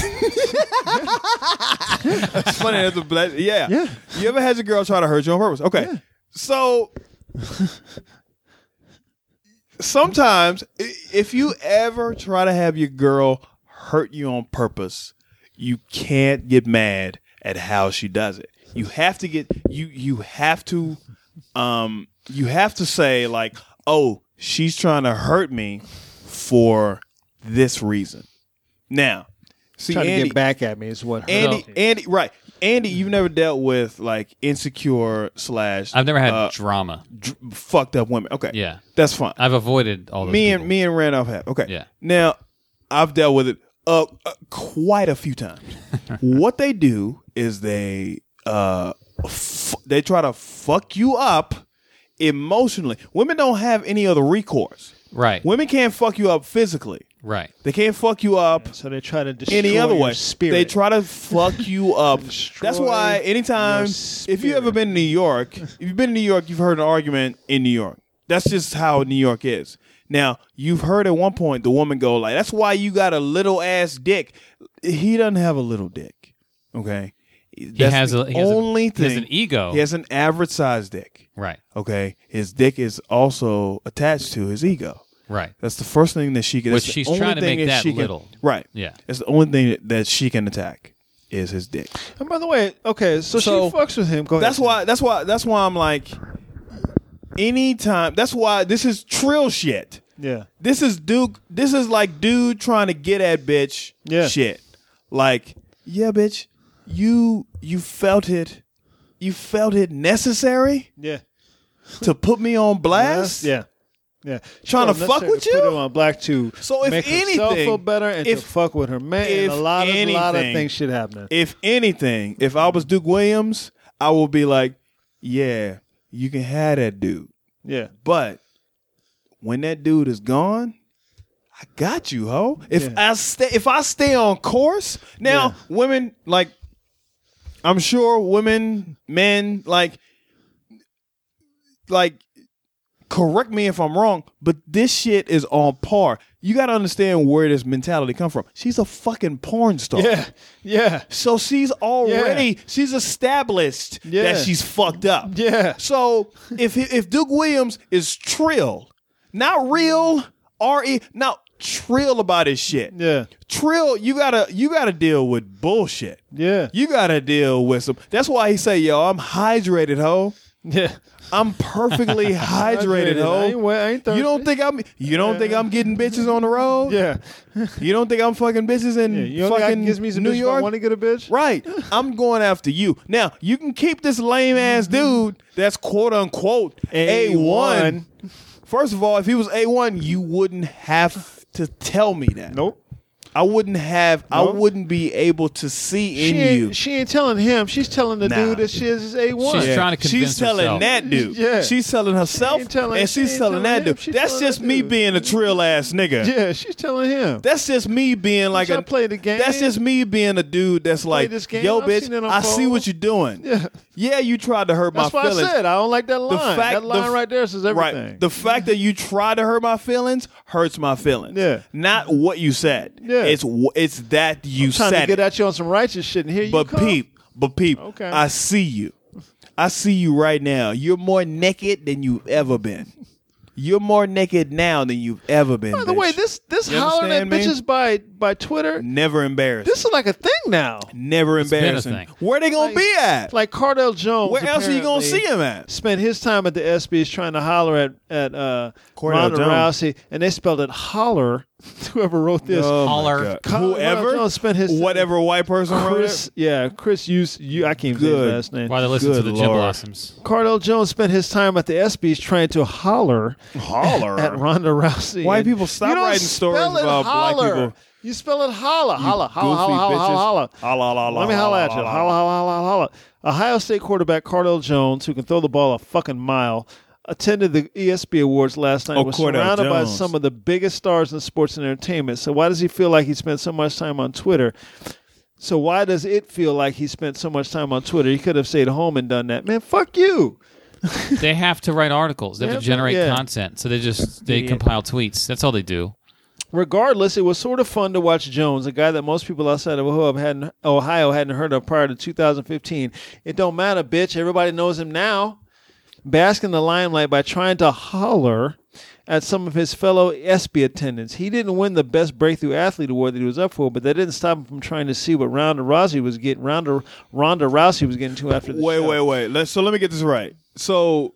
That's funny. That's a black. Yeah. Yeah. You ever had your girl try to hurt you on purpose? Okay. So sometimes, i- if you ever try to have your girl hurt you on purpose, you can't get mad at how she does it. You have to get you. You have to. Um. You have to say like, oh, she's trying to hurt me for this reason. Now, see, Trying to Andy, get back at me is what. hurt Andy, me. Andy, right? Andy, you've never dealt with like insecure slash. I've never had uh, drama. dr- fucked up women. Okay, Yeah. that's fine. I've avoided all those me people. and me and Randolph have. Okay, Yeah. Now, I've dealt with it uh, uh quite a few times. What they do is they uh f- they try to fuck you up emotionally. Women don't have any other recourse. Right. Women can't fuck you up physically. Right. They can't fuck you up So they try to destroy any other your way. spirit. They try to fuck you up. That's why anytime, your if you ever spirit. been to New York, if you've been to New York, you've heard an argument in New York. That's just how New York is. Now, you've heard at one point the woman go like, that's why you got a little ass dick. He doesn't have a little dick. Okay? That's has the a- he has a- only he thing. has an ego. He has an average size dick. Right. Okay? His dick is also attached to his ego. Right. That's the first thing that she can. Which that's the she's only trying to thing make that she can- little. right. Yeah. It's the only thing that, that she can attack is his dick. And by the way, okay, so, So, she fucks with him. Go ahead. That's why. That's why. That's why I'm like, anytime. That's why this is trill shit. Yeah. This is Duke. This is like dude trying to get at bitch. Yeah. Shit. Like, yeah, bitch. You you felt it. You felt it necessary Yeah. to put me on blast. Yeah. Yeah. Trying to She fuck wasn't with necessary to you? Put her on black to So if make herself anything- feel better and if- to fuck with her man. And if a lot of a lot of anything- things shit happening. If anything, if I was Duke Williams, I would be like, yeah, you can have that dude. Yeah. But when that dude is gone, I got you, ho. If Yeah. I stay if I stay on course, now women like I'm sure women, men, like like correct me if I'm wrong, but this shit is on par. You gotta understand where this mentality come from. She's a fucking porn star. Yeah. Yeah. So she's already she's established Yeah. that she's fucked up. Yeah. So if if Duke Williams is trill, not real, R E, not trill about his shit. Yeah. Trill, you gotta you gotta deal with bullshit. Yeah. You gotta deal with some. That's why he say, "Yo, I'm hydrated, ho. Yeah. I'm perfectly hydrated, I ho. ain't, wet, I ain't thirsty. You don't think I'm you don't think I'm getting bitches on the road? Yeah. You don't think I'm fucking bitches in Yeah. You don't think I fucking can gives me some New bitch if I York? want to get a bitch? Right. I'm going after you. Now, you can keep this lame ass dude that's quote unquote A one. First of all, if he was A one, you wouldn't have to tell me that. Nope. I wouldn't have. No? I wouldn't be able to see She in ain't, you. she ain't telling him. She's telling the Nah. dude that she is A one. She's trying to convince She's telling herself. that dude. Yeah. She's telling herself, She ain't telling- and she she's ain't telling telling that him. dude. She's That's telling just that me dude. being a trill ass nigga. Yeah, she's telling him. That's just me being like Should I a play the game? That's just me being a dude that's like, this game? yo, I've bitch, seen it on I see phone. what you're doing. Yeah. Yeah, you tried to hurt That's my why feelings. I said I don't like that The line. fact, that line the, right there says everything. Right. The fact that you try to hurt my feelings hurts my feelings. Yeah. Not what you said. Yeah. It's wh- it's that you I'm trying said to get it. at you on some righteous shit, and here you But come. peep, but peep. Okay. I see you. I see you right now. You're more naked than you've ever been. You're more naked now than you've ever been. By the bitch. way, this this You hollering at understand me? bitches by by Twitter, never embarrassing. this is like a thing now. Never been a embarrassing. thing. Where they gonna Like- be at? Like Cardell Jones. Where else are you gonna apparently see him at? Spent his time at the ESPYs trying to holler at at uh, Cordell Ronda Jones. Rousey, and they spelled it holler. Whoever wrote this, Oh, my Holler. God. Cordell Whoever, Jones spent his whatever white person wrote Chris, it. yeah, Chris used you. I can't say his Good. last name. While they listen to Good the Gym Lord. Blossoms. Cardell Jones spent his time at the ESPYs trying to holler Holler. at Ronda Rousey. White And people stop you don't writing stories spell it about black holler. people. You spell it holla, holla, holla, Goofy holla, holla, bitches. holla, holla. Holla, holla, Let me holla at you. holla, Holla, holla, holla, holla. Ohio State quarterback Cardell Jones, who can throw the ball a fucking mile, attended the E S P Y Awards last night. Oh, Was Cordell surrounded by Jones. some of the biggest stars in sports and entertainment. So why does he feel like he spent so much time on Twitter? So why does it feel like he spent so much time on Twitter? He could have stayed home and done that. Man, fuck you. They have to write articles. They have Yeah, to generate yeah. content. So they just they Yeah. compile tweets. That's all they do. Regardless, it was sort of fun to watch Jones, a guy that most people outside of Ohio hadn't, Ohio hadn't heard of prior to two thousand fifteen. It don't matter, bitch. Everybody knows him now. Bask in the limelight by trying to holler at some of his fellow E S P Y attendants. He didn't win the Best Breakthrough Athlete award that he was up for, but that didn't stop him from trying to see what Ronda Rousey was getting. Ronda Ronda Rousey was getting to after the Wait, show. wait, wait. Let's. So let me get this right. So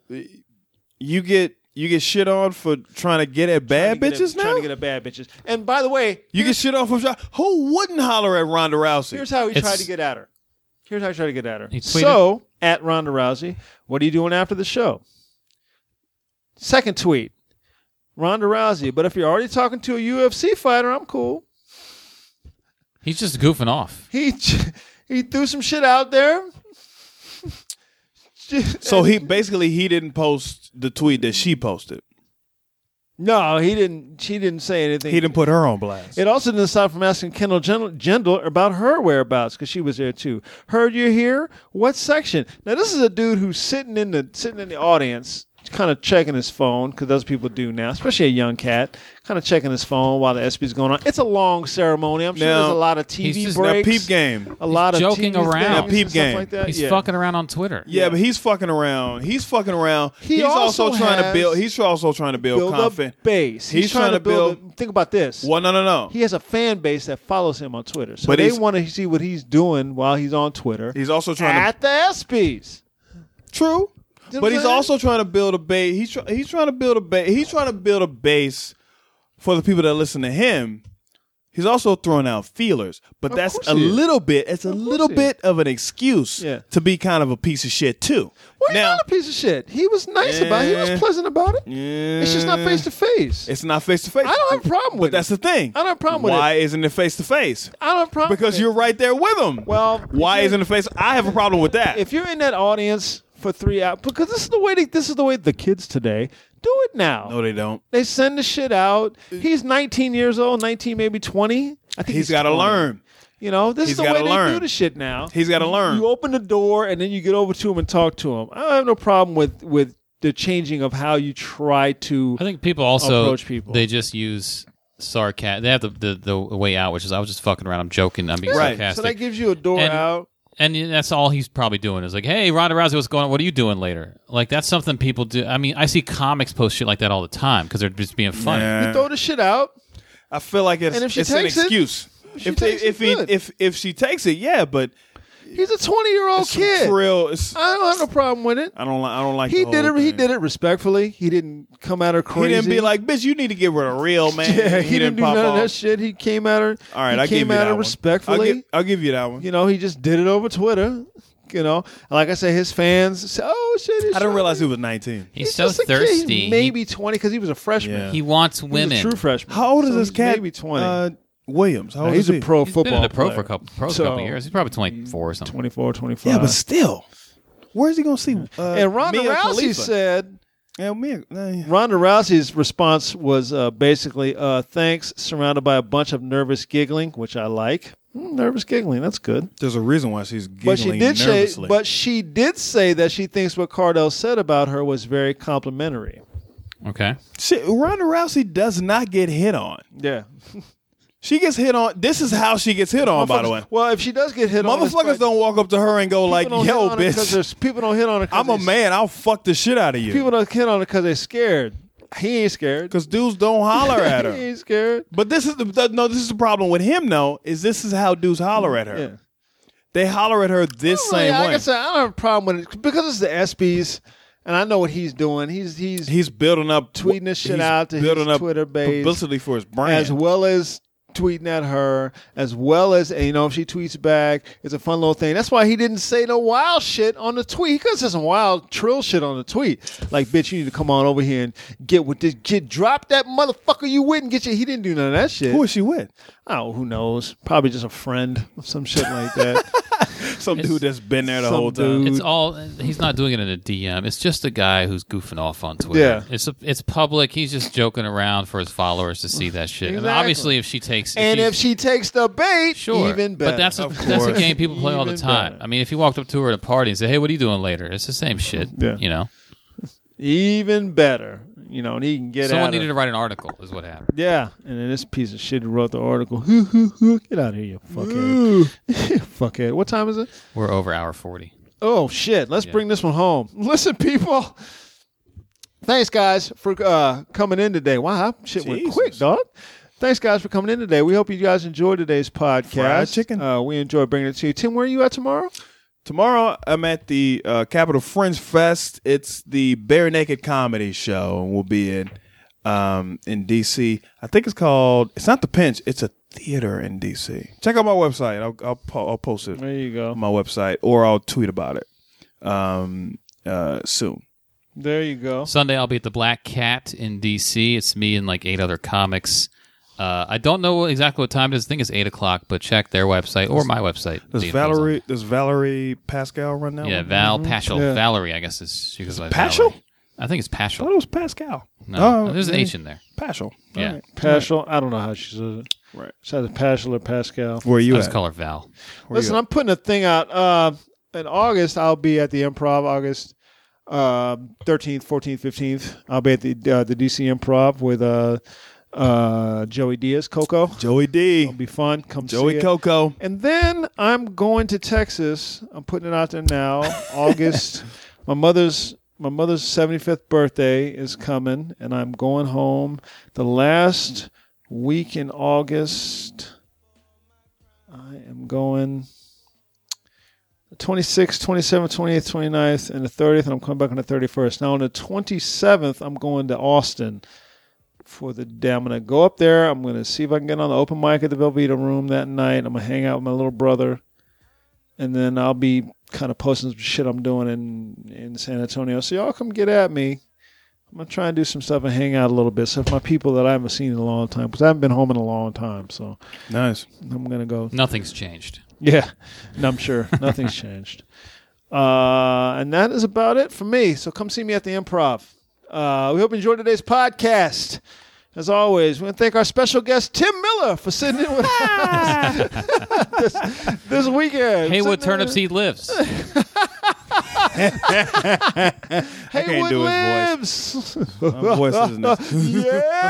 you get you get shit on for trying to get at bad Trying to get bitches at, now. Trying to get at bad bitches. And by the way, you get shit on for who wouldn't holler at Ronda Rousey? here's how he It's- tried to get at her. Here's how he tried to get at her. He tweeted- So, at Ronda Rousey, what are you doing after the show? Second tweet. Ronda Rousey, but if you're already talking to a U F C fighter, I'm cool. He's just goofing off. He he threw some shit out there. So he basically he didn't post the tweet that she posted. No, he didn't. She didn't say anything. He didn't put her on blast. It also didn't stop from asking Kendall Jen- Jendal about her whereabouts because she was there too. Heard you're here? What section? Now this is a dude who's sitting in the sitting in the audience, kind of checking his phone because those people do now, especially a young cat, kind of checking his phone while the S P is going on. It's a long ceremony. I'm sure Now, there's a lot of T V he's just- Now, breaks, peep game. a lot of joking T V around. things Now, and peep stuff game. like that. He's yeah. fucking around on Twitter. Yeah, but he's fucking around. He's fucking around. He he's also, also trying to has- build. He's also trying to build, build confidence. a base. He's, He's trying, trying to to build. build- a, think about this. Well, no, no, no. He has a fan base that follows him on Twitter, so But they he's- want to see what he's doing while he's on Twitter. He's also trying at the E S P Ys. to true, You know but what he's I'm saying? also trying to build a base. He's try, he's trying to build a base. He's trying to build a base for the people that listen to him. He's also throwing out feelers, but Of that's course a he is. little bit. It's a Of course little he is. bit of an excuse Yeah. to be kind of a piece of shit too. Well, he's now, not a piece of shit. He was nice about it. He Yeah. was pleasant about it. yeah, It's just not face to face. It's not face to face. I don't have a problem with But that's it. the thing. I don't have a problem with Why it. isn't it face to face? I don't have a problem Because with you're it. right there with him. Well, why if you're- isn't it face? I have a problem with that. If you're in that audience for three hours, because this is the way they, this is the way the kids today do it now. no, they don't. They send the shit out. He's nineteen years old, nineteen, maybe twenty. I think He's he's got to twenty. learn. You know, this He's is the way gotta they learn. do the shit now. He's got to learn. You open the door and then you get over to him and talk to him. I don't have no problem with with the changing of how you try to. I think people also approach people. they just use sarcasm. They have the, the the way out, which is I was just fucking around. I'm joking. I'm being Right. sarcastic. So that gives you a door And- out. And that's all he's probably doing is like, hey, Ronda Rousey, what's going on? What are you doing later? Like, that's something people do. I mean, I see comics post shit like that all the time because they're just being funny. Nah. You throw the shit out. I feel like it's, And if she it's an takes it, excuse. if she if they, takes it, if he good. if if she takes it, yeah, but He's a twenty year old it's some kid. trill. It's, I don't have no problem with it. I don't like. I don't like. He the did it. whole He thing. did it respectfully. He didn't come at her crazy. He didn't be like, "Bitch, you need to get rid of real man." yeah, he, didn't do pop none of off. that shit. He came at her. All right, he I came give you at that her one. respectfully. I'll give, I'll give you that one. You know, he just did it over Twitter. You know, like I say, his fans say, "Oh shit!" it's I didn't Sean." realize he was nineteen. He's, He's so just a kid. He's thirsty. maybe twenty because he was a freshman. Yeah. he, he wants He was women. a true freshman. How old is So this he's cat? Maybe twenty. Uh, Williams. How Now, old he's is a he? pro He's football been in the pro player. for a couple, pro So, couple years. He's probably twenty-four or something. twenty-four, twenty-five. Yeah, but still, where's he gonna see? Uh, and Ronda Mia Rousey Khalifa? said, Yeah, Mia, uh, Ronda Rousey's response was uh, basically, uh, thanks, surrounded by a bunch of nervous giggling, which I like. Mm, nervous giggling, that's good. there's a reason why she's giggling But she did say, nervously. but she did say that she thinks what Cardell said about her was very complimentary. Okay. She, Ronda Rousey does not get hit on. Yeah. She gets hit on. This is how she gets hit on, by the way. Well, if she does get hit on, Motherfuckers don't walk up to her and go like, "Yo, bitch, people don't hit on her. 'cause I'm a they- man. I'll fuck the shit out of you." People don't hit on her because they're scared. He ain't scared. Because dudes don't holler at he her. ain't scared. But this is the, the no. This is the problem with him. though. Is this is how dudes holler at her? Yeah. They holler at her this Well, same yeah, way. Like I said, I don't have a problem with it because it's the ESPYs, and I know what he's doing. He's he's He's building up, tweeting this shit he's out to building his up Twitter base, publicity for his brand. as well as tweeting at her, as well as, you know, if she tweets back, it's a fun little thing. That's why he didn't say no wild shit on the tweet. He could have said some wild trill shit on the tweet, like, bitch, you need to come on over here and get with this kid. Drop that motherfucker you with and get your. He didn't do none of that shit. Who is she with? Oh, who knows? Probably just a friend or some shit like that. Some It's- dude that's been there the some whole time. dude. It's all. He's not doing it in a D M. It's just a guy who's goofing off on Twitter. Yeah. It's a, it's public. He's just joking around for his followers to see that shit. And Exactly. obviously, if she takes, And she's- if she takes the bait, Sure, even better. but that's a, Of that's a course. game people play all the Even time. better. I mean, if you walked up to her at a party and said, "Hey, what are you doing later?" It's the same shit. Yeah. You know, even better. You know, and he can get someone at needed her. to write an article. Is what happened. Yeah, and then this piece of shit who wrote the article. Get out of here, you fuckhead. Fuckhead. What time is it? We're over hour forty. Oh, shit. Let's Yeah. bring this one home. Listen, people. Thanks, guys, for uh, coming in today. Wow, that shit went Jesus. quick, dog. Thanks, guys, for coming in today. We hope you guys enjoyed today's podcast. Fried chicken. Uh, we enjoy bringing it to you. Tim, where are you at tomorrow? Tomorrow, I'm at the uh, Capital Fringe Fest. It's the Bare Naked Comedy Show, and we'll be in um, in D C. I think it's called. It's not the Pinch. It's a theater in D C. Check out my website. I'll I'll, po- I'll post it There you go. on my website, or I'll tweet about it um, uh, soon. There you go. Sunday, I'll be at the Black Cat in D C. It's me and like eight other comics. Uh, I don't know exactly what time it is. I think it's eight o'clock, but check their website or my website. Does The info's on Valerie Does Valerie Pascal run that there. Yeah, one? Val Paschal. Yeah. Valerie, I guess is she goes by Paschal? Valerie. I think it's I thought Paschal. it was Pascal. No, Oh, there's an yeah. H in there. Paschal. Yeah. All right. Paschal. I don't know how she says it. Right. It's either Paschal or Pascal. Where are you I at? just call her Val. Where you Listen, at? I'm putting a thing out. Uh, in August, I'll be at the Improv. August uh, thirteenth, fourteenth, fifteenth. I'll be at the uh, the D C Improv with uh, uh, Joey Diaz, Coco. Joey D. It'll be fun. Come see Joey it. Coco. And then I'm going to Texas. I'm putting it out there now. August. My mother's my mother's seventy-fifth birthday is coming, and I'm going home the last week in August. I am going the twenty-sixth, twenty-seventh, twenty-eighth, twenty-ninth, and the thirtieth, and I'm coming back on the thirty-first. Now on the twenty-seventh, I'm going to Austin for the day. I'm going to go up there. I'm going to see if I can get on the open mic at the Velveeta Room that night. I'm going to hang out with my little brother. And then I'll be kind of posting some shit I'm doing in, in San Antonio. So y'all come get at me. I'm going to try and do some stuff and hang out a little bit. So for my people that I haven't seen in a long time, because I haven't been home in a long time. So Nice. I'm going to go. Nothing's changed. Yeah, and I'm sure nothing's changed. Uh, and that is about it for me. So come see me at the Improv. Uh, we hope you enjoyed today's podcast. As always, we want to thank our special guest, Tim Miller, for sitting in with us this, this weekend. Haywood Sitting Turnip in- Seed lives. Haywood do his lives. My voice isn't this. Yeah,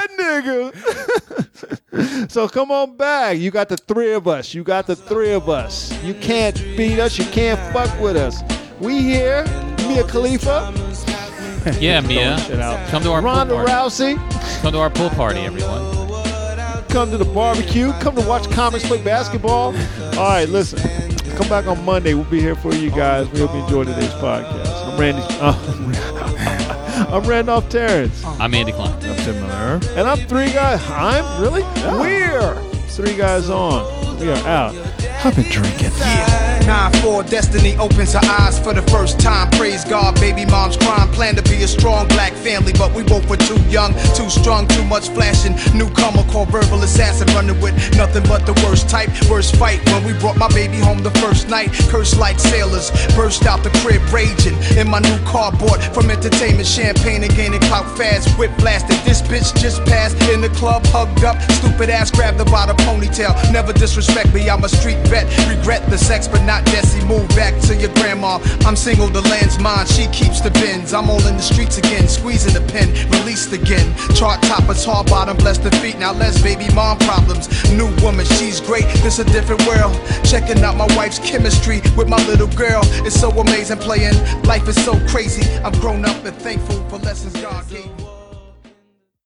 nigga. So come on back. You got the three of us. You got the three of us. You can't beat us. You can't fuck with us. We here. Mia Khalifa. Yeah, Mia. Shit out. Come to our Ronda pool party. Rousey. Come to our pool party, everyone. Come to the barbecue. Come to watch comics play basketball. All right, listen. Come back on Monday. We'll be here for you guys. We hope you enjoyed today's podcast. I'm Randy. Uh, I'm Randolph Terrence. I'm Andy Klein. I'm Tim Miller. And I'm three guys. I'm really? We're three guys on. We are out. I've been drinking. Yeah, nine four destiny opens her eyes for the first time. Praise God, baby mom's crime. Plan to be a strong black family, but we both were too young, too strong, too much flashing. Newcomer called verbal assassin, running with nothing but the worst type. Worst fight when we brought my baby home the first night. Cursed like sailors, burst out the crib raging. In my new car bought from entertainment, champagne and gaining clout fast. Whip blasted, this bitch just passed in the club, hugged up. Stupid ass grabbed her by the ponytail. Never disrespect me, I'm a street vet. Regret the sex, but not Jesse. Move back to your grandma. I'm single, the land's mine. She keeps the bins. I'm all in the streets again, squeezing the pen, released again. Chart toppers, hard bottom, bless the feet. Now let's baby mom problems. New woman, she's great. This a different world. Checking out my wife's chemistry with my little girl. It's so amazing playing. Life is so crazy. I'm grown up and thankful for lessons God gave me.